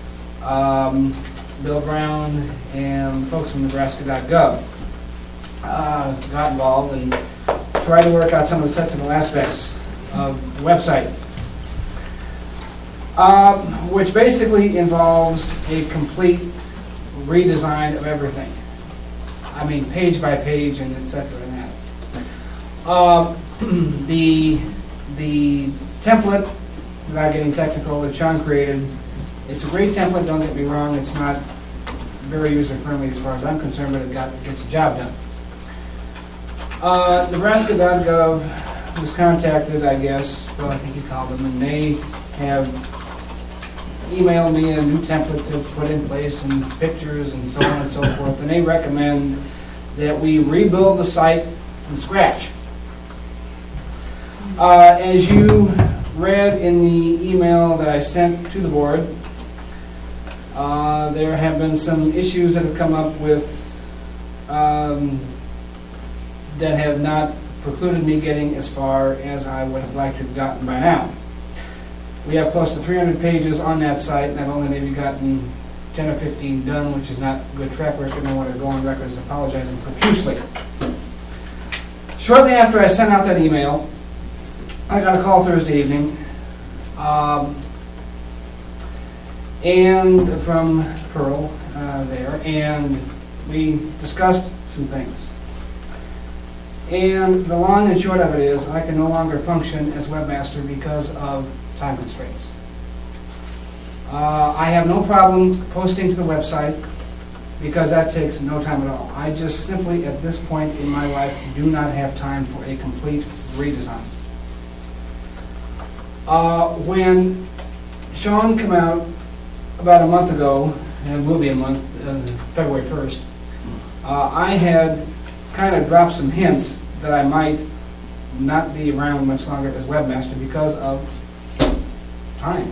Bill Brown, and folks from Nebraska.gov got involved and tried to work out some of the technical aspects of the website, which basically involves a complete redesign of everything. I mean, page by page and et cetera and that. The template, without getting technical, that Sean created, it's a great template, don't get me wrong, it's not very user-friendly as far as I'm concerned, but it gets the job done. Nebraska.gov was contacted, I guess, well, I think you called them, and they have emailed me a new template to put in place and pictures and so on and so forth, and they recommend that we rebuild the site from scratch. As you read in the email that I sent to the board, there have been some issues that have come up with that have not precluded me getting as far as I would have liked to have gotten by now. We have close to 300 pages on that site, and I've only maybe gotten 10 or 15 done, which is not a good track record. I want to go on record as apologizing profusely. Shortly after I sent out that email, I got a call Thursday evening, and from Pearl there, and we discussed some things. And the long and short of it is, I can no longer function as webmaster because of time constraints. I have no problem posting to the website because that takes no time at all. I just simply, at this point in my life, do not have time for a complete redesign. When Sean came out about a month ago, and it will be a month, February 1st, I had kind of dropped some hints that I might not be around much longer as webmaster because of time.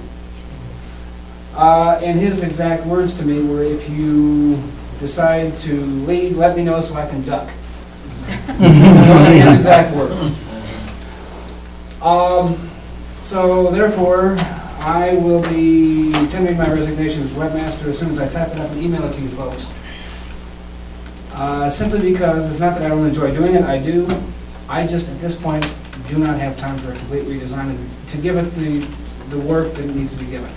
And his exact words to me were, if you decide to leave, let me know so I can duck. Those are his exact words. So therefore, I will be tendering my resignation as webmaster as soon as I type it up and email it to you folks. Simply because it's not that I don't enjoy doing it, I do. I just, at this point, do not have time for a complete redesign to give it the work that it needs to be given.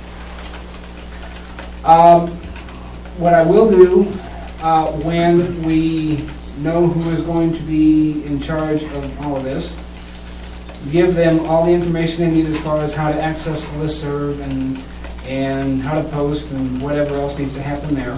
What I will do when we know who is going to be in charge of all of this, give them all the information they need as far as how to access the listserv and how to post and whatever else needs to happen there.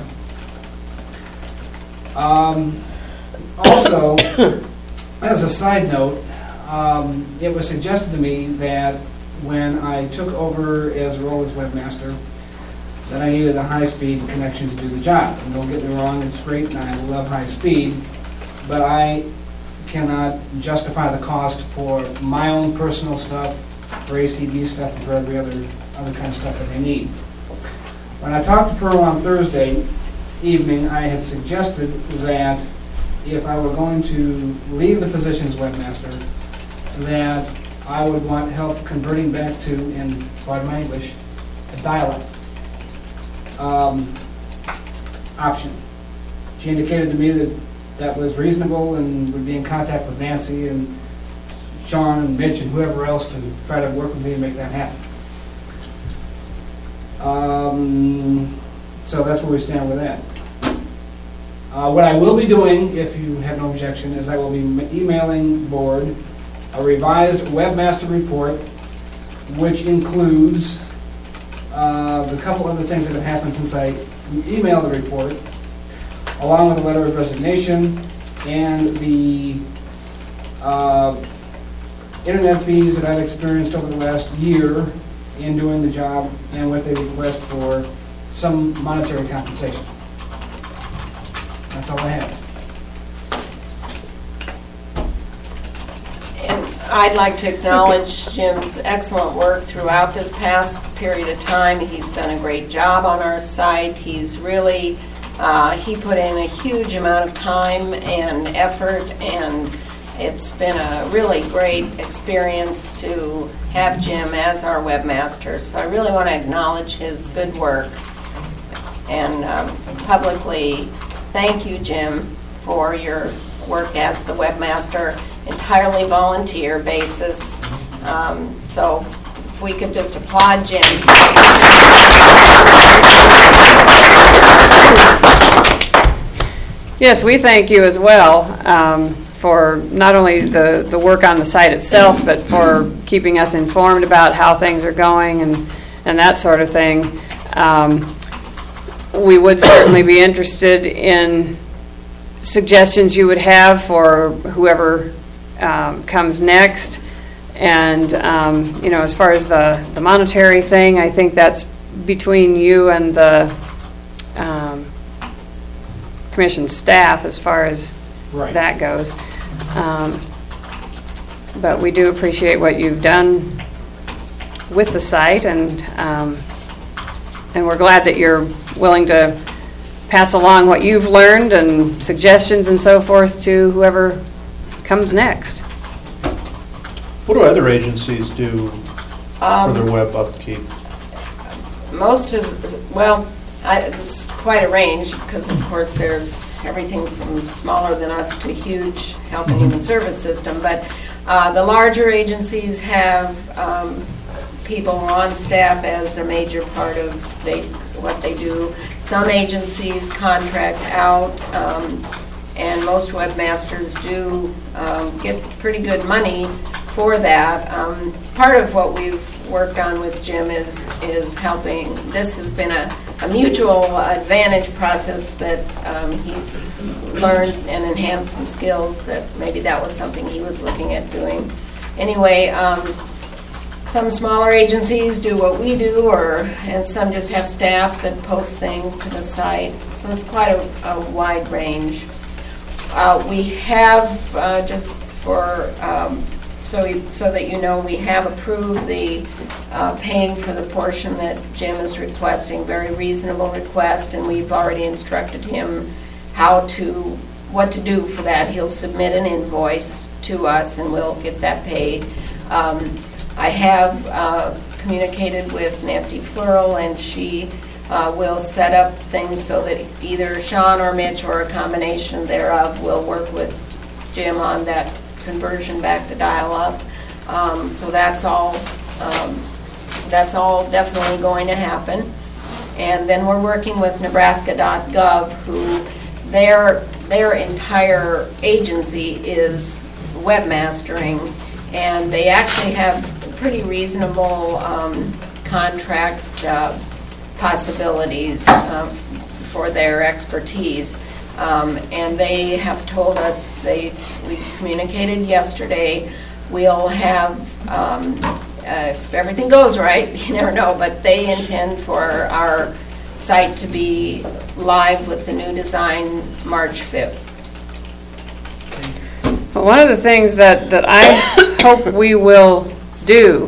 Also, as a side note, it was suggested to me that when I took over as a role as webmaster, that I needed a high-speed connection to do the job. And don't get me wrong, it's great and I love high speed, but I cannot justify the cost for my own personal stuff, for ACB stuff, and for every other kind of stuff that they need. When I talked to Pearl on Thursday evening, I had suggested that if I were going to leave the position as webmaster, that I would want help converting back to, in pardon my English, a dial-up option. She indicated to me that that was reasonable and would be in contact with Nancy and Sean and Mitch and whoever else to try to work with me and make that happen. So that's where we stand with that. What I will be doing, if you have no objection, is I will be emailing board a revised webmaster report, which includes the couple other things that have happened since I emailed the report, along with a letter of resignation and the internet fees that I've experienced over the last year in doing the job and what they request for some monetary compensation. That's all I have. And I'd like to acknowledge Jim's excellent work throughout this past period of time. He's done a great job on our site. He's really He put in a huge amount of time and effort, and it's been a really great experience to have Jim as our webmaster. So I really want to acknowledge his good work and publicly thank you, Jim, for your work as the webmaster, entirely volunteer basis. So if we could just applaud Jim. Yes, we thank you as well for not only the work on the site itself, but for keeping us informed about how things are going and that sort of thing. We would certainly be interested in suggestions you would have for whoever comes next. And, as far as the monetary thing, I think that's between you and the commission staff as far as that goes. But we do appreciate what you've done with the site, and we're glad that you're willing to pass along what you've learned and suggestions and so forth to whoever comes next. What do other agencies do for their web upkeep? It's quite a range because, of course, there's everything from smaller than us to huge health and human service system. But the larger agencies have people on staff as a major part of what they do. Some agencies contract out, and most webmasters do get pretty good money for that. Part of what we've worked on with Jim is helping. This has been a mutual advantage process that he's learned and enhanced some skills that maybe that was something he was looking at doing. Anyway, some smaller agencies do what we do, and some just have staff that post things to the site. So it's quite a wide range. We have, just for so that you know, we have approved the paying for the portion that Jim is requesting, very reasonable request, and we've already instructed him what to do for that. He'll submit an invoice to us and we'll get that paid. I have communicated with Nancy Fleural, and she will set up things so that either Sean or Mitch or a combination thereof will work with Jim on that conversion back to dial-up. So that's all definitely going to happen. And then we're working with Nebraska.gov, who their entire agency is webmastering, and they actually have pretty reasonable contract possibilities for their expertise. And they have told us, we communicated yesterday, we'll have, if everything goes right, you never know, but they intend for our site to be live with the new design March 5th. Well, one of the things that I hope we will do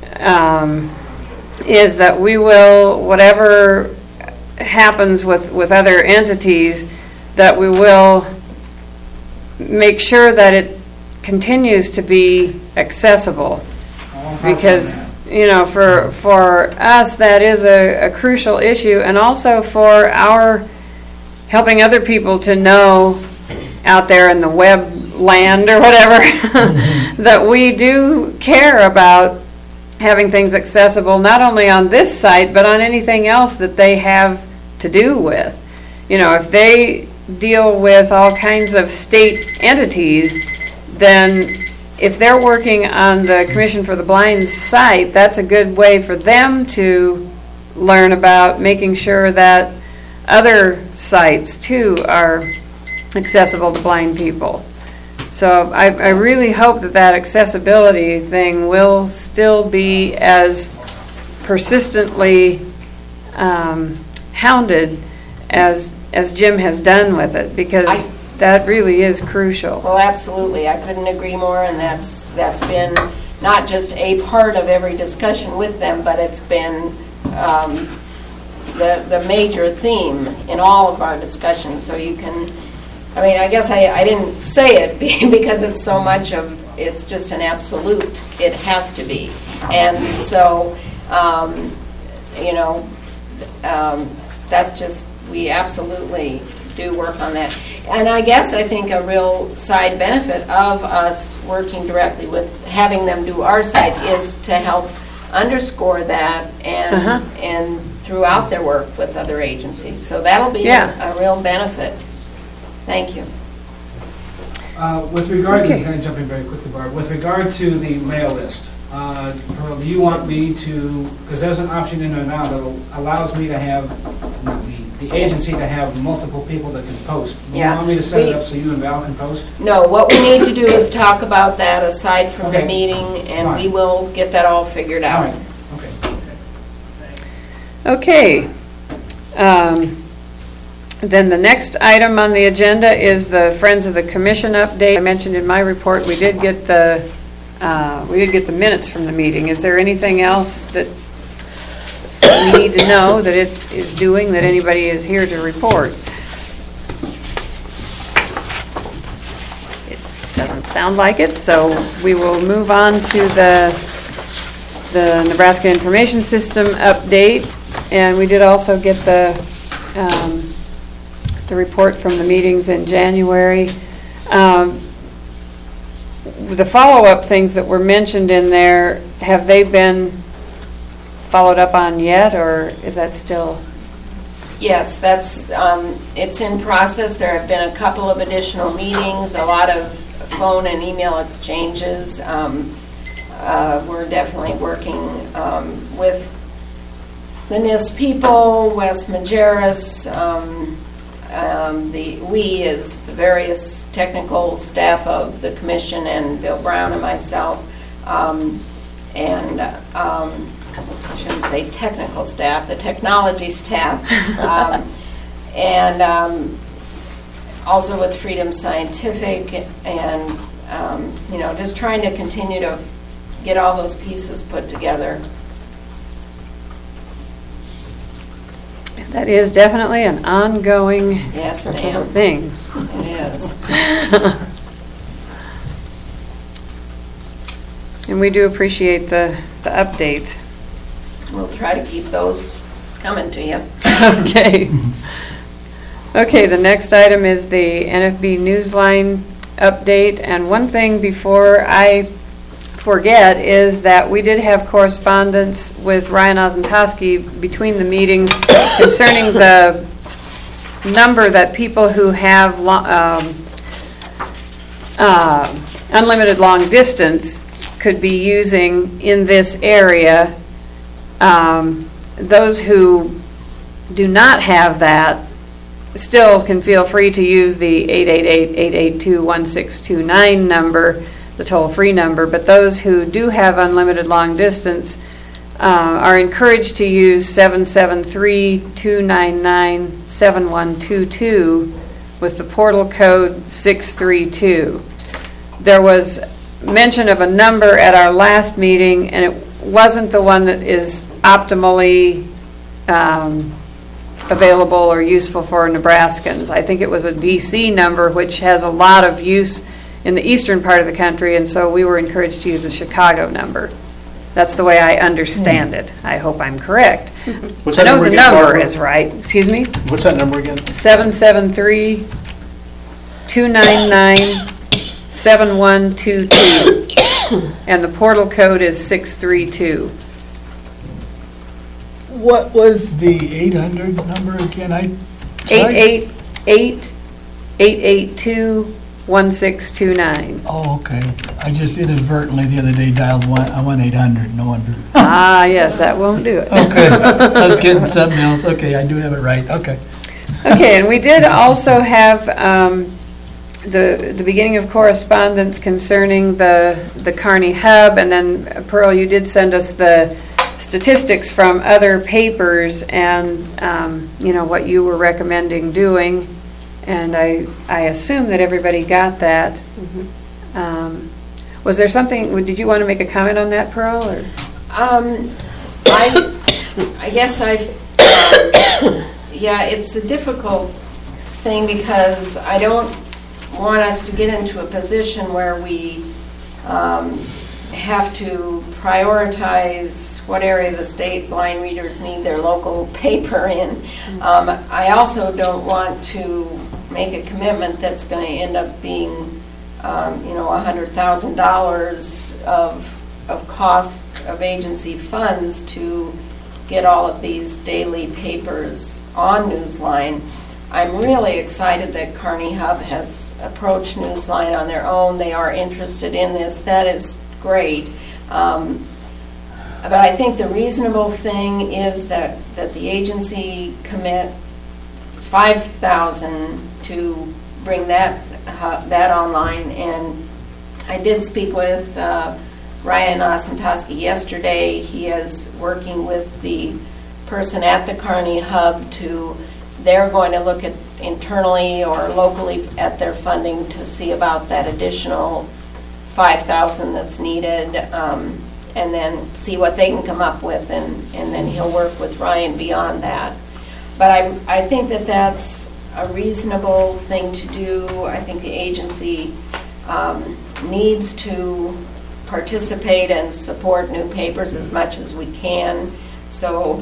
is that we will, whatever happens with other entities, that we will make sure that it continues to be accessible. Because, for us, that is a crucial issue, and also for our helping other people to know out there in the web land or whatever that we do care about having things accessible, not only on this site, but on anything else that they have to do with. If they deal with all kinds of state entities, then if they're working on the Commission for the Blind's site, that's a good way for them to learn about making sure that other sites too are accessible to blind people. So I really hope that accessibility thing will still be as persistently hounded as Jim has done with it, because that really is crucial. Well, absolutely. I couldn't agree more, and that's been not just a part of every discussion with them, but it's been the major theme in all of our discussions. So you can, I mean, I guess I didn't say it because it's so much of, it's just an absolute. It has to be. And so, that's just, we absolutely do work on that. And I guess I think a real side benefit of us working directly with having them do our side is to help underscore that and throughout their work with other agencies. So that'll be a real benefit. Thank you. With regard to, kind of jumping very quickly, Barb, with regard to the mail list, do you want me to, because there's an option in there now that allows me to have, the agency to have multiple people that can post. Do you want me to set it up so you and Val can post? No, what we need to do is talk about that aside from the meeting, and we will get that all figured out. All right. Okay. Then the next item on the agenda is the Friends of the Commission update. I mentioned in my report we did get the minutes from the meeting. Is there anything else that we need to know that it is doing that anybody is here to report? It doesn't sound like it, so we will move on to the Nebraska Information System update. And we did also get the report from the meetings in January. The follow-up things that were mentioned in there, have they been followed up on yet, or is that still? Yes, that's it's in process. There have been a couple of additional meetings, a lot of phone and email exchanges. We're definitely working with the NIST people, Wes Majerus, we as the various technical staff of the commission, and Bill Brown and myself, I shouldn't say technical staff, the technology staff, and also with Freedom Scientific, and just trying to continue to get all those pieces put together. That is definitely an ongoing thing. It is. And we do appreciate the updates. We'll try to keep those coming to you. Okay. Okay, the next item is the NFB Newsline update. And one thing before I forget is that we did have correspondence with Ryan Ozentoski between the meetings concerning the number that people who have unlimited long distance could be using in this area. Those who do not have that still can feel free to use the 888-882-1629 number, the toll-free number, but those who do have unlimited long distance are encouraged to use 773-299-7122 with the portal code 632. There was mention of a number at our last meeting, and it wasn't the one that is optimally available or useful for Nebraskans. I think it was a DC number, which has a lot of use in the eastern part of the country, and so we were encouraged to use the Chicago number. That's the way I understand it. I hope I'm correct. What's that I know number the again, number Barbara? is right. Excuse me? What's that number again? 773-299-7122. And the portal code is 632. What was the 800 number again? 888-882-1629. Oh, okay. I just inadvertently the other day dialed 1-800, no wonder. Ah, yes, that won't do it. Okay. I was getting something else. Okay, I do have it right. Okay. Okay, and we did also have the beginning of correspondence concerning the Kearney Hub, and then, Pearl, you did send us the statistics from other papers and, what you were recommending doing. And I assume that everybody got that. Mm-hmm. Was there something, did you want to make a comment on that, Pearl? Or? I guess I've Yeah, it's a difficult thing because I don't want us to get into a position where we have to prioritize what area of the state blind readers need their local paper in. I also don't want to make a commitment that's going to end up being, $100,000 of cost of agency funds to get all of these daily papers on Newsline. I'm really excited that Kearney Hub has approached Newsline on their own. They are interested in this. That is great. But I think the reasonable thing is that the agency commit $5,000 to bring that online. And I did speak with Ryan Osentoski yesterday. He is working with the person at the Kearney Hub they're going to look at internally or locally at their funding to see about that additional $5,000 that's needed, and then see what they can come up with, and then he'll work with Ryan beyond that. But I think that that's a reasonable thing to do. I think the agency needs to participate and support new papers as much as we can. So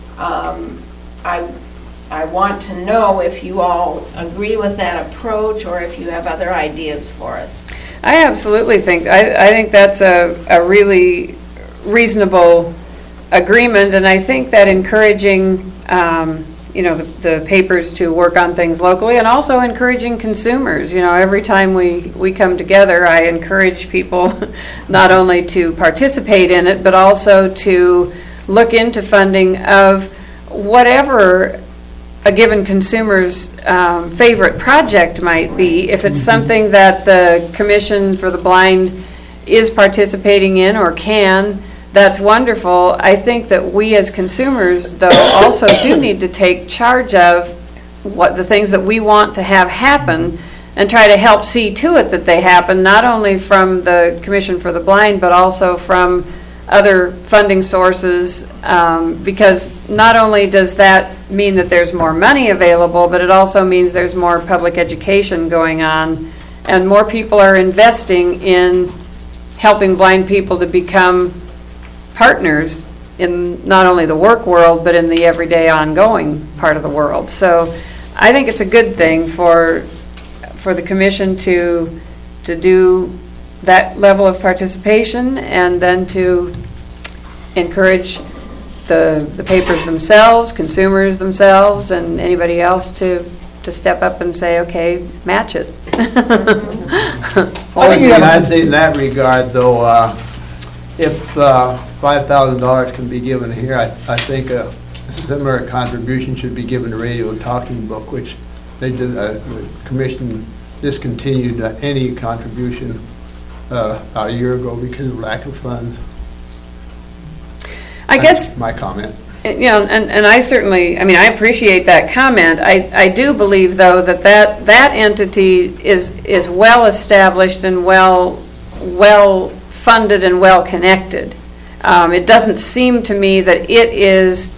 I want to know if you all agree with that approach or if you have other ideas for us. I absolutely think, I think that's a really reasonable agreement, and I think that encouraging the papers to work on things locally, and also encouraging consumers. Every time we come together, I encourage people not only to participate in it, but also to look into funding of whatever a given consumer's favorite project might be. If it's something that the Commission for the Blind is participating in or can, that's wonderful. I think that we as consumers, though, also do need to take charge of what the things that we want to have happen and try to help see to it that they happen, not only from the Commission for the Blind, but also from other funding sources, because not only does that mean that there's more money available, but it also means there's more public education going on, and more people are investing in helping blind people to become partners in not only the work world, but in the everyday ongoing part of the world. So I think it's a good thing for the Commission to do that level of participation, and then to encourage the papers themselves, consumers themselves, and anybody else to step up and say, okay, match it. Only thing I'd say in that regard, though, if $5,000 can be given here, I think a similar contribution should be given to Radio Talking Book, which they did, the Commission discontinued any contribution a year ago because of lack of funds. I guess my comment. And I certainly, I appreciate that comment. I do believe, though, that entity is well established and well funded and well connected. It doesn't seem to me that it is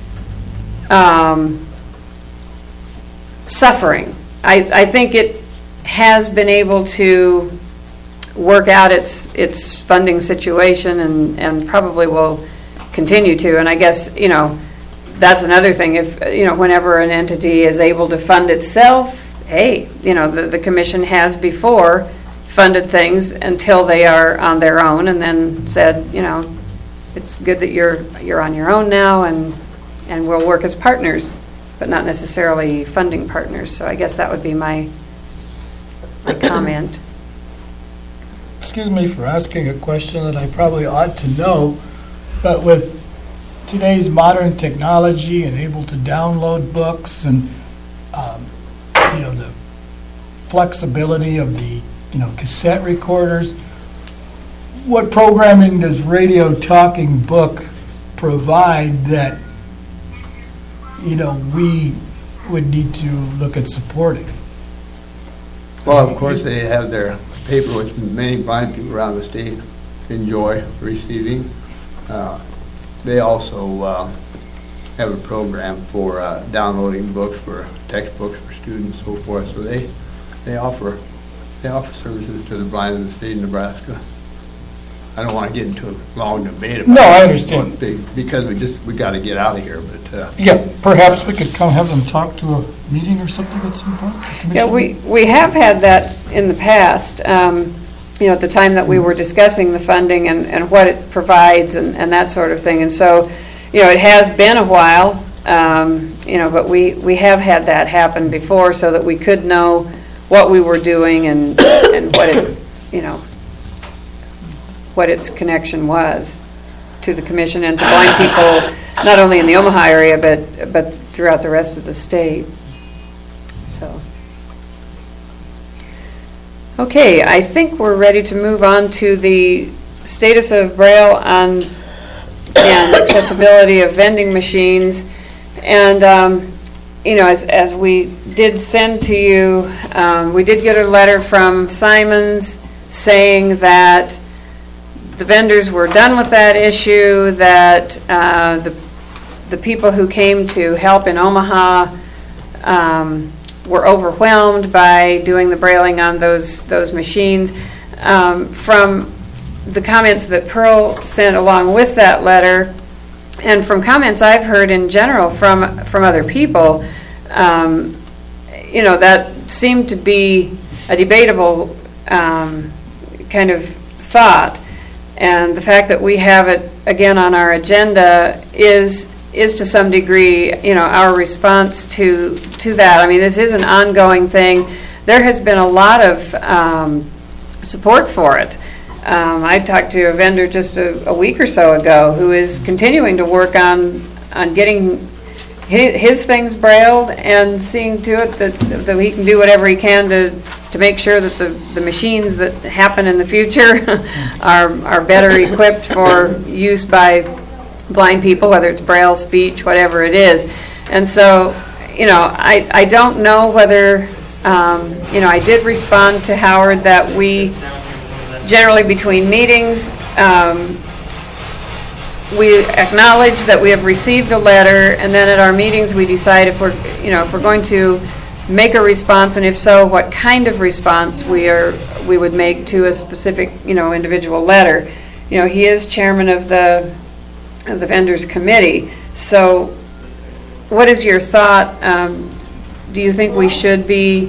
suffering. I think it has been able to work out its funding situation, and probably will continue to. And I guess that's another thing. If whenever an entity is able to fund itself, hey, the Commission has before funded things until they are on their own, and then said, it's good that you're on your own now, and we'll work as partners, but not necessarily funding partners. So I guess that would be my comment. Excuse me for asking a question that I probably ought to know, but with today's modern technology and able to download books, and the flexibility of the cassette recorders, what programming does Radio Talking Book provide that we would need to look at supporting? Well, of course, they have their paper, which many blind people around the state enjoy receiving. They also have a program for downloading books, for textbooks for students, and so forth. So they offer services to the blind in the state of Nebraska. I don't want to get into a long debate about it. No, I understand. Because we got to get out of here, but... Yeah, perhaps we could come have them talk to a meeting or something at some point? Yeah, we have had that in the past, at the time that we were discussing the funding and what it provides and that sort of thing. And so, it has been a while, but we have had that happen before so that we could know what we were doing and what it, what its connection was to the commission and to blind people, not only in the Omaha area, but throughout the rest of the state. So, okay, I think we're ready to move on to the status of Braille and accessibility of vending machines. And, as we did send to you, we did get a letter from Simons saying that the vendors were done with that issue, that the people who came to help in Omaha were overwhelmed by doing the brailing on those machines. From the comments that Pearl sent along with that letter, and from comments I've heard in general from other people, that seemed to be a debatable kind of thought. And the fact that we have it again on our agenda is to some degree, our response to that. I mean, this is an ongoing thing. There has been a lot of support for it. I talked to a vendor just a week or so ago who is continuing to work on getting his things brailled and seeing to it that he can do whatever he can to make sure that the machines that happen in the future are better equipped for use by blind people, whether it's Braille, speech, whatever it is. And so, I don't know whether, I did respond to Howard that we generally between meetings, we acknowledge that we have received a letter, and then at our meetings we decide if we're going to make a response, and if so, what kind of response we would make to a specific individual letter. He is chairman of the vendors committee. So, what is your thought? Do you think we should be,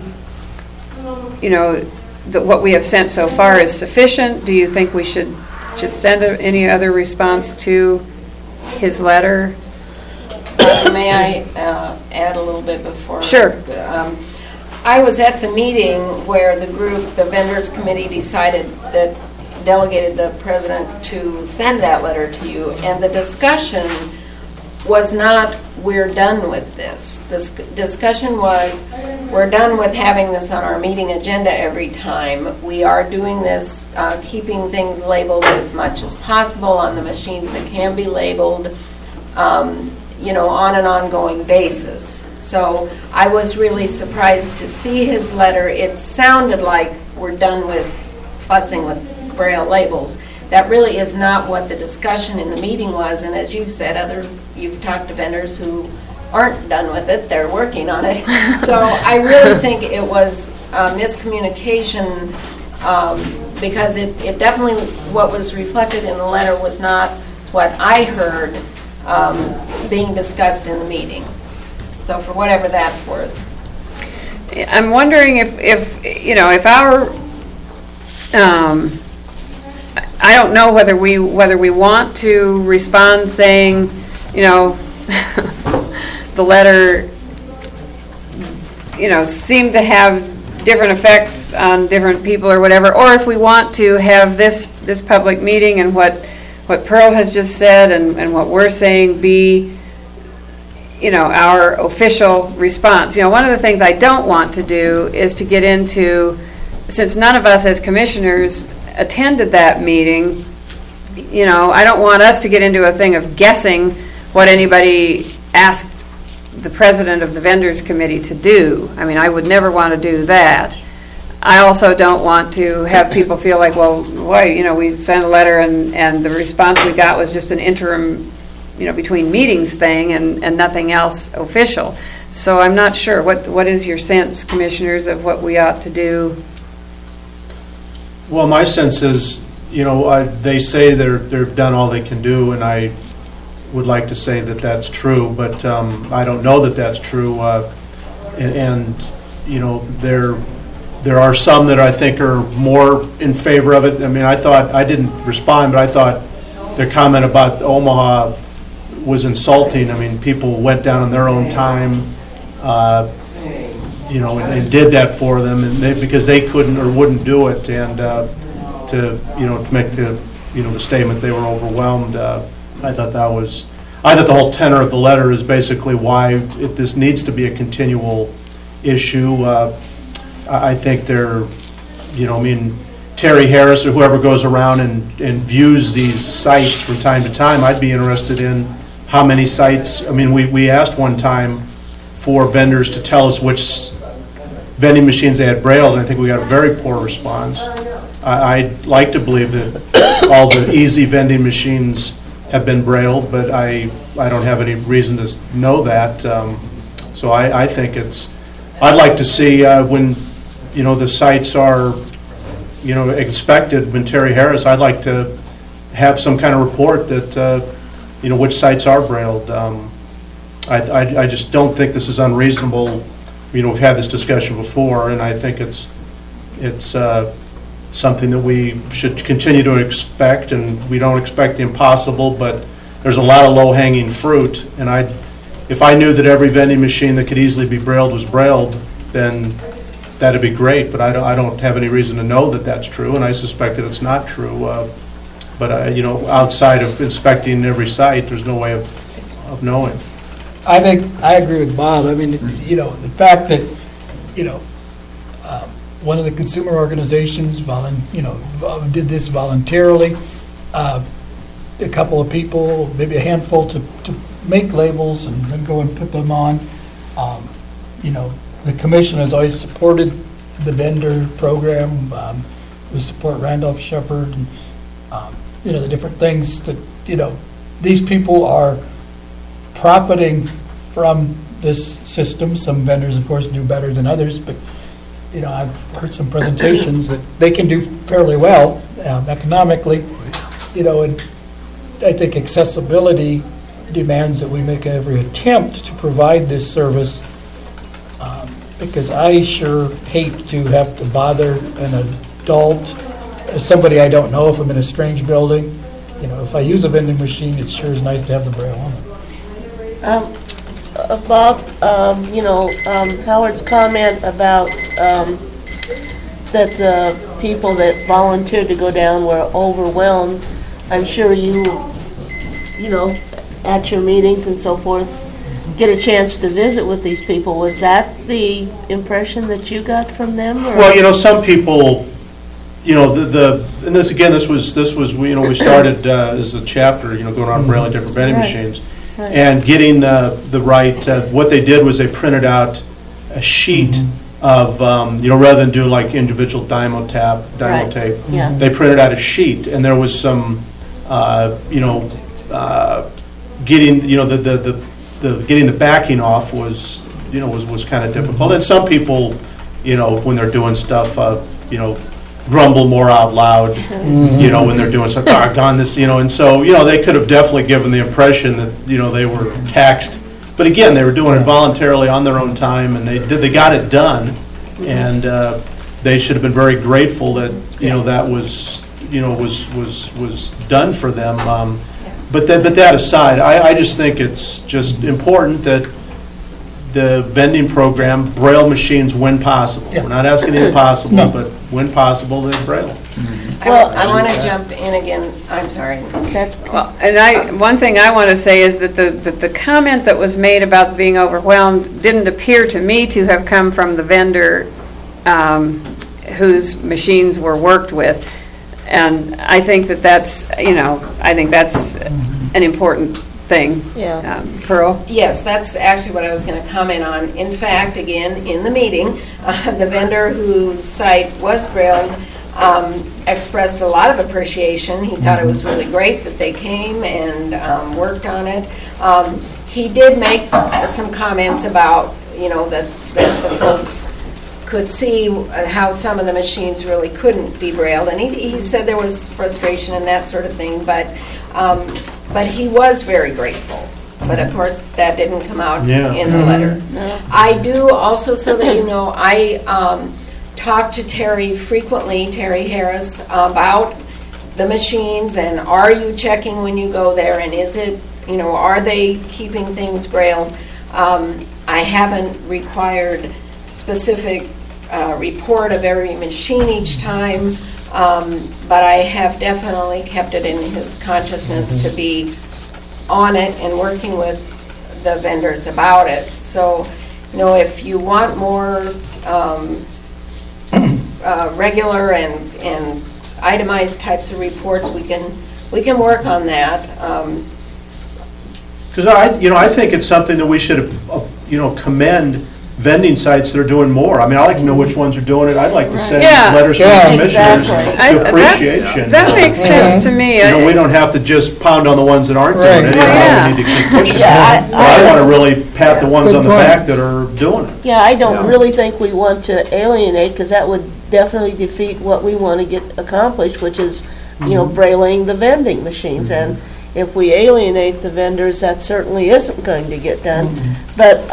that what we have sent so far is sufficient? Do you think we should send any other response to his letter? May I add a little bit before? Sure. I was at the meeting where the vendors committee decided that delegated the president to send that letter to you, and the discussion was not, we're done with this. The discussion was, we're done with having this on our meeting agenda every time. We are doing this, keeping things labeled as much as possible on the machines that can be labeled, on an ongoing basis. So I was really surprised to see his letter. It sounded like we're done with fussing with Braille labels. That really is not what the discussion in the meeting was, and as you've said, you've talked to vendors who aren't done with it, they're working on it. So I really think it was miscommunication, because it definitely, what was reflected in the letter was not what I heard being discussed in the meeting. So for whatever that's worth. I'm wondering if our I don't know whether we want to respond saying, the letter, seemed to have different effects on different people or whatever, or if we want to have this public meeting and what Pearl has just said and what we're saying be, our official response. One of the things I don't want to do is to get into, since none of us as commissioners attended that meeting, I don't want us to get into a thing of guessing what anybody asked the president of the vendors committee to do. I mean, I would never want to do that. I also don't want to have people feel like, well, why, we sent a letter and the response we got was just an interim, between meetings thing and nothing else official. So I'm not sure. What is your sense, commissioners, of what we ought to do? Well, my sense is, they say they've done all they can do, and I would like to say that that's true, but I don't know that that's true. There are some that I think are more in favor of it. I mean, I didn't respond, but I thought their comment about Omaha was insulting. I mean, people went down on their own time, and did that for them, and because they couldn't or wouldn't do it, and to make the statement they were overwhelmed. I thought the whole tenor of the letter is basically why this needs to be a continual issue. I think Terry Harris or whoever goes around and views these sites from time to time, I'd be interested in how many sites. I mean, we asked one time for vendors to tell us which vending machines they had brailled, and I think we got a very poor response. I'd like to believe that all the easy vending machines have been brailled, but I don't have any reason to know that. So I think I'd like to see when the sites are inspected, when Terry Harris, I'd like to have some kind of report that which sites are brailled. I just don't think this is unreasonable. We've had this discussion before, and I think it's something that we should continue to expect, and we don't expect the impossible, but there's a lot of low-hanging fruit, and if I knew that every vending machine that could easily be brailled was brailled, then that'd be great, but I don't have any reason to know that that's true, and I suspect that it's not true. But outside of inspecting every site, there's no way of knowing. I think I agree with Bob. I mean, the fact that one of the consumer organizations did this voluntarily. A couple of people, maybe a handful, to make labels and then go and put them on. The commission has always supported the vendor program. We support Randolph Shepherd and the different things that these people are profiting from this system. Some vendors, of course, do better than others, but I've heard some presentations that they can do fairly well economically. And I think accessibility demands that we make every attempt to provide this service, because I sure hate to have to bother an adult, somebody I don't know, if I'm in a strange building. If I use a vending machine, it sure is nice to have the braille on it. Bob, Howard's comment about that the people that volunteered to go down were overwhelmed. I'm sure you at your meetings and so forth, get a chance to visit with these people. Was that the impression that you got from them? Or? Well, some people, and this was we started as a chapter, going around brailing different vending machines. Right. And getting the right, what they did was they printed out a sheet of, rather than doing like individual dymo tape, they printed out a sheet, and there was some, getting, getting the backing off was kind of difficult. And some people, when they're doing stuff, grumble more out loud, when they're doing something, doggone this, and so, they could have definitely given the impression that, they were taxed. But again, they were doing it voluntarily on their own time, and they got it done, and they should have been very grateful that, that was, was done for them. But that aside, I just think it's just important that the vending program, braille machines when possible. Yeah. We're not asking the impossible, but when possible, then braille. Well, I want to jump in again. I'm sorry. Well, and one thing I want to say is that the comment that was made about being overwhelmed didn't appear to me to have come from the vendor whose machines were worked with, and I think that's an important thing. Yeah. Pearl? Yes, that's actually what I was going to comment on. In fact, again, in the meeting, the vendor whose site was brailled expressed a lot of appreciation. He thought it was really great that they came and worked on it. He did make some comments about, that the folks could see how some of the machines really couldn't be brailled, and he said there was frustration and that sort of thing, but he was very grateful. But of course, that didn't come out in the letter. I do also, so that you know, I talk to Terry frequently, Terry Harris, about the machines, and are you checking when you go there, and is it, are they keeping things braille? I haven't required specific report of every machine each time, but I have definitely kept it in his consciousness to be on it and working with the vendors about it. So, if you want more regular and itemized types of reports, we can work on that. Because I think it's something that we should commend vending sites that are doing more. I mean, I like to know which ones are doing it. I'd like to send letters to the commissioners to appreciation. That makes sense to me. We don't have to just pound on the ones that aren't doing it. We need to keep pushing. I want to really pat the ones on the back that are doing it. Yeah, I don't really think we want to alienate, because that would definitely defeat what we want to get accomplished, which is, brailing the vending machines. And if we alienate the vendors, that certainly isn't going to get done. But,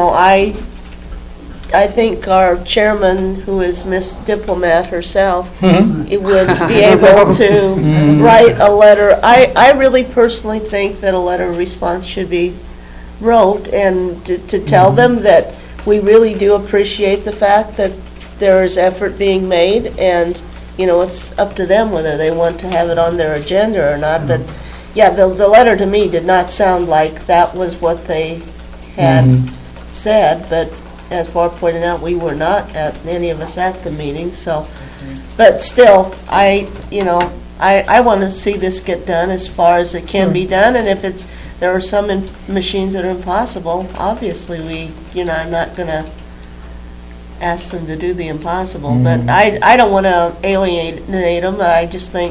I think our chairman, who is Miss Diplomat herself, it would be able to write a letter. I really personally think that a letter of response should be wrote, and to tell them that we really do appreciate the fact that there is effort being made, and it's up to them whether they want to have it on their agenda or not. But yeah, the letter to me did not sound like that was what they had said, but as Barb pointed out, we were not any of us at the meeting. So, but still, I want to see this get done as far as it can be done. And if there are some machines that are impossible, obviously I'm not going to ask them to do the impossible. But I don't want to alienate them. I just think,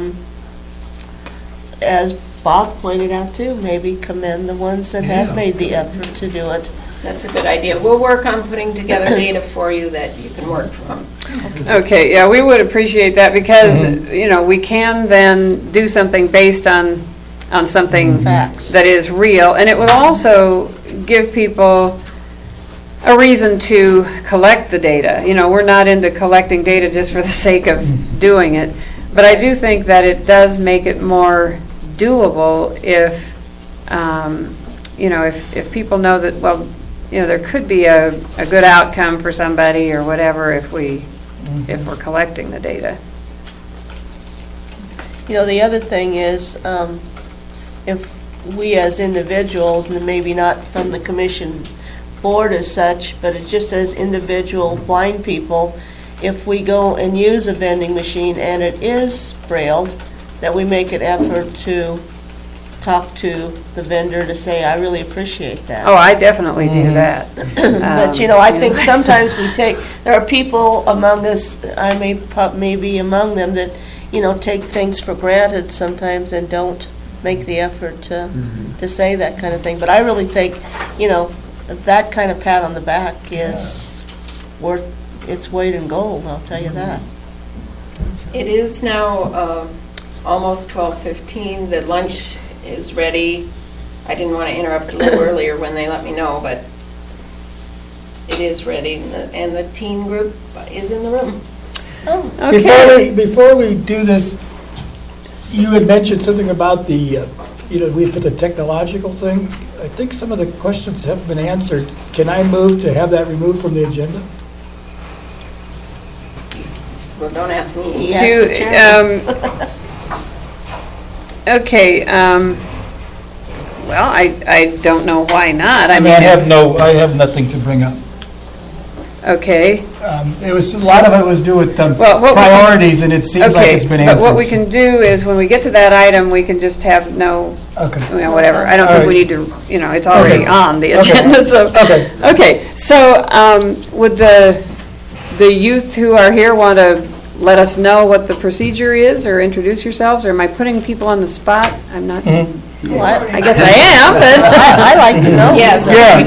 as Bob pointed out too, maybe commend the ones that have made the effort to do it. That's a good idea. We'll work on putting together data for you that you can work from. Okay, yeah, we would appreciate that, because we can then do something based on something that is real, and it will also give people a reason to collect the data. We're not into collecting data just for the sake of doing it, but I do think that it does make it more doable if if people know that, there could be a good outcome for somebody or whatever if we're collecting the data. The other thing is, if we as individuals, and maybe not from the commission board as such, but it just as individual blind people, if we go and use a vending machine and it is brailled, that we make an effort to talk to the vendor to say, I really appreciate that. Oh, I definitely do that. But I think sometimes there are people among us, I may be among them, that take things for granted sometimes and don't make the effort to say that kind of thing. But I really think that kind of pat on the back is worth its weight in gold, I'll tell you that. It is now almost 12:15. The lunch is ready. I didn't want to interrupt a little earlier when they let me know, but it is ready, and the teen group is in the room. Oh, okay. Before we do this, you had mentioned something about the, we put the technological thing. I think some of the questions have been answered. Can I move to have that removed from the agenda? Well, don't ask me. Okay. Well, I don't know why not. I have nothing to bring up. Okay. It was a lot of it was due with priorities, and it seems like it's been answered. But what we can do is, when we get to that item, we can just have whatever. I don't think we need to. It's already on the agenda. So would the youth who are here want to let us know what the procedure is, or introduce yourselves, or am I putting people on the spot? I'm not, I guess I am, but. I like to know. Yes. Yeah.